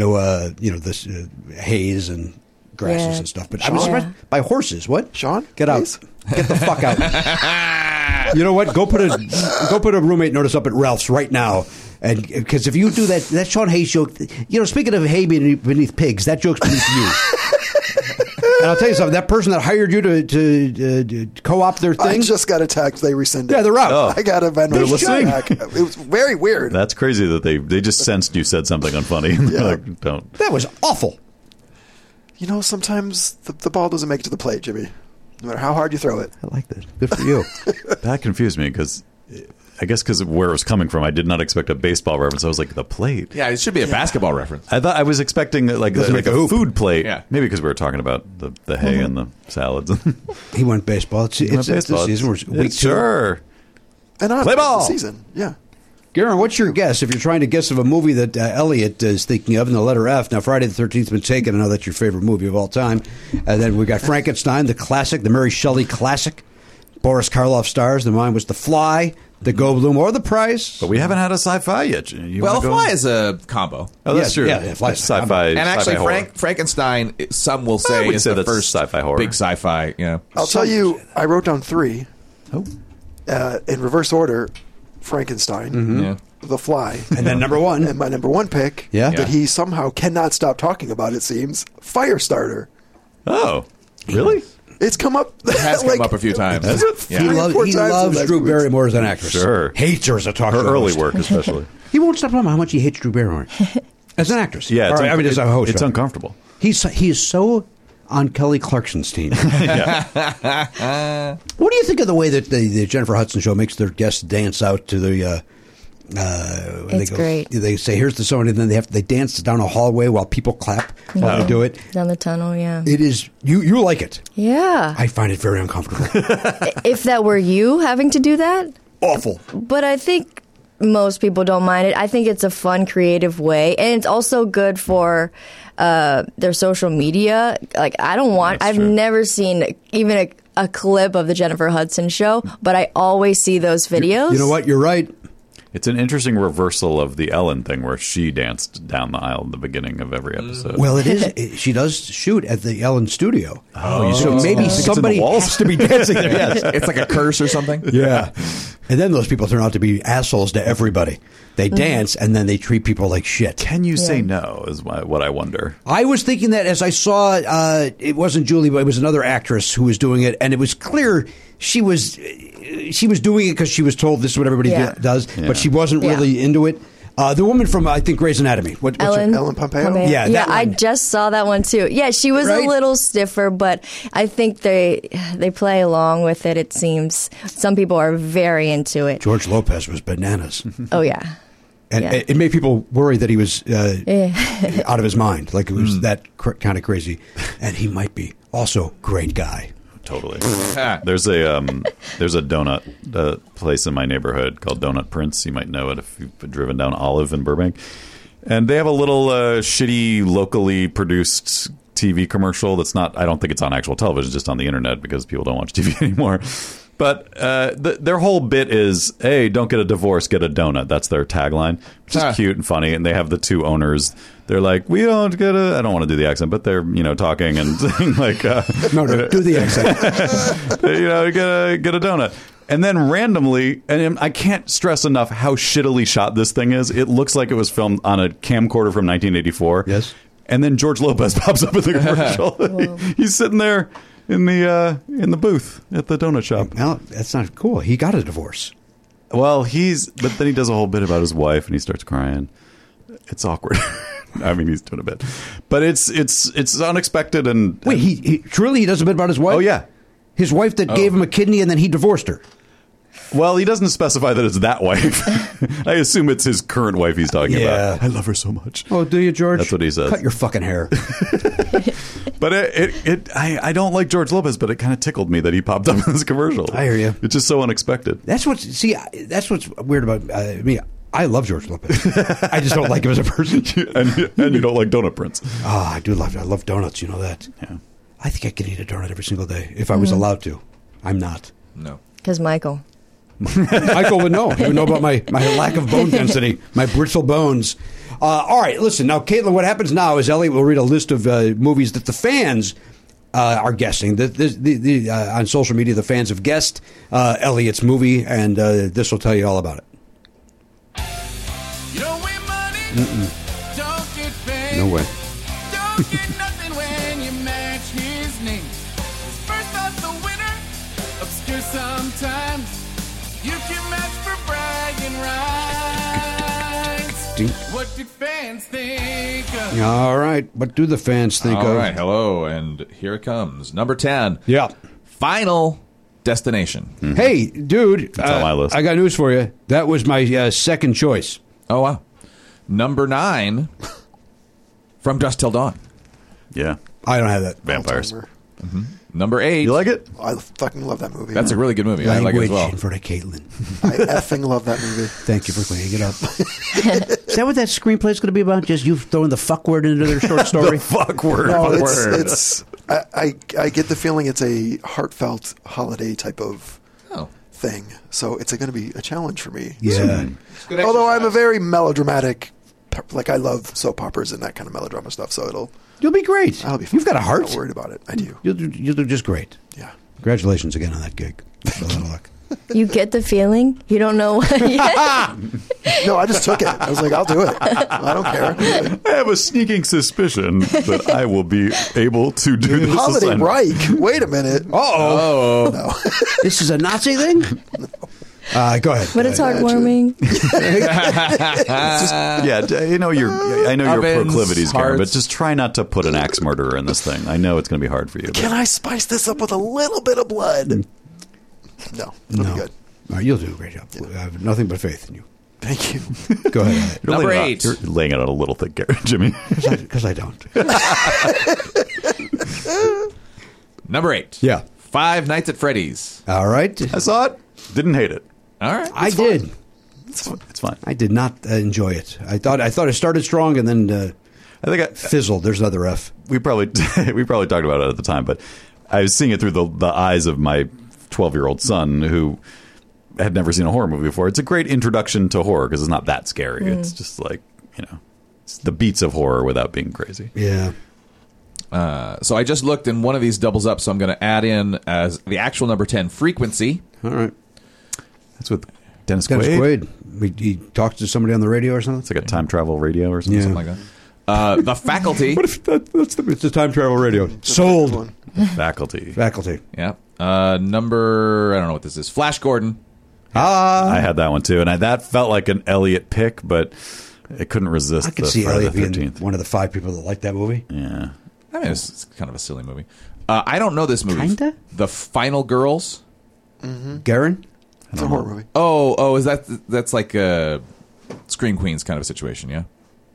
this haze and grasses Yeah. and stuff. But I was surprised by horses. What? Sean? Get out! Please? Get the fuck out! You know what? Go put a roommate notice up at Ralph's right now. And because if you do that Sean Hayes joke, speaking of hay beneath pigs, that joke's beneath you. And I'll tell you something. That person that hired you to co-opt their I thing, just got a text. They rescinded. Yeah, they're out. Oh. I got a Venmo They're listening? back. It was very weird. That's crazy that they just sensed you said something unfunny. And they're like, don't. that was awful. Sometimes the ball doesn't make it to the plate, Jimmy. No matter how hard you throw it. I like that. Good for you. That confused me because of where it was coming from. I did not expect a baseball reference. I was like, the plate. Yeah, it should be a basketball reference. I thought I was expecting like make a a hoop. food plate. Yeah. Maybe because we were talking about the hay and the salads. He went baseball. It's the season. We're week 2. Sure. And on Play ball. the season. Yeah. Garen, what's your guess if you're trying to guess of a movie that Elliot is thinking of in the letter F? Now, Friday the 13th has been taken. I know that's your favorite movie of all time. And then we got Frankenstein, the classic, the Mary Shelley classic. Boris Karloff stars. The mine was The Fly, The Goldblum, or The Price. But we haven't had a sci-fi yet. You Well, wanna go? Fly is a combo. Oh, that's Yeah, true. yeah, Fly's That's sci-fi. And actually, sci-fi horror. Frankenstein, some will say, would is say the that's first sci-fi horror. big sci-fi. Yeah. I'll tell you, I wrote down 3 Oh. in reverse order. Frankenstein, Yeah. The Fly, And then number 1. and my number 1 pick Yeah? that he somehow cannot stop talking about, it seems, Firestarter. Oh, really? It's come up. It has come up a few times. Has it? Yeah. He, Three or four he times in the loves last Drew weeks. Barrymore as an actress. Sure. Hates her as a talk Her show early host. work, especially. He won't stop talking about how much he hates Drew Barrymore as an actress. Yeah, Or, I mean, as a host. It's uncomfortable. He is so on Kelly Clarkson's team. What do you think of the way that the Jennifer Hudson show makes their guests dance out to the? It's great. They say, "Here's the song," and then they dance down a hallway while people clap while they do it. Down the tunnel, yeah. It is you like it. Yeah. I find it very uncomfortable, If that were you having to do that, awful. but I think most people don't mind it. I think it's a fun, creative way, and it's also good for their social media. Like, I've true. never seen even a clip of the Jennifer Hudson show, but I always see those videos. You know what? You're right. It's an interesting reversal of the Ellen thing where she danced down the aisle at the beginning of every episode. Well, it is. She does shoot at the Ellen studio. Oh, so maybe it's in the somebody walls? has to be dancing there. Yes. It's like a curse or something. Yeah. And then those people turn out to be assholes to everybody. They dance and then they treat people like shit. Can you say Yeah. no is what I wonder. I was thinking that as I saw, it wasn't Julie, but it was another actress who was doing it, and it was clear she was doing it because she was told this is what everybody Yeah. does, Yeah. but she wasn't Yeah. really into it. The woman from, I think, Grey's Anatomy. What's her- Ellen Pompeo? Yeah, that I one. just saw that one too. Yeah, she was Right? a little stiffer, but I think they play along with it. It seems some people are very into it. George Lopez was bananas. Oh yeah, And Yeah. it made people worry that he was out of his mind, like it was that kind of crazy. And he might be. Also, great guy. Totally. There's a donut place in my neighborhood called Donut Prince. You might know it if you've driven down Olive in Burbank. And they have a little shitty, locally produced TV commercial that's not, I don't think it's on actual television, just on the internet because people don't watch TV anymore. But their whole bit is, hey, don't get a divorce, get a donut. That's their tagline, which is cute and funny. And they have the two owners. They're like, we don't get I don't want to do the accent, but they're, talking and saying like... No, do the accent. Get a donut. And then randomly, and I can't stress enough how shittily shot this thing is. It looks like it was filmed on a camcorder from 1984. Yes. And then George Lopez pops up in the commercial. He's sitting there in the booth at the donut shop. Well, that's not cool. He got a divorce. Well, but then he does a whole bit about his wife, and he starts crying. It's awkward. I mean, he's doing a bit, but it's unexpected. And Wait, he truly does a bit about his wife? Oh yeah, his wife that gave him a kidney and then he divorced her. well, he doesn't specify that it's that wife. I assume it's his current wife he's talking about. I love her so much. Oh, do you, George? That's what he says. Cut your fucking hair. But I don't like George Lopez, but it kind of tickled me that he popped up in this commercial. I hear you. It's just so unexpected. That's what's weird about me. I love George Lopez. I just don't like him as a person. and you don't like Donut Prince. Oh, I love donuts. You know that. Yeah. I think I could eat a donut every single day if I was allowed to. I'm not. No. because Michael. Michael would know. He would know about my lack of bone density, my brittle bones. All right, listen. Now, Caitlin, what happens now is Elliot will read a list of movies that the fans are guessing. On social media, the fans have guessed Elliot's movie, and this will tell you all about it. You don't win money, don't get paid. No way. Don't get nothing when you match his name. His first off the winner, obscure sometimes. You can match for bragging rights. Ding. What do fans think of? All right. What do the fans think All of? right, hello, and here it comes. Number 10. Yeah. Final Destination. Hey, dude. That's on my list. I got news for you. That was my second choice. Oh, wow. Number 9, From Dusk Till Dawn. Yeah. I don't have that. Vampires. All-timer. Number 8. You like it? I fucking love that movie. That's a really good movie. I like it Language as well. in front of Caitlin. I effing love that movie. Thank you for cleaning it up. Is that what that screenplay's going to be about? Just you throwing the fuck word into their short story? Fuck word. No, Fuck word. it's I get the feeling it's a heartfelt holiday type of Oh. thing. So it's going to be a challenge for me. Yeah. Although I'm a very melodramatic, like I love soap operas and that kind of melodrama stuff. So You'll be great. I'll be fine. You've got a I'm heart. not worried about it. I do. You'll do just great. Yeah. Congratulations again on that gig. A lot of luck. You get the feeling? You don't know what yet? No, I just took it. I was like, I'll do it. I don't care. I have a sneaking suspicion that I will be able to do this Holiday assignment. Reich. Wait a minute. Uh-oh. No. This is a Nazi thing? Go ahead. But it's heartwarming. I know your Ovens, proclivities, Karen, but hearts. just try not to put an axe murderer in this thing. I know it's going to be hard for you. But Can I spice this up with a little bit of blood? No. It'll be good. All right, you'll do a great job. I have nothing but faith in you. Thank you. Go ahead. you're Number laying it 8. You're laying it on a little thick, Jimmy. Because I don't. Number 8. Yeah. Five Nights at Freddy's. All right. I saw it. Didn't hate it. All right. I did. It's fine. I did not enjoy it. I thought it started strong and then I think fizzled. There's another F. we probably talked about it at the time, but I was seeing it through the eyes of my 12-year-old son who had never seen a horror movie before. It's a great introduction to horror because it's not that scary. It's just like, it's the beats of horror without being crazy. Yeah. So I just looked, and one of these doubles up, so I'm going to add in as the actual number 10, Frequency. All right. That's with Dennis Dennis Quaid. Quaid. He talks to somebody on the radio or something? It's like a time travel radio or something. Yeah. Something like that. The Faculty. What if it's the time travel radio? Sold. Faculty. Faculty. Yeah. Number, I don't know what this is. Flash Gordon. I had that one too, and that felt like an Elliot pick, but it couldn't resist. I could the see Friday Elliot the being 13th. one of the 5 people that like that movie. Yeah. I mean, it's kind of a silly movie. I don't know this movie. Kinda? The Final Girls. Garen? It's a horror movie. Oh, that's like a Scream Queens kind of a situation, yeah?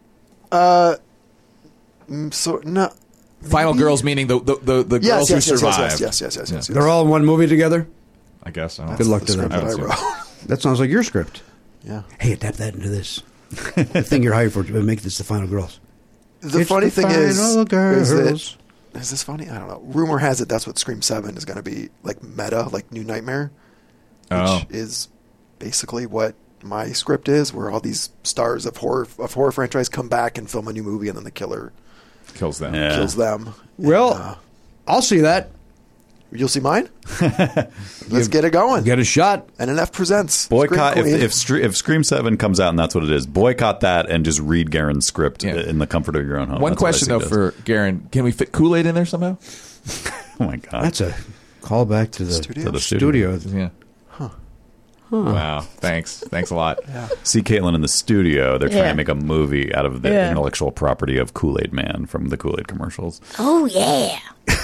So no. Final Girls meaning the girls who survived. Yes. They're all in one movie together? I guess. I don't know. Good luck the to them. script that I haven't seen wrote. That sounds like your script. Yeah. Hey, adapt that into this. The thing you're hired for to make this the Final Girls. The It's funny the thing is Final Girls. is this funny? I don't know. Rumor has it that's what Scream 7 is going to be, like meta, like New Nightmare, which Oh. is basically what my script is, where all these stars of horror franchise come back and film a new movie, and then the killer Kills them. Yeah. kills them. Well, And, I'll see that. you'll see mine. Let's get it going. Get a shot. NNF presents Boycott Scream Queen. if Scream 7 comes out and that's what it is. Boycott that and just read Garen's script Yeah. in the comfort of your own home. One That's what I question, though, suggest. for Garen. Can we fit Kool-Aid in there somehow? Oh my god, That's a callback to the Studio? To the studio. Yeah. Wow. Thanks a lot. See Caitlin in the studio. They're trying Yeah. to make a movie out of the Yeah. intellectual property of Kool-Aid Man from the Kool-Aid commercials. Oh yeah.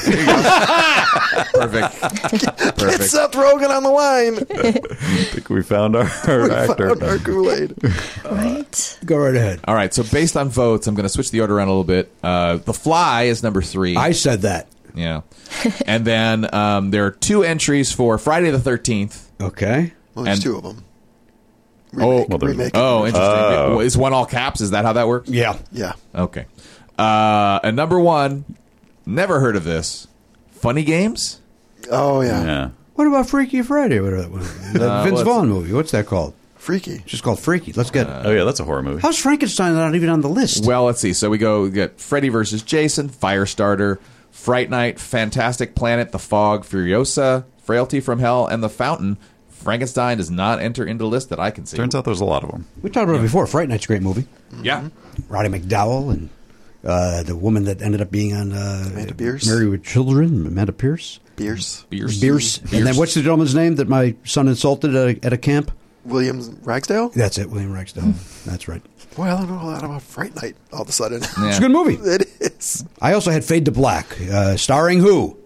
Perfect. Get Perfect. Seth Rogen on the line. I think we found our actor. Found our Kool-Aid. Right. Go right ahead. All right. So based on votes, I'm going to switch the order around a little bit. The Fly is number 3. I said that. Yeah. And then there are 2 entries for Friday the 13th. Okay. Well, there's And- 2 of them. Well, there's- remake. Oh, interesting. Is one all caps? Is that how that works? Yeah. Yeah. Okay. And number 1, never heard of this. Funny Games? Oh, yeah. Yeah. What about Freaky Friday? What that Vince what's- Vaughn movie. What's that called? Freaky. It's just called Freaky. Let's get it. Oh yeah, that's a horror movie. How's Frankenstein not even on the list? Well, let's see. So we get Freddy versus Jason, Firestarter, Fright Night, Fantastic Planet, The Fog, Furiosa, Frailty from Hell, and The Fountain. Frankenstein does not enter into the list that I can see. Turns out there's a lot of them. We talked about it before. Fright Night's a great movie. Yeah. Roddy McDowell and the woman that ended up being on Amanda Bierce. Married with Children, Amanda Pierce. Beers. Bierce. And then what's the gentleman's name that my son insulted at a camp? William Ragsdale? That's it, William Ragsdale. That's right. Boy, I don't know a lot about Fright Night all of a sudden. Yeah. It's a good movie. It is. I also had Fade to Black, starring who?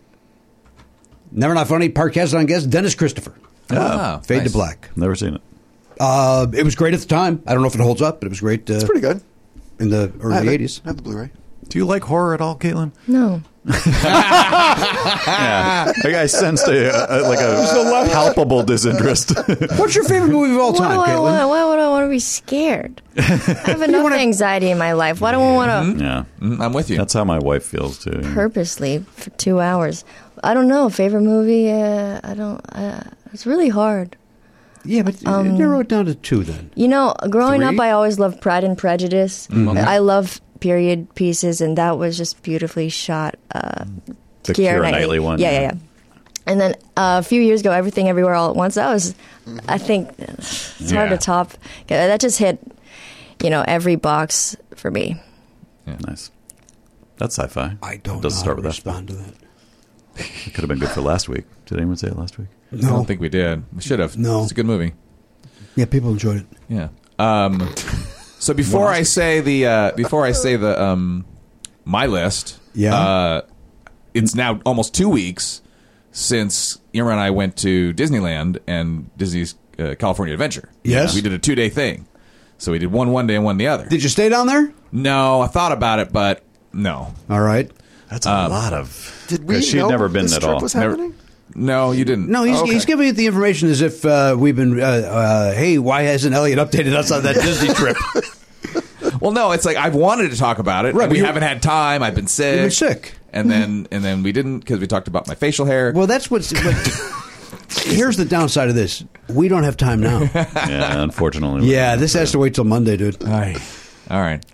Never Not Funny, Park Hazard guest, Dennis Christopher. Ah, Fade nice. to Black. Never seen it. It was great at the time. I don't know if it holds up, but it was great It's pretty good. in the I have early it. 80s. I have the Blu-ray. Do you like horror at all, Caitlin? No. Yeah, I sensed a palpable disinterest. What's your favorite movie of all time, Caitlin? Why would I want to be scared? I have enough anxiety in my life. Why do I want to Yeah, I'm with you. that's how my wife feels too. purposely for 2 hours? I don't know. Favorite movie? I don't. It's really hard. Yeah, but narrow it down to two then. You know, growing 3? up, I always loved Pride and Prejudice. I love period pieces, and that was just beautifully shot. The Keira Knightley one. Yeah. And then a few years ago, Everything Everywhere All at Once. That was, I think, it's hard to top. That just hit, every box for me. Nice. That's sci-fi. I don't Doesn't know start how with to that. respond to that. It could have been good for last week. Did anyone say it last week? I No. don't think we did. We should have. No. It's a good movie. Yeah, people enjoyed it. Yeah. So before I say the my list, it's now almost 2 weeks since Irma and I went to Disneyland and Disney's California Adventure. Yes. We did a 2-day thing. So we did one day and one the other. Did you stay down there? No, I thought about it, but no. All right. That's a lot of. Did we 'cause she'd know never been this at trip all. was Never- happening? No, you didn't. No, he's, Okay. he's giving you the information as if we've been, hey, why hasn't Elliot updated us on that Disney trip? Well, no, it's like I've wanted to talk about it. Right, and but we you- haven't had time. I've been sick. You've been sick. And then we didn't because we talked about my facial hair. Well, that's what's. Here's the downside of this. We don't have time now. Yeah, unfortunately. Yeah, this has to wait till Monday, dude. All right.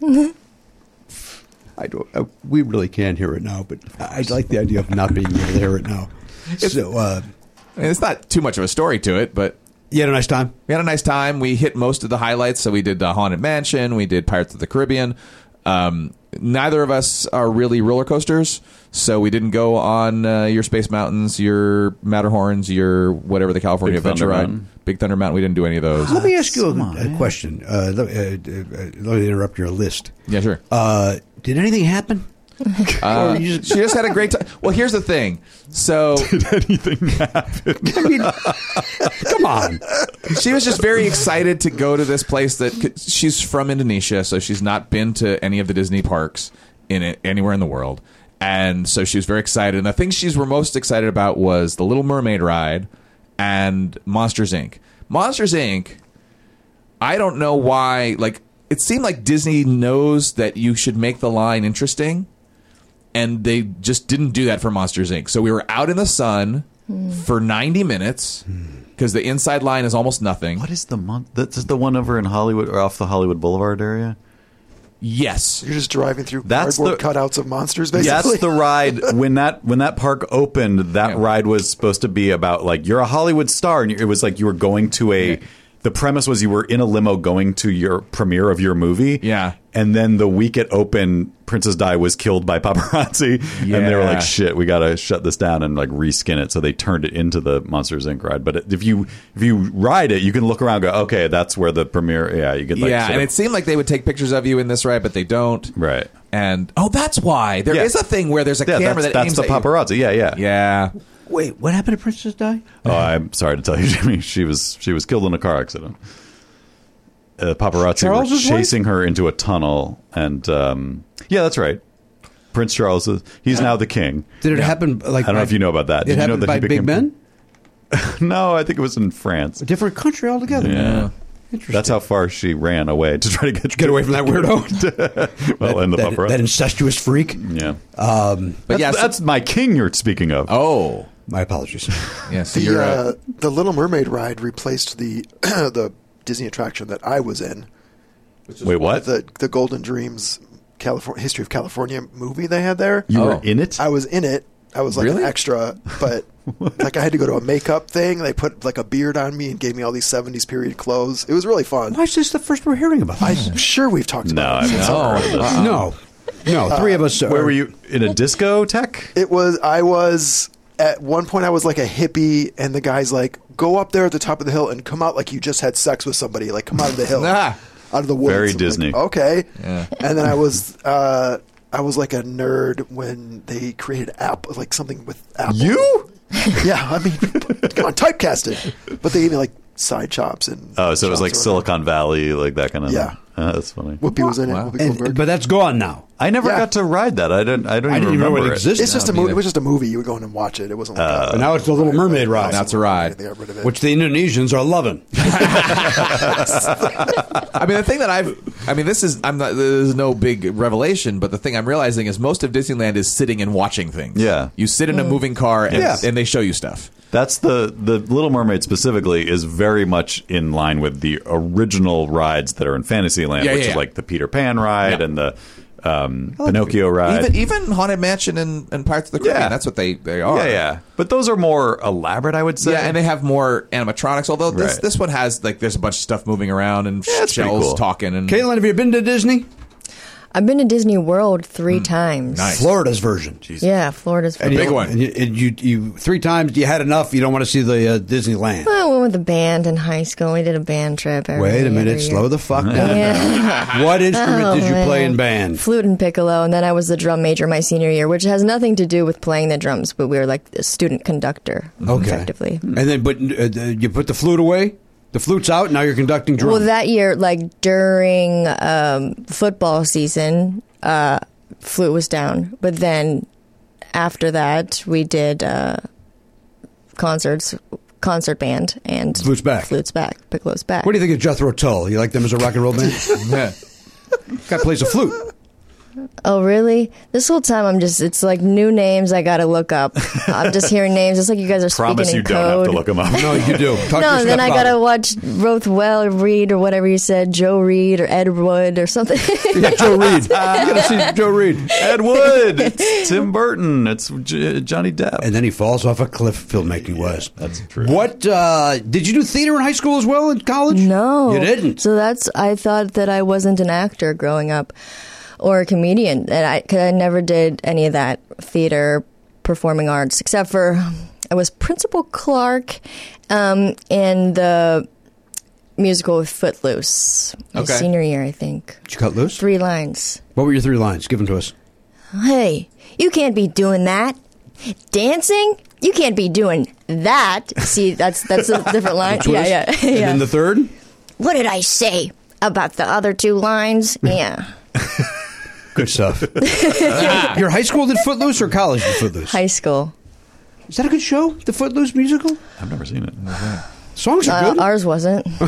I don't. We really can't hear it now, but I like the idea of not being able to hear it now. So, I mean, it's not too much of a story to it, but you had a nice time. we had a nice time. We hit most of the highlights. So we did Haunted Mansion. We did Pirates of the Caribbean. Neither of us are really roller coasters, so we didn't go on your Space Mountains, your Matterhorns, your whatever the California Big Thunder Adventure ride. Mountain. Big Thunder Mountain. We didn't do any of those. Let me ask you a question. Let me interrupt your list. Yeah, sure. Did anything happen? She just had a great time. Well, here's the thing. So, Did anything happen? I mean, come on. she was just very excited to go to this place that she's from Indonesia, so she's not been to any of the Disney parks anywhere in the world. And so she was very excited. And the thing she's most excited about was the Little Mermaid ride and Monsters, Inc. Monsters, Inc., I don't know why, like, it seemed like Disney knows that you should make the line interesting, and they just didn't do that for Monsters, Inc. So we were out in the sun for 90 minutes because the inside line is almost nothing. What is that's the one over in Hollywood or off the Hollywood Boulevard area? Yes. You're just driving through That's cardboard cutouts of monsters, basically. That's the ride. When that park opened, that ride was supposed to be about, like, you're a Hollywood star, and it was like you were going to a... The premise was you were in a limo going to your premiere of your movie. Yeah. And then the week it opened, Princess Di was killed by paparazzi. Yeah. And they were like, shit, we got to shut this down and, like, reskin it. So they turned it into the Monsters, Inc. ride. But if you ride it, you can look around and go, okay, that's where the premiere... Yeah, you get, like... Yeah, and it seemed like they would take pictures of you in this ride, but they don't. Right. And, that's why. There is a thing where there's a camera that aims that's the at you. paparazzi. Yeah. Yeah. Wait, what happened to Princess Di? Oh, I'm sorry to tell you, Jimmy. She was killed in a car accident. Paparazzi were chasing her into a tunnel, and yeah, that's right. Prince Charles he's now the king. Did it happen? Like, I don't know if you know about that. It Did you know happened that by he became Big Ben? No, I think it was in France. A different country altogether. Yeah. Interesting. That's how far she ran away to try to get away from that weirdo. Well, and the paparazzi. That incestuous freak. Yeah. But that's my king you're speaking of. Oh. My apologies. Yeah, so you're... The Little Mermaid ride replaced the the Disney attraction that I was in. Wait, what? The Golden Dreams History of California movie they had there. You were in it? I was in it. I was like Really? an extra, but like I had to go to a makeup thing. They put like a beard on me and gave me all these 70s period clothes. It was really fun. Why is this the first we're hearing about this? I'm sure we've talked about it. No, three of us. Where were you? In a discotheque? I was at one point I was like a hippie, and the guy's like, go up there at the top of the hill and come out like you just had sex with somebody. Like, come out of the hill. Out of the woods. Very I'm Disney. Like, okay. Yeah. And then I was like a nerd when they created Apple, like something with Apple. You? Yeah, I mean, come on, typecasted. But they gave me like side chops and. Oh, so it was like Silicon Valley, like that kind of. Yeah. Thing. That's funny. Whoopi was in it. Whoopi Goldberg. But that's gone now. I never Yeah. got to ride that. I don't even even know remember it existed. It's just a movie. It was just a movie. You would go in and watch it. It wasn't like But now it's the Little Mermaid ride. Now it's a ride. They got rid of it. Which the Indonesians are loving. I mean, the thing that this is no big revelation, but the thing I'm realizing is most of Disneyland is sitting and watching things. Yeah. You sit in a moving car and, Yeah. and they show you stuff. That's the Little Mermaid specifically is very much in line with the original rides that are in Fantasyland, which is like the Peter Pan ride and the Pinocchio ride. Even Haunted Mansion and Pirates of the Caribbean. Yeah. That's what they are. Yeah. But those are more elaborate, I would say. Yeah, and they have more animatronics. Although Right. this one has there's a bunch of stuff moving around and it's pretty shells cool. talking. And Caitlin, have you been to Disney? I've been to Disney World 3 times. Nice. Florida's version. Yeah, Florida's And version. big one. And you 3 times. You had enough. You don't want to see the Disneyland. Well, I went with the band in high school. We did a band trip. Wait a minute. every year. Slow the fuck down. Yeah. What instrument did you play man. in band? Flute and piccolo, and then I was the drum major my senior year, which has nothing to do with playing the drums, but we were like a student conductor, effectively. And then, but you put the flute away. The flute's out. Now you're conducting drums. Well, that year, like during football season, flute was down, but then after that, we did concert band, and Flute's back. Piccolo's back. What do you think of Jethro Tull? You like them as a rock and roll band? Yeah. Guy plays a flute. Oh, really? This whole time, it's like new names I gotta look up. I'm just hearing names. It's like you guys are speaking Promise in you code. don't have to look them up. No, you do. Talk to No, your then I stepfather. gotta watch Rothwell Reed or whatever you said, Joe Reed or Ed Wood or something. Yeah, Joe Reed. You gotta see Joe Reed. Ed Wood. It's Tim Burton. It's Johnny Depp. And then he falls off a cliff. Filmmaking was. That's true. What did you do theater in high school as well in college? No, you didn't. So I thought that I wasn't an actor growing up or a comedian, and I never did any of that theater, performing arts, except for I was Principal Clark in the musical Footloose. My Okay. senior year, I think. Did you cut loose? 3 lines. What were your 3 lines? Give them to us. Hey, you can't be doing that. Dancing? You can't be doing that. See, that's a different line. Yeah. And then the third? What did I say about the other 2 lines? Yeah. Good stuff. Your high school did Footloose or college did Footloose? High school. Is that a good show, the Footloose musical? I've never seen it. Songs are good. Ours wasn't. You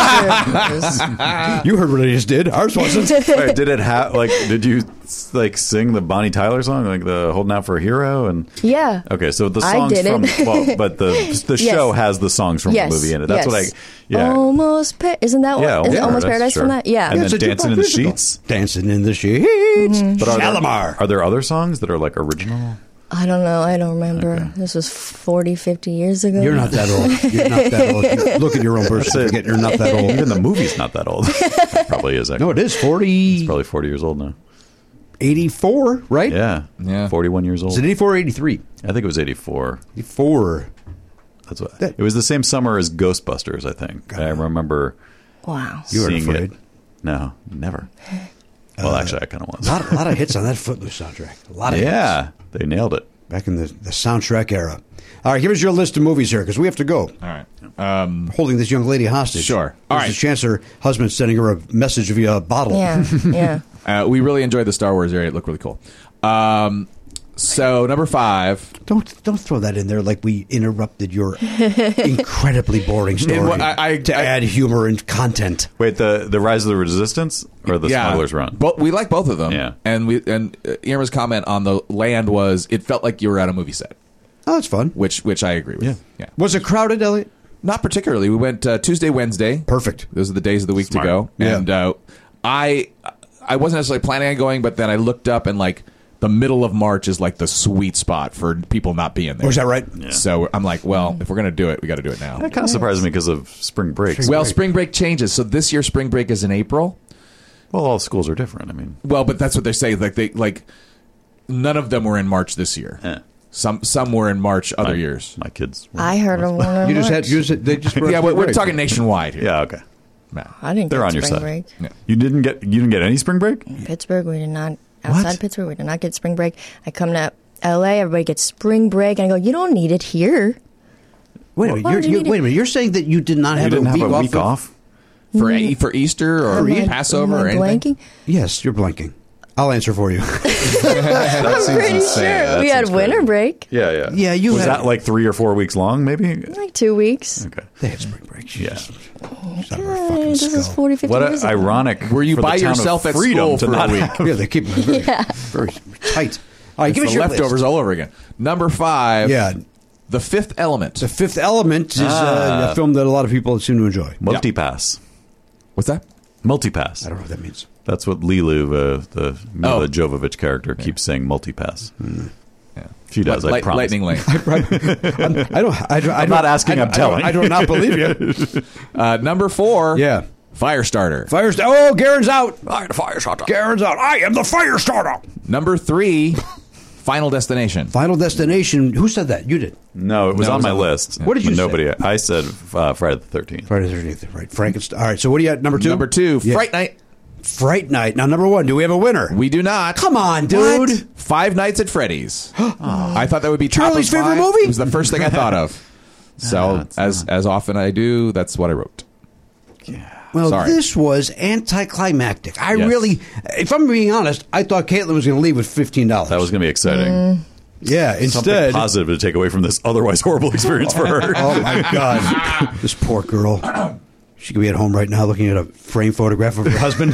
heard what I just did. Ours wasn't. Wait, did it have did you sing the Bonnie Tyler song, like the Holding Out for a Hero? And Yeah. okay, so the I songs didn't. from but the Yes. show has the songs from Yes. the movie in it. That's Yes. what I Almost isn't that Yeah, what? Is Almost Almost Paradise, Paradise sure. from that? Yeah. And It's then a Dancing jukebox in the musical. Sheets. Dancing in the Sheets. But Shalimar. are there other songs that are like original? I don't know. I don't remember. This was 40, 50 years ago. You're not that old. You're not that old. You look at your own birth certificate. You're not that old. Even the movie's not that old. It probably is. Actually. No, it is 40. It's probably 40 years old now. 84, right? Yeah. 41 years old. Is it 84 or 83? I think it was 84. 84. That's what. It was the same summer as Ghostbusters, I think. I remember Wow. You were seeing afraid. it. No, never. Well, actually, I kind of was. A lot of hits on that Footloose soundtrack. A lot of hits. Yeah, they nailed it. Back in the soundtrack era. All right, here's your list of movies here, because we have to go. All right. Holding this young lady hostage. Sure. All There's right. a chance her husband's sending her a message via a bottle. Yeah. Yeah. We really enjoyed the Star Wars area. It looked really cool. So number 5. Don't throw that in there like we interrupted your incredibly boring story to add humor and content. Wait, the Rise of the Resistance or the Smuggler's Run? We like both of them. Yeah. And Irma's comment on the land was it felt like you were at a movie set, Oh, that's fun. which I agree with. Yeah. Was it crowded, Elliot? Not particularly. We went Tuesday, Wednesday. Perfect. Those are the days of the week Smart. to go. Yeah. And I wasn't necessarily planning on going, but then I looked up and the middle of March is like the sweet spot for people not being there. Was that right? Yeah. So I'm like, well, if we're going to do it, we got to do it now. That kind of surprised me because of spring break. Well, spring break changes. So this year, spring break is in April. Well, all schools are different. I mean, Well, but that's what they say. None of them were in March this year. eh. Some were in March other years. My kids. I heard of one. You they just Yeah, we're talking nationwide here. Yeah, okay. No. I didn't They're get on your spring side. break. Yeah. You didn't get any spring break? In Pittsburgh, we did not. Outside Pittsburgh, we did not get spring break. I come to L.A., everybody gets spring break, and I go, you don't need it here. Wait a Why minute. would you need Wait a minute. You're saying that you did not You have didn't a have week a off? week off? For Easter or Passover or Am I anything? blanking? Yes, you're blanking. I'll answer for you. That seems Pretty insane. sure That we had seems winter crazy. break, Yeah, yeah. Yeah, you was had- that like 3 or 4 weeks long? Maybe. like 2 weeks. Okay. They had spring break. Yeah. Jesus. Son of a fucking This is skull. 40, 50 What years a ago. ironic. Were you for the by town of yourself at freedom school to for not a week? have- Yeah, they keep them very tight. All right, give It's us the your leftovers list. all over again. Number 5. Yeah. The Fifth Element. The Fifth Element is a film that a lot of people seem to enjoy. Multipass. What's that? Multipass. I don't know what that means. That's what Lilu, the Mila Jovovich character, keeps saying. Multipass. Yeah. She does. I promise. Lightning Lane. I'm not asking. I'm telling. I do not believe you. Number 4. Yeah. Firestarter. Oh, Garen's out. I'm the fire starter. Garen's out. I am the fire starter. Number 3. Final Destination. Final Destination. Who said that? You did. No, it was No, on it was my on- list. What did you say? Nobody. I said Friday the 13th. Friday the 13th. Right. Frankenstein. All right. So what do you got? Number 2? Number 2. Yeah. Fright Night. Fright Night. Now, number 1. Do we have a winner? We do not. Come on, dude. What? Five Nights at Freddy's. I thought that would be top Charlie's of favorite mine. movie? It was the first thing I thought of. So as often I do, that's what I wrote. Well, Sorry. this was anticlimactic. I Yes. really, if I'm being honest, I thought Caitlin was going to leave with $15. That was going to be exciting. yeah. Something Instead, positive to take away from this otherwise horrible experience for her. oh my God, this poor girl. She could be at home right now looking at a framed photograph of her husband.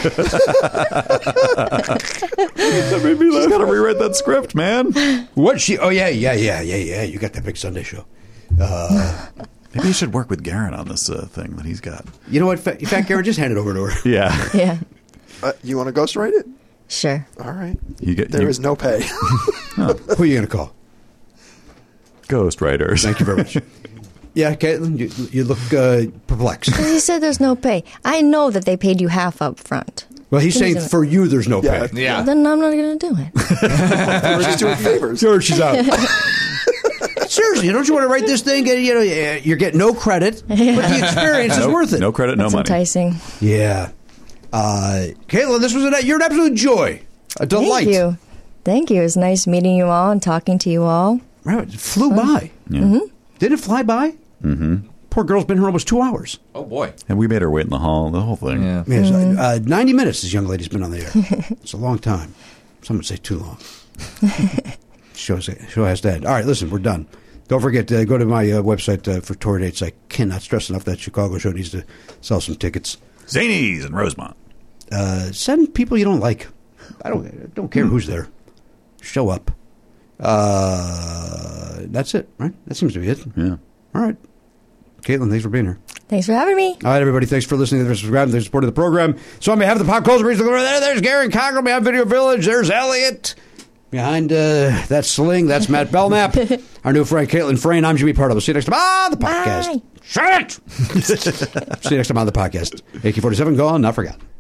That made me laugh. She's got to rewrite that script, man. What she? Oh yeah. You got that big Sunday show. Maybe you should work with Garen on this thing that he's got. You know what? In fact, Garen, just hand it over to her. Yeah. Yeah. You want to ghostwrite it? Sure. All right. There is no pay. Who are you going to call? Ghost writers. Thank you very much. Yeah, Caitlin, you look perplexed. He said there's no pay. I know that they paid you half up front. Well, he's saying for you, there's no Yeah. pay. Yeah. Then I'm not going to do it. We're just doing favors. Sure, she's out. Seriously, don't you want to write this thing? You're getting no credit, but the experience is worth it. No credit, no That's money. enticing. Yeah. Caitlin, this was you're an absolute joy. A delight. Thank you. It was nice meeting you all and talking to you all. Right, it flew by. Yeah. Mm-hmm. Did it fly by? Mm-hmm. Poor girl's been here almost 2 hours. Oh, boy. And we made her wait in the hall, the whole thing. Yeah. Yes, 90 minutes this young lady's been on the air. It's a long time. Some would say too long. Show has to end. All right, listen, we're done. Don't forget to go to my website for tour dates. I cannot stress enough that Chicago show needs to sell some tickets. Zanies in Rosemont. Send people you don't like. I don't care who's there. Show up. That's it, right? That seems to be it. Yeah. All right. Caitlin, thanks for being here. Thanks for having me. All right, everybody. Thanks for listening. Thanks for subscribing. Thanks for supporting the program. So on behalf of the Pop Culture Beast, look over there. There's Garen Conger behind Video Village. There's Elliot behind that sling. That's Matt Belknap. Our new friend, Caitlin Frayne. I'm Jimmy Pardo. We'll see you next time on the podcast. Bye. Shut it! See you next time on the podcast. AK-47 gone, not forgotten.